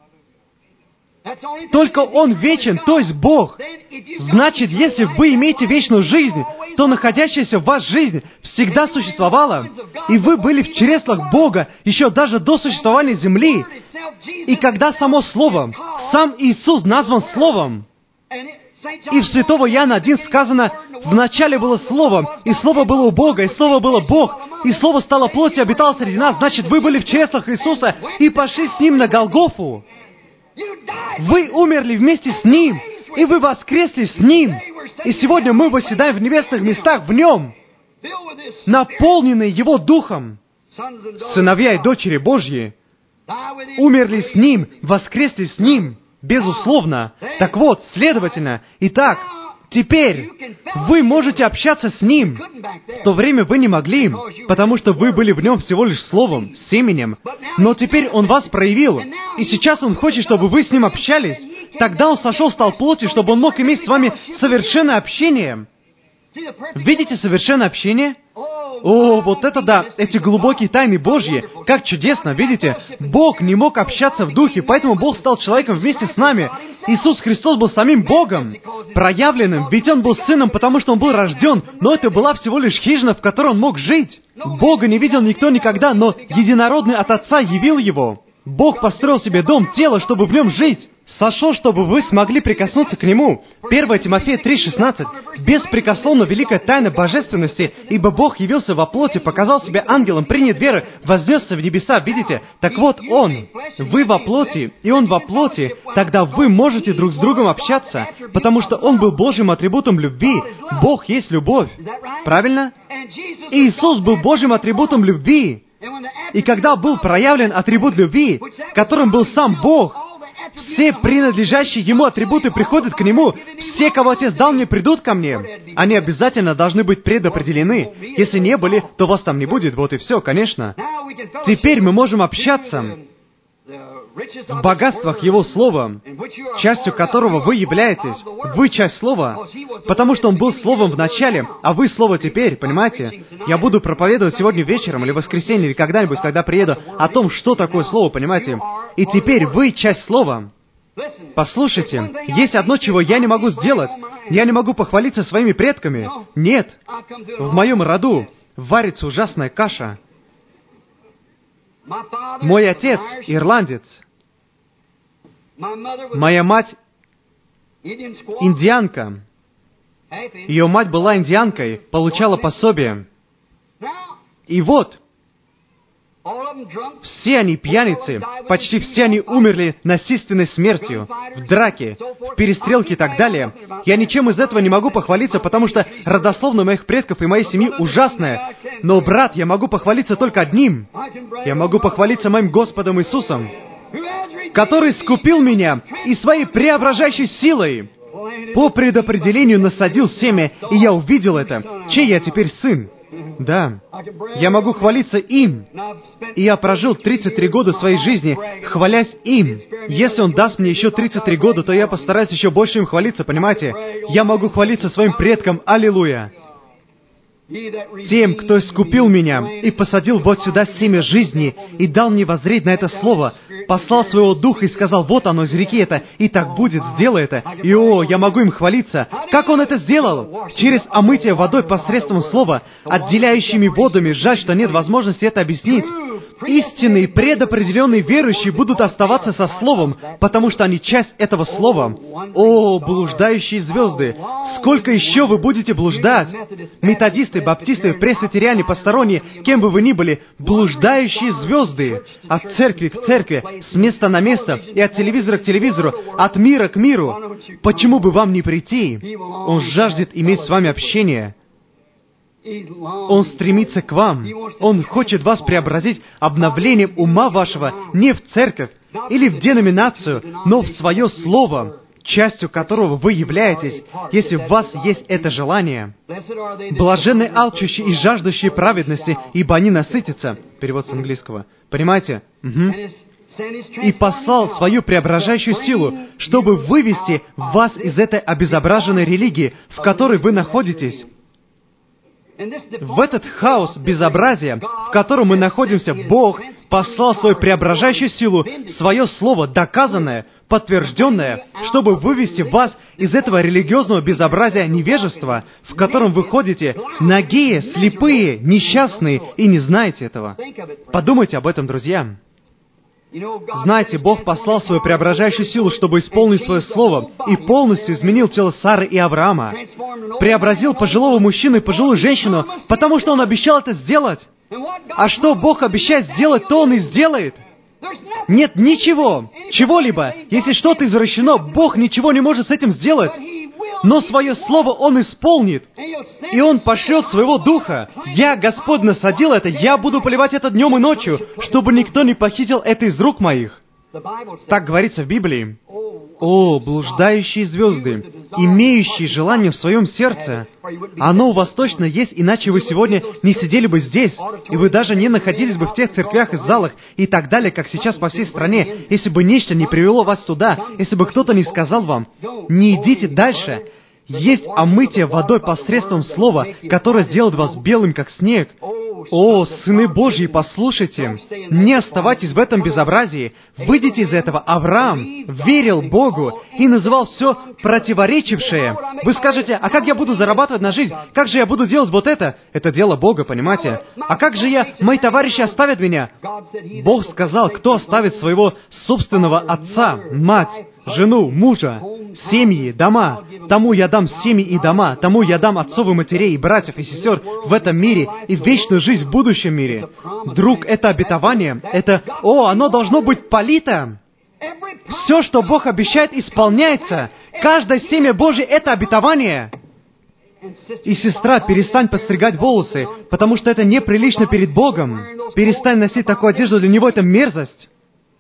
Speaker 1: Только Он вечен, то есть Бог. Значит, если вы имеете вечную жизнь, то находящаяся в вас жизнь всегда существовала, и вы были в чреслах Бога еще даже до существования земли. И когда само Слово, сам Иисус назван Словом, и в Святого Иоанна 1 сказано, «В начале было Слово, и Слово было у Бога, и Слово было Бог, и Слово стало плотью и обитало среди нас». Значит, вы были в чреслах Иисуса и пошли с Ним на Голгофу. Вы умерли вместе с Ним, и вы воскресли с Ним. И сегодня мы восседаем в небесных местах в Нем, наполненные Его Духом. Сыновья и дочери Божьи умерли с Ним, воскресли с Ним, безусловно. Так вот, следовательно, итак, теперь вы можете общаться с Ним. В то время вы не могли, потому что вы были в Нем всего лишь словом, семенем. Но теперь Он вас проявил, и сейчас Он хочет, чтобы вы с Ним общались. Тогда Он сошел, стал плотью, чтобы Он мог иметь с вами совершенное общение. Видите совершенное общение? О, вот это да, эти глубокие тайны Божьи. Как чудесно, видите? Бог не мог общаться в духе, поэтому Бог стал человеком вместе с нами. Иисус Христос был самим Богом, проявленным, ведь Он был Сыном, потому что Он был рожден, но это была всего лишь хижина, в которой Он мог жить. Бога не видел никто никогда, но единородный от Отца явил Его. Бог построил себе дом, тело, чтобы в нем жить. Сошел, чтобы вы смогли прикоснуться к Нему. 1 Тимофея 3,16. Беспрекословно великая тайна божественности, ибо Бог явился во плоти, показал себя ангелом, принят веры, вознесся в небеса. Видите? Так вот, Он. Вы во плоти, и Он во плоти. Тогда вы можете друг с другом общаться, потому что Он был Божьим атрибутом любви. Бог есть любовь. Правильно? И Иисус был Божьим атрибутом любви. И когда был проявлен атрибут любви, которым был сам Бог, все принадлежащие Ему атрибуты приходят к Нему. Все, кого Отец дал мне, придут ко мне. Они обязательно должны быть предопределены. Если не были, то вас там не будет. Вот и все, конечно. Теперь мы можем общаться в богатствах Его Слова, частью которого вы являетесь. Вы часть Слова, потому что Он был Словом в начале, а вы Слово теперь, понимаете? Я буду проповедовать сегодня вечером или в воскресенье, или когда-нибудь, когда приеду, о том, что такое Слово, понимаете? И теперь вы часть Слова. Послушайте, есть одно, чего я не могу сделать. Я не могу похвалиться своими предками. Нет. В моем роду варится ужасная каша. Мой отец — ирландец. Моя мать — индианка. Ее мать была индианкой, получала пособие. И вот, все они пьяницы, почти все они умерли насильственной смертью, в драке, в перестрелке и так далее. Я ничем из этого не могу похвалиться, потому что родословная моих предков и моей семьи ужасная. Но, брат, я могу похвалиться только одним. Я могу похвалиться моим Господом Иисусом, который скупил меня и своей преображающей силой по предопределению насадил семя, и я увидел это. Чей я теперь сын? Да, я могу хвалиться им. И я прожил 33 года своей жизни, хвалясь им. Если Он даст мне еще 33 года, то я постараюсь еще больше им хвалиться, понимаете? Я могу хвалиться своим предкам. Аллилуйя! Тем, кто искупил меня и посадил вот сюда семя жизни и дал мне воззреть на это слово, послал своего Духа и сказал, вот оно, изреки это, и так будет, сделай это. И я могу им хвалиться. Как Он это сделал? Через омытие водой посредством слова, отделяющими водами. Жаль, что нет возможности это объяснить. Истинные, предопределенные верующие будут оставаться со Словом, потому что они часть этого Слова. О, блуждающие звезды! Сколько еще вы будете блуждать? Методисты, баптисты, пресвитериане, посторонние, кем бы вы ни были, блуждающие звезды! От церкви к церкви, с места на место, и от телевизора к телевизору, от мира к миру. Почему бы вам не прийти? Он жаждет иметь с вами общение. Он стремится к вам. Он хочет вас преобразить обновлением ума вашего не в церковь или в деноминацию, но в свое Слово, частью которого вы являетесь, если в вас есть это желание. Блаженны алчущие и жаждущие праведности, ибо они насытятся. Перевод с английского. Понимаете? И послал свою преображающую силу, чтобы вывести вас из этой обезображенной религии, в которой вы находитесь. В этот хаос безобразия, в котором мы находимся, Бог послал свою преображающую силу, свое Слово, доказанное, подтвержденное, чтобы вывести вас из этого религиозного безобразия невежества, в котором вы ходите нагие, слепые, несчастные и не знаете этого. Подумайте об этом, друзья. Знаете, Бог послал свою преображающую силу, чтобы исполнить свое слово, и полностью изменил тело Сары и Авраама. Преобразил пожилого мужчину и пожилую женщину, потому что Он обещал это сделать. А что Бог обещает сделать, то Он и сделает. Нет ничего, чего-либо. Если что-то извращено, Бог ничего не может с этим сделать. Но свое слово Он исполнит. И Он пошлет своего Духа. Я, Господь, насадил это, я буду поливать это днем и ночью, чтобы никто не похитил это из рук моих. Так говорится в Библии. О, блуждающие звезды, имеющие желание в своем сердце. Оно у вас точно есть, иначе вы сегодня не сидели бы здесь, и вы даже не находились бы в тех церквях и залах и так далее, как сейчас по всей стране, если бы нечто не привело вас туда, если бы кто-то не сказал вам, не идите дальше. Есть омытие водой посредством слова, которое сделает вас белым, как снег. О, сыны Божьи, послушайте, не оставайтесь в этом безобразии. Выйдите из этого. Авраам верил Богу и называл все противоречившее. Вы скажете, а как я буду зарабатывать на жизнь? Как же я буду делать вот это? Это дело Бога, понимаете? А как же мои товарищи оставят меня? Бог сказал, кто оставит своего собственного отца, мать, жену, мужа, семьи, дома, тому я дам семьи и дома, тому я дам отцов и матерей, и братьев, и сестер в этом мире, и вечную жизнь в будущем мире. Друг, это обетование, оно должно быть полито. Все, что Бог обещает, исполняется. Каждое семя Божье — это обетование. И, сестра, перестань подстригать волосы, потому что это неприлично перед Богом. Перестань носить такую одежду, для Него это мерзость.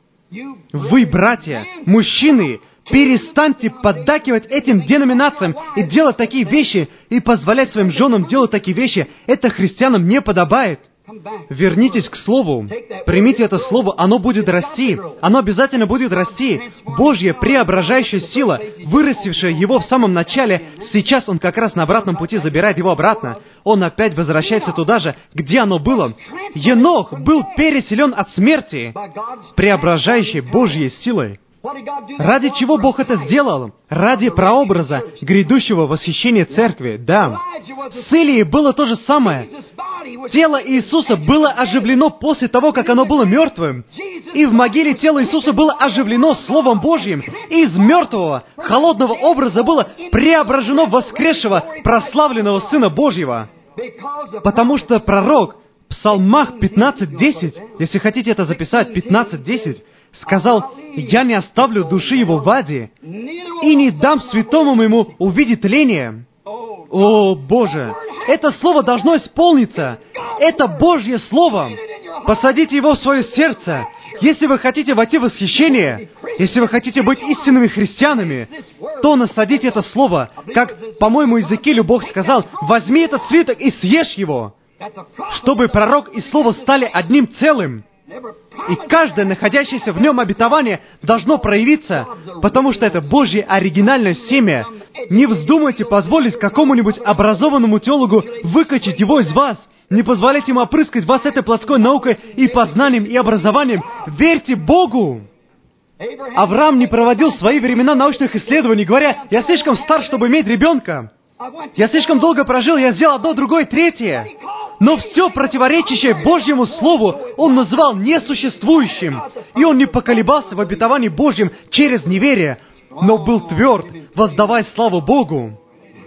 Speaker 1: Вы, братья, мужчины, перестаньте поддакивать этим деноминациям и делать такие вещи, и позволять своим женам делать такие вещи. Это христианам не подобает. Вернитесь к Слову. Примите это Слово, оно будет расти. Оно обязательно будет расти. Божья преображающая сила, вырастившая его в самом начале, сейчас Он как раз на обратном пути забирает его обратно. Он опять возвращается туда же, где оно было. Енох был переселен от смерти преображающей Божьей силой. Ради чего Бог это сделал? Ради прообраза грядущего восхищения церкви, да. С Илией было то же самое. Тело Иисуса было оживлено после того, как оно было мертвым. И в могиле тело Иисуса было оживлено Словом Божьим. И из мертвого, холодного образа было преображено воскресшего, прославленного Сына Божьего. Потому что пророк в Псалмах 15:10, если хотите это записать, 15:10, сказал, «Я не оставлю души его в аде, и не дам святому моему увидеть тление». О, Боже! Это Слово должно исполниться. Это Божье Слово. Посадите его в свое сердце. Если вы хотите войти в восхищение, если вы хотите быть истинными христианами, то насадите это слово, как, по-моему, Иезекиилю Бог сказал, «Возьми этот свиток и съешь его», чтобы пророк и слово стали одним целым. И каждое находящееся в нем обетование должно проявиться, потому что это Божье оригинальное семя. Не вздумайте позволить какому-нибудь образованному теологу выкачать его из вас. Не позволяйте ему опрыскать вас этой плотской наукой и познанием, и образованием. Верьте Богу! Авраам не проводил свои времена научных исследований, говоря, «Я слишком стар, чтобы иметь ребенка. Я слишком долго прожил, я сделал одно, другое, третье». Но все противоречащее Божьему Слову он называл несуществующим. И он не поколебался в обетовании Божьем через неверие, но был тверд, воздавая славу Богу.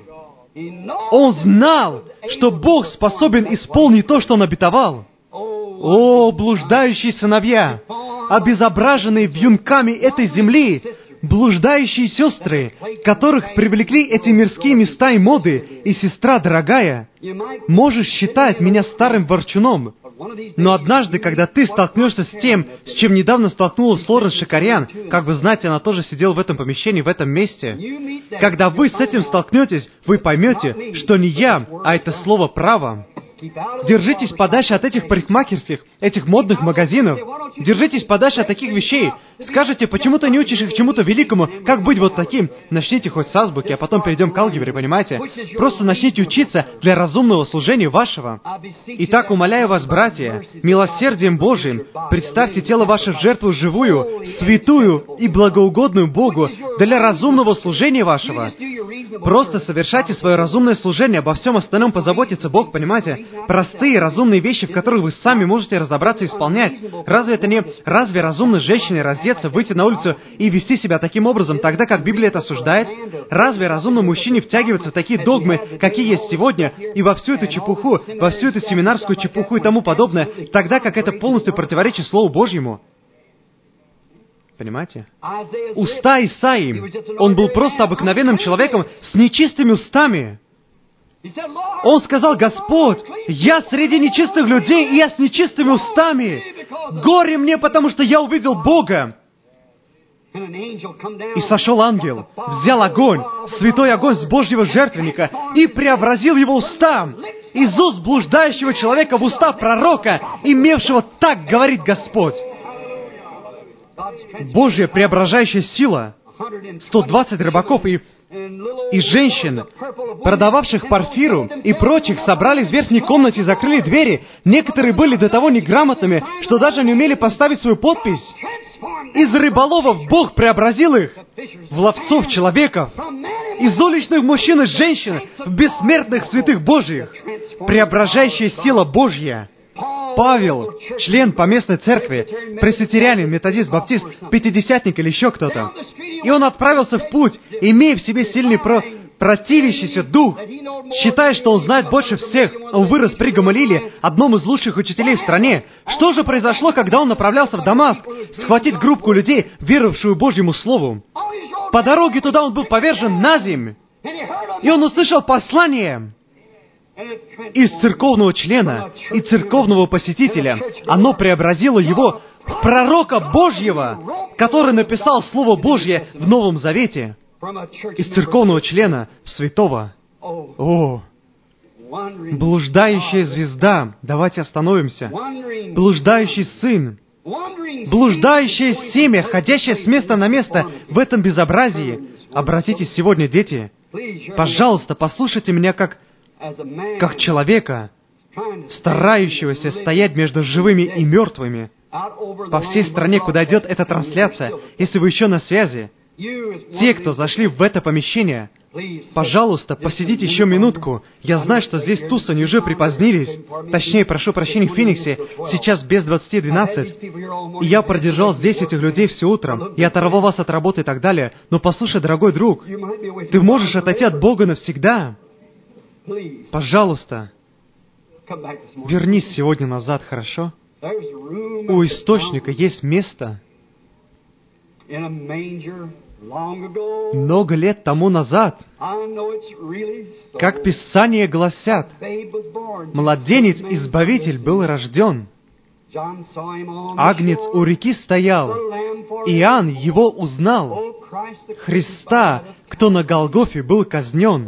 Speaker 1: Он знал, что Бог способен исполнить то, что Он обетовал. О, блуждающие сыновья, обезображенные вьюнками этой земли, блуждающие сестры, которых привлекли эти мирские места и моды, и сестра дорогая, можешь считать меня старым ворчуном, но однажды, когда ты столкнешься с тем, с чем недавно столкнулась Лоренс Шакарьян, как вы знаете, она тоже сидела в этом помещении, в этом месте, когда вы с этим столкнетесь, вы поймете, что не я, а это слово «право». Держитесь подальше от этих парикмахерских, этих модных магазинов. Держитесь подальше от таких вещей. Скажете, почему ты не учишь их чему-то великому? Как быть вот таким? Начните хоть с азбуки, а потом перейдем к алгебре, понимаете? Просто начните учиться для разумного служения вашего. Итак, умоляю вас, братья, милосердием Божиим, представьте тело ваше в жертву живую, святую и благоугодную Богу для разумного служения вашего. Просто совершайте свое разумное служение, обо всем остальном позаботится Бог, понимаете? Простые, разумные вещи, в которых вы сами можете разобраться и исполнять. Разве это не... Разве разумной женщине раздеться, выйти на улицу и вести себя таким образом, тогда как Библия это осуждает? Разве разумному мужчине втягиваться в такие догмы, какие есть сегодня, и во всю эту чепуху, во всю эту семинарскую чепуху и тому подобное, тогда как это полностью противоречит Слову Божьему? Понимаете? Уста Исаии. Он был просто обыкновенным человеком с нечистыми устами. Он сказал, «Господь, я среди нечистых людей, и я с нечистыми устами. Горе мне, потому что я увидел Бога». И сошел ангел, взял огонь, святой огонь с Божьего жертвенника, и преобразил его уста, из уст блуждающего человека в уста пророка, имевшего «так говорит Господь». Божья преображающая сила, 120 рыбаков и женщин, продававших парфиру и прочих, собрались в верхней комнате и закрыли двери. Некоторые были до того неграмотными, что даже не умели поставить свою подпись. Из рыболовов Бог преобразил их в ловцов человеков, из уличных мужчин и женщин в бессмертных святых Божьих. Преображающая сила Божья. Павел, член поместной церкви, пресвитерианин, методист, баптист, пятидесятник или еще кто-то. И он отправился в путь, имея в себе сильный противящийся дух, считая, что он знает больше всех. Он вырос при Гамалииле, одном из лучших учителей в стране. Что же произошло, когда он направлялся в Дамаск, схватить группку людей, веровавшую Божьему Слову? По дороге туда он был повержен на земь, и он услышал послание из церковного члена и церковного посетителя. Оно преобразило его в пророка Божьего, который написал Слово Божье в Новом Завете. Из церковного члена в святого. О, блуждающая звезда. Давайте остановимся. Блуждающий сын. Блуждающее семя, ходящее с места на место в этом безобразии. Обратитесь сегодня, дети. Пожалуйста, послушайте меня как человека, старающегося стоять между живыми и мертвыми по всей стране, куда идет эта трансляция. Если вы еще на связи, те, кто зашли в это помещение, пожалуйста, посидите еще минутку. Я знаю, что здесь Тусоне уже припозднились. Точнее, прошу прощения, в Фениксе сейчас без 20:12. И я продержал здесь этих людей все утро. Я оторвал вас от работы и так далее. Но послушай, дорогой друг, ты можешь отойти от Бога навсегда. Пожалуйста, вернись сегодня назад, хорошо? У источника есть место. Много лет тому назад, как Писания гласят, младенец-избавитель был рожден. Агнец у реки стоял. Иоанн его узнал. Христа, кто на Голгофе был казнен.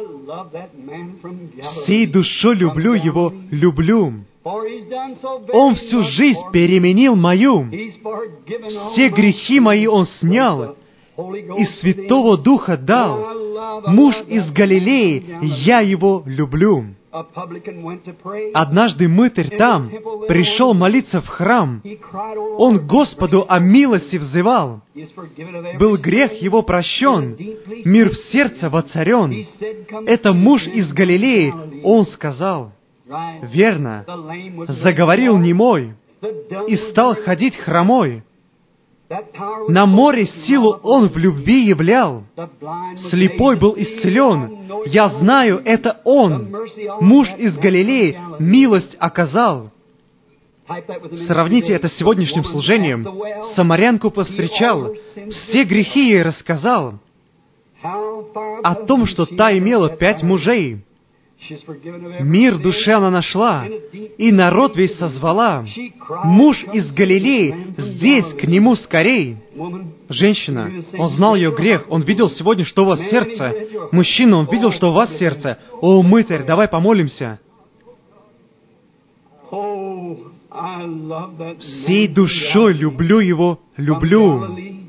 Speaker 1: Всей душой люблю его, люблю. Он всю жизнь переменил мою. Все грехи мои он снял и Святого Духа дал. Муж из Галилеи, я его люблю. Однажды мытарь там пришел молиться в храм. Он Господу о милости взывал. Был грех его прощен, мир в сердце воцарен. Это муж из Галилеи, он сказал. Верно, заговорил немой и стал ходить хромой. На море силу он в любви являл. Слепой был исцелен. Я знаю, это он. Муж из Галилеи милость оказал. Сравните это с сегодняшним служением. Самарянку повстречал, все грехи ей рассказал. О том, что та имела 5 мужей. Мир в душе она нашла, и народ весь созвала. Муж из Галилеи, здесь, к нему скорей. Женщина, он знал ее грех, он видел сегодня, что у вас сердце. Мужчина, он видел, что у вас сердце. О, мытарь, давай помолимся. Всей душой люблю его, люблю.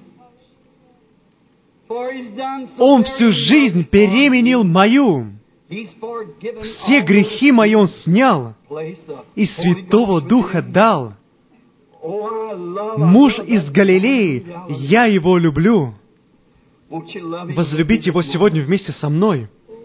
Speaker 1: Он всю жизнь переменил мою. Все грехи мои он снял и Святого Духа дал. Муж из Галилеи, я его люблю. Возлюбите его сегодня вместе со мной.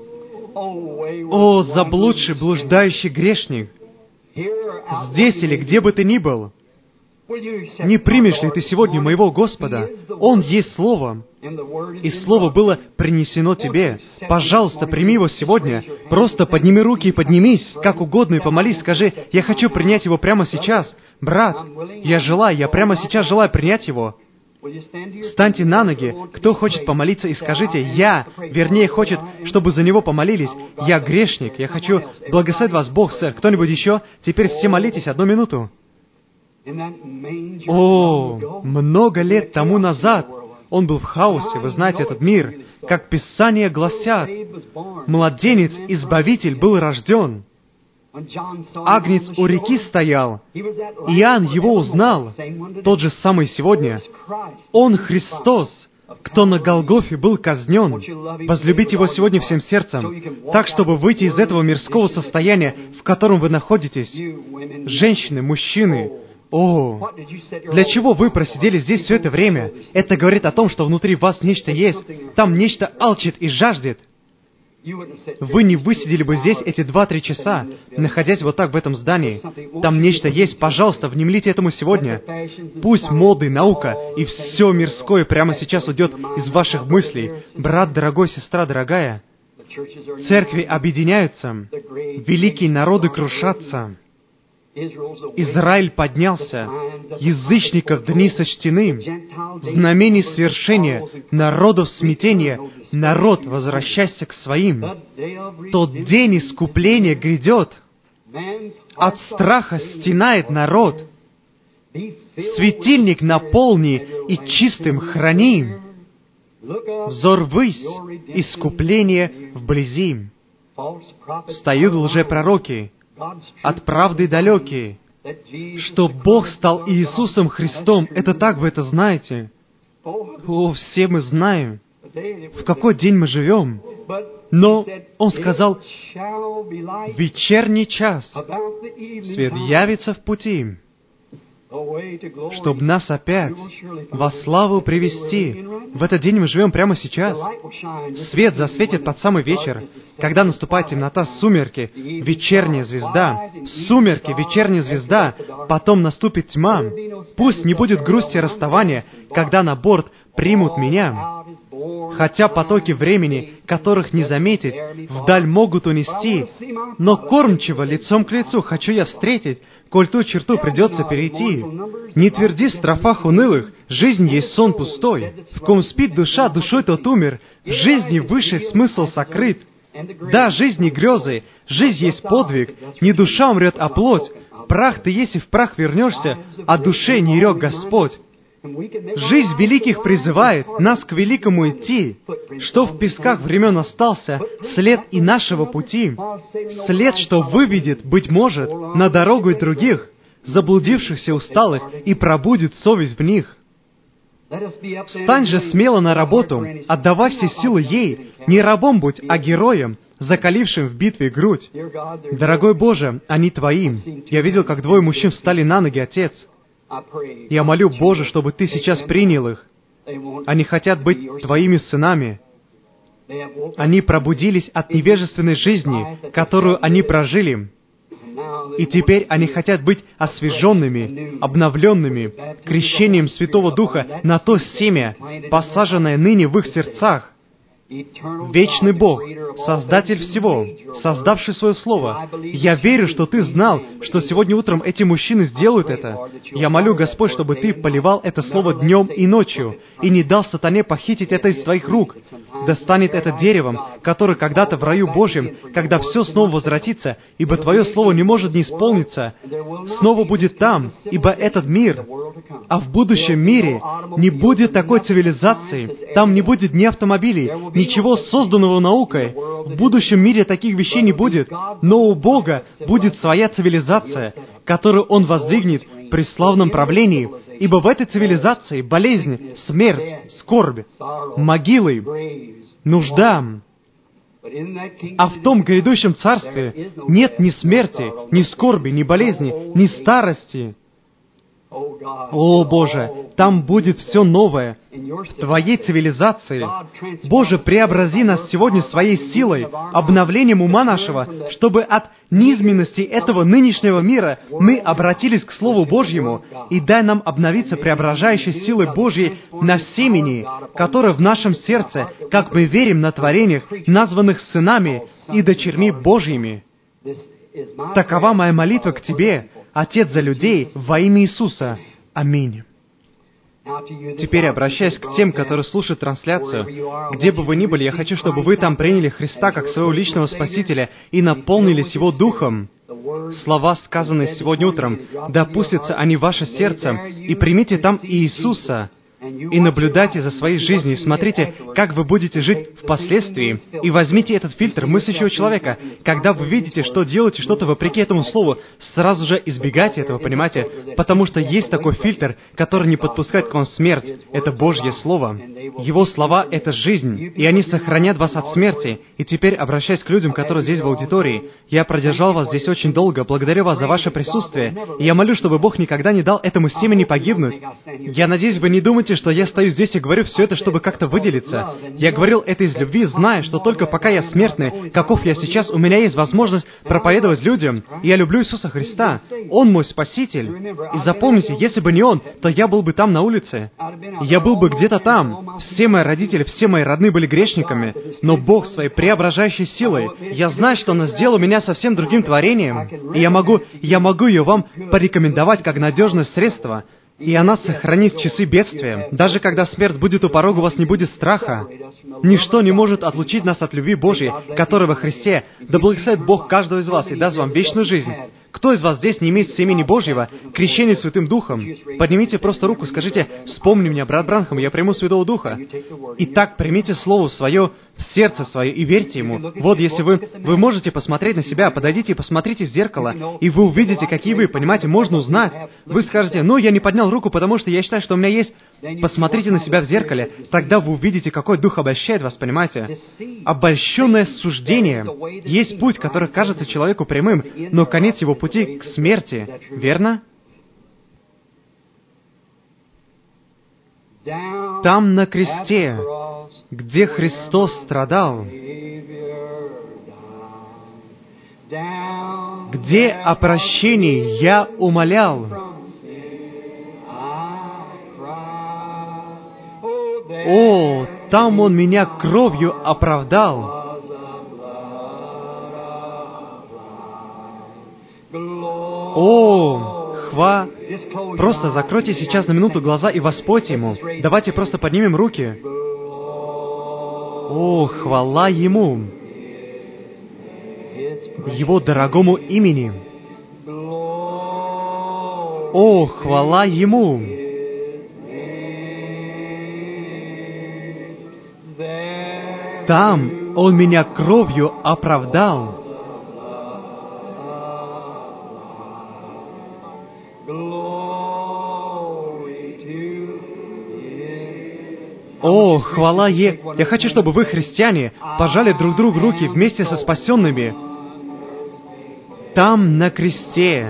Speaker 1: О, заблудший, блуждающий грешник! Здесь или где бы ты ни был, не примешь ли ты сегодня моего Господа? Он есть Слово, и Слово было принесено тебе. Пожалуйста, прими его сегодня. Просто подними руки и поднимись, как угодно, и помолись. Скажи, я хочу принять его прямо сейчас. Брат, я прямо сейчас желаю принять его. Встаньте на ноги. Кто хочет помолиться, и скажите, вернее, хочет, чтобы за него помолились. Я грешник, я хочу благословить вас, Бог, сэр. Кто-нибудь еще? Теперь все молитесь 1 минуту. О, много лет тому назад он был в хаосе, вы знаете этот мир. Как Писания гласят, младенец-избавитель был рожден. Агнец у реки стоял. Иоанн его узнал, тот же самый сегодня. Он Христос, кто на Голгофе был казнен. Возлюбите его сегодня всем сердцем, так, чтобы выйти из этого мирского состояния, в котором вы находитесь. Женщины, мужчины, о, для чего вы просидели здесь все это время? Это говорит о том, что внутри вас нечто есть. Там нечто алчит и жаждет. Вы не высидели бы здесь эти 2-3 часа, находясь вот так в этом здании. Там нечто есть. Пожалуйста, внемлите этому сегодня. Пусть моды, наука и все мирское прямо сейчас уйдет из ваших мыслей. Брат дорогой, сестра дорогая, церкви объединяются, великие народы крушатся. Израиль поднялся, язычников дни сочтены, знамений свершения, народов смятения, народ, возвращайся к своим. Тот день искупления грядет, от страха стенает народ. Светильник наполни и чистым храни. Взор ввысь, искупление вблизи. Встают лжепророки, от правды далекие, что Бог стал Иисусом Христом. Это так, вы это знаете. О, все мы знаем, в какой день мы живем. Но Он сказал, в вечерний час свет явится в пути, чтобы нас опять во славу привести. В этот день мы живем прямо сейчас. Свет засветит под самый вечер, когда наступает темнота, сумерки, вечерняя звезда. Сумерки, вечерняя звезда, потом наступит тьма. Пусть не будет грусти расставания, когда на борт примут меня. Хотя потоки времени, которых не заметить, вдаль могут унести, но кормчиво лицом к лицу хочу я встретить, коль ту черту придется перейти. Не тверди в строфах унылых, жизнь есть сон пустой. В ком спит душа, душой тот умер, в жизни высший смысл сокрыт. Да, жизнь не грезы, жизнь есть подвиг, не душа умрет, а плоть. Прах ты есть и в прах вернешься, о душе не рек Господь. Жизнь великих призывает нас к великому идти, что в песках времен остался след и нашего пути, след, что выведет, быть может, на дорогу и других, заблудившихся усталых, и пробудит совесть в них. Встань же смело на работу, отдавай все силы ей, не рабом будь, а героем, закалившим в битве грудь. Дорогой Боже, они Твои. Я видел, как двое мужчин встали на ноги, Отец. Я молю, Боже, чтобы Ты сейчас принял их. Они хотят быть Твоими сынами. Они пробудились от невежественной жизни, которую они прожили. И теперь они хотят быть освяженными, обновленными, крещением Святого Духа на то семя, посаженное ныне в их сердцах. Вечный Бог, Создатель всего, создавший Свое Слово, я верю, что Ты знал, что сегодня утром эти мужчины сделают это. Я молю, Господь, чтобы Ты поливал это Слово днем и ночью, и не дал сатане похитить это из Твоих рук. Да станет это деревом, которое когда-то в раю Божьем, когда все снова возвратится, ибо Твое Слово не может не исполниться, снова будет там, ибо этот мир. А в будущем мире не будет такой цивилизации, там не будет ни автомобилей, ничего созданного наукой. В будущем мире таких вещей не будет, но у Бога будет своя цивилизация, которую Он воздвигнет при славном правлении, ибо в этой цивилизации болезнь, смерть, скорбь, могилы, нужда. А в том грядущем царстве нет ни смерти, ни скорби, ни болезни, ни старости. О, Боже, там будет все новое. В Твоей цивилизации. Боже, преобрази нас сегодня своей силой, обновлением ума нашего, чтобы от низменности этого нынешнего мира мы обратились к Слову Божьему, и дай нам обновиться преображающей силой Божьей на семени, которое в нашем сердце, как мы верим на творениях, названных сынами и дочерьми Божьими. Такова моя молитва к Тебе, Отец, за людей, во имя Иисуса. Аминь. Теперь, обращаясь к тем, которые слушают трансляцию, где бы вы ни были, я хочу, чтобы вы там приняли Христа как своего личного Спасителя и наполнились Его Духом. Слова, сказанные сегодня утром, да опустятся они в ваше сердце, и примите там Иисуса, и наблюдайте за своей жизнью, и смотрите, как вы будете жить впоследствии. И возьмите этот фильтр мыслящего человека. Когда вы видите, что делаете что-то вопреки этому слову, сразу же избегайте этого, понимаете? Потому что есть такой фильтр, который не подпускает к вам смерть. Это Божье Слово. Его слова — это жизнь, и они сохранят вас от смерти. И теперь, обращаясь к людям, которые здесь в аудитории, я продержал вас здесь очень долго, благодарю вас за ваше присутствие, и я молю, чтобы Бог никогда не дал этому семени погибнуть. Я надеюсь, вы не думаете, что я стою здесь и говорю все это, чтобы как-то выделиться. Я говорил это из любви, зная, что только пока я смертный, каков я сейчас, у меня есть возможность проповедовать людям. И я люблю Иисуса Христа. Он мой Спаситель. И запомните, если бы не Он, то я был бы там на улице. Я был бы где-то там. Все мои родители, все мои родные были грешниками. Но Бог своей преображающей силой, я знаю, что Он сделал меня совсем другим творением. И я могу ее вам порекомендовать как надежное средство. И она сохранит в часы бедствия. Даже когда смерть будет у порога, у вас не будет страха. Ничто не может отлучить нас от любви Божьей, которая во Христе. Да благословит Бог каждого из вас и даст вам вечную жизнь. Кто из вас здесь не имеет семени Божьего, крещения Святым Духом? Поднимите просто руку, скажите: «Вспомни меня, брат Бранхам, я приму Святого Духа». Итак, примите Слово свое в сердце свое и верьте Ему. Вот, если вы можете посмотреть на себя, подойдите и посмотрите в зеркало, и вы увидите, какие вы, понимаете, можно узнать. Вы скажете: «Ну, я не поднял руку, потому что я считаю, что у меня есть». Посмотрите на себя в зеркале, тогда вы увидите, какой Дух обольщает вас, понимаете? Обольщенное суждение. Есть путь, который кажется человеку прямым, но конец его пути к смерти. Верно? Там, на кресте, где Христос страдал, где о прощении я умолял, о, там Он меня кровью оправдал. О, Просто закройте сейчас на минуту глаза и воспойте Ему. Давайте просто поднимем руки. О, хвала Ему, Его дорогому имени. О, хвала Ему! Там Он меня кровью оправдал. О, хвала Е! Я хочу, чтобы вы, христиане, пожали друг другу руки вместе со спасенными. Там, на кресте,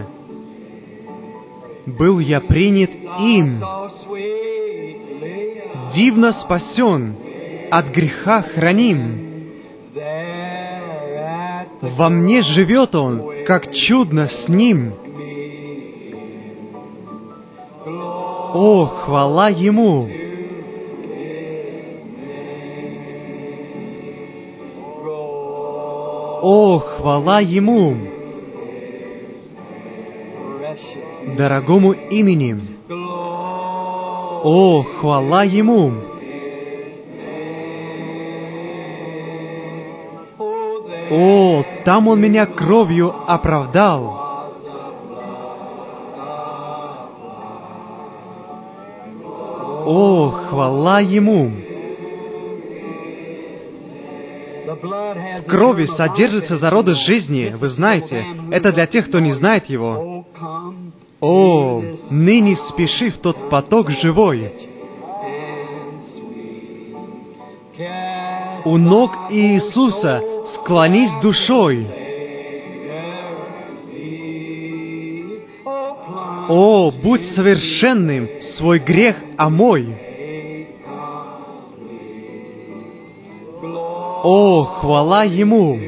Speaker 1: был я принят им, дивно спасен, от греха храним. Во мне живет Он, как чудно с Ним. О, хвала Ему! О, хвала Ему! Дорогому имени! О, хвала Ему! О, там Он меня кровью оправдал. О, хвала Ему! В крови содержится зародыш жизни, вы знаете. Это для тех, кто не знает Его. О, ныне спеши в тот поток живой. У ног Иисуса склонись душой. О, будь совершенным, свой грех омой. О, хвала Ему!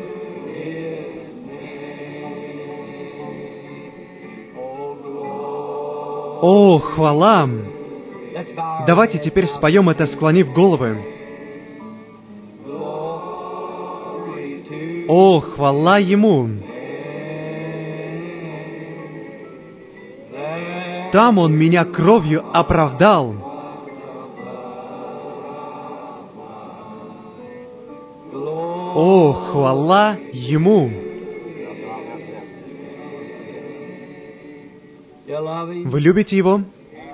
Speaker 1: О, хвала! Давайте теперь споем это, склонив головы. О, хвала Ему! Там Он меня кровью оправдал. О, хвала Ему! Вы любите Его?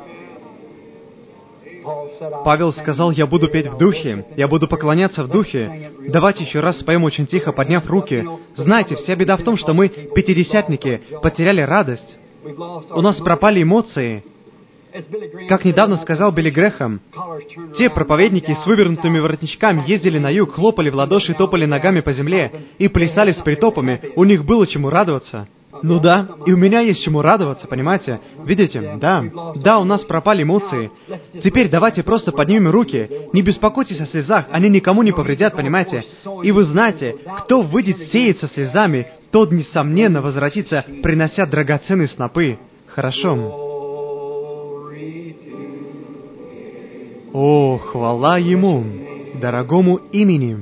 Speaker 1: Павел сказал, я буду петь в духе, я буду поклоняться в духе. Давайте еще раз споем очень тихо, подняв руки. Знаете, вся беда в том, что мы, пятидесятники, потеряли радость. У нас пропали эмоции. Как недавно сказал Билли Грэхэм, те проповедники с вывернутыми воротничками ездили на юг, хлопали в ладоши, топали ногами по земле и плясали с притопами. У них было чему радоваться. Ну да, и у меня есть чему радоваться, понимаете? Видите? Да, у нас пропали эмоции. Теперь давайте просто поднимем руки. Не беспокойтесь о слезах, они никому не повредят, понимаете? И вы знаете, кто выйдет сеять со слезами, тот, несомненно, возвратится, принося драгоценные снопы. Хорошо. О, хвала Ему, дорогому имени!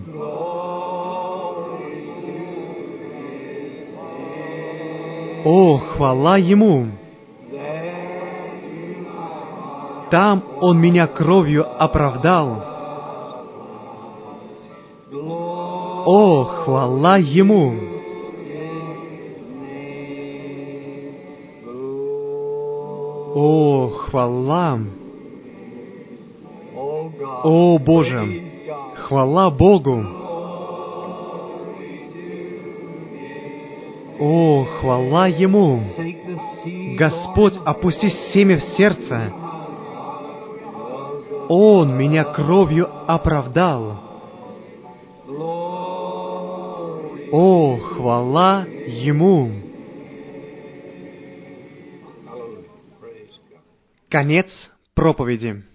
Speaker 1: О, хвала Ему! Там Он меня кровью оправдал. О, хвала Ему! О, хвала! О, Боже! Хвала Богу! О, хвала Ему! Господь, опусти семя в сердце. Он меня кровью оправдал. О, хвала Ему! Конец проповеди.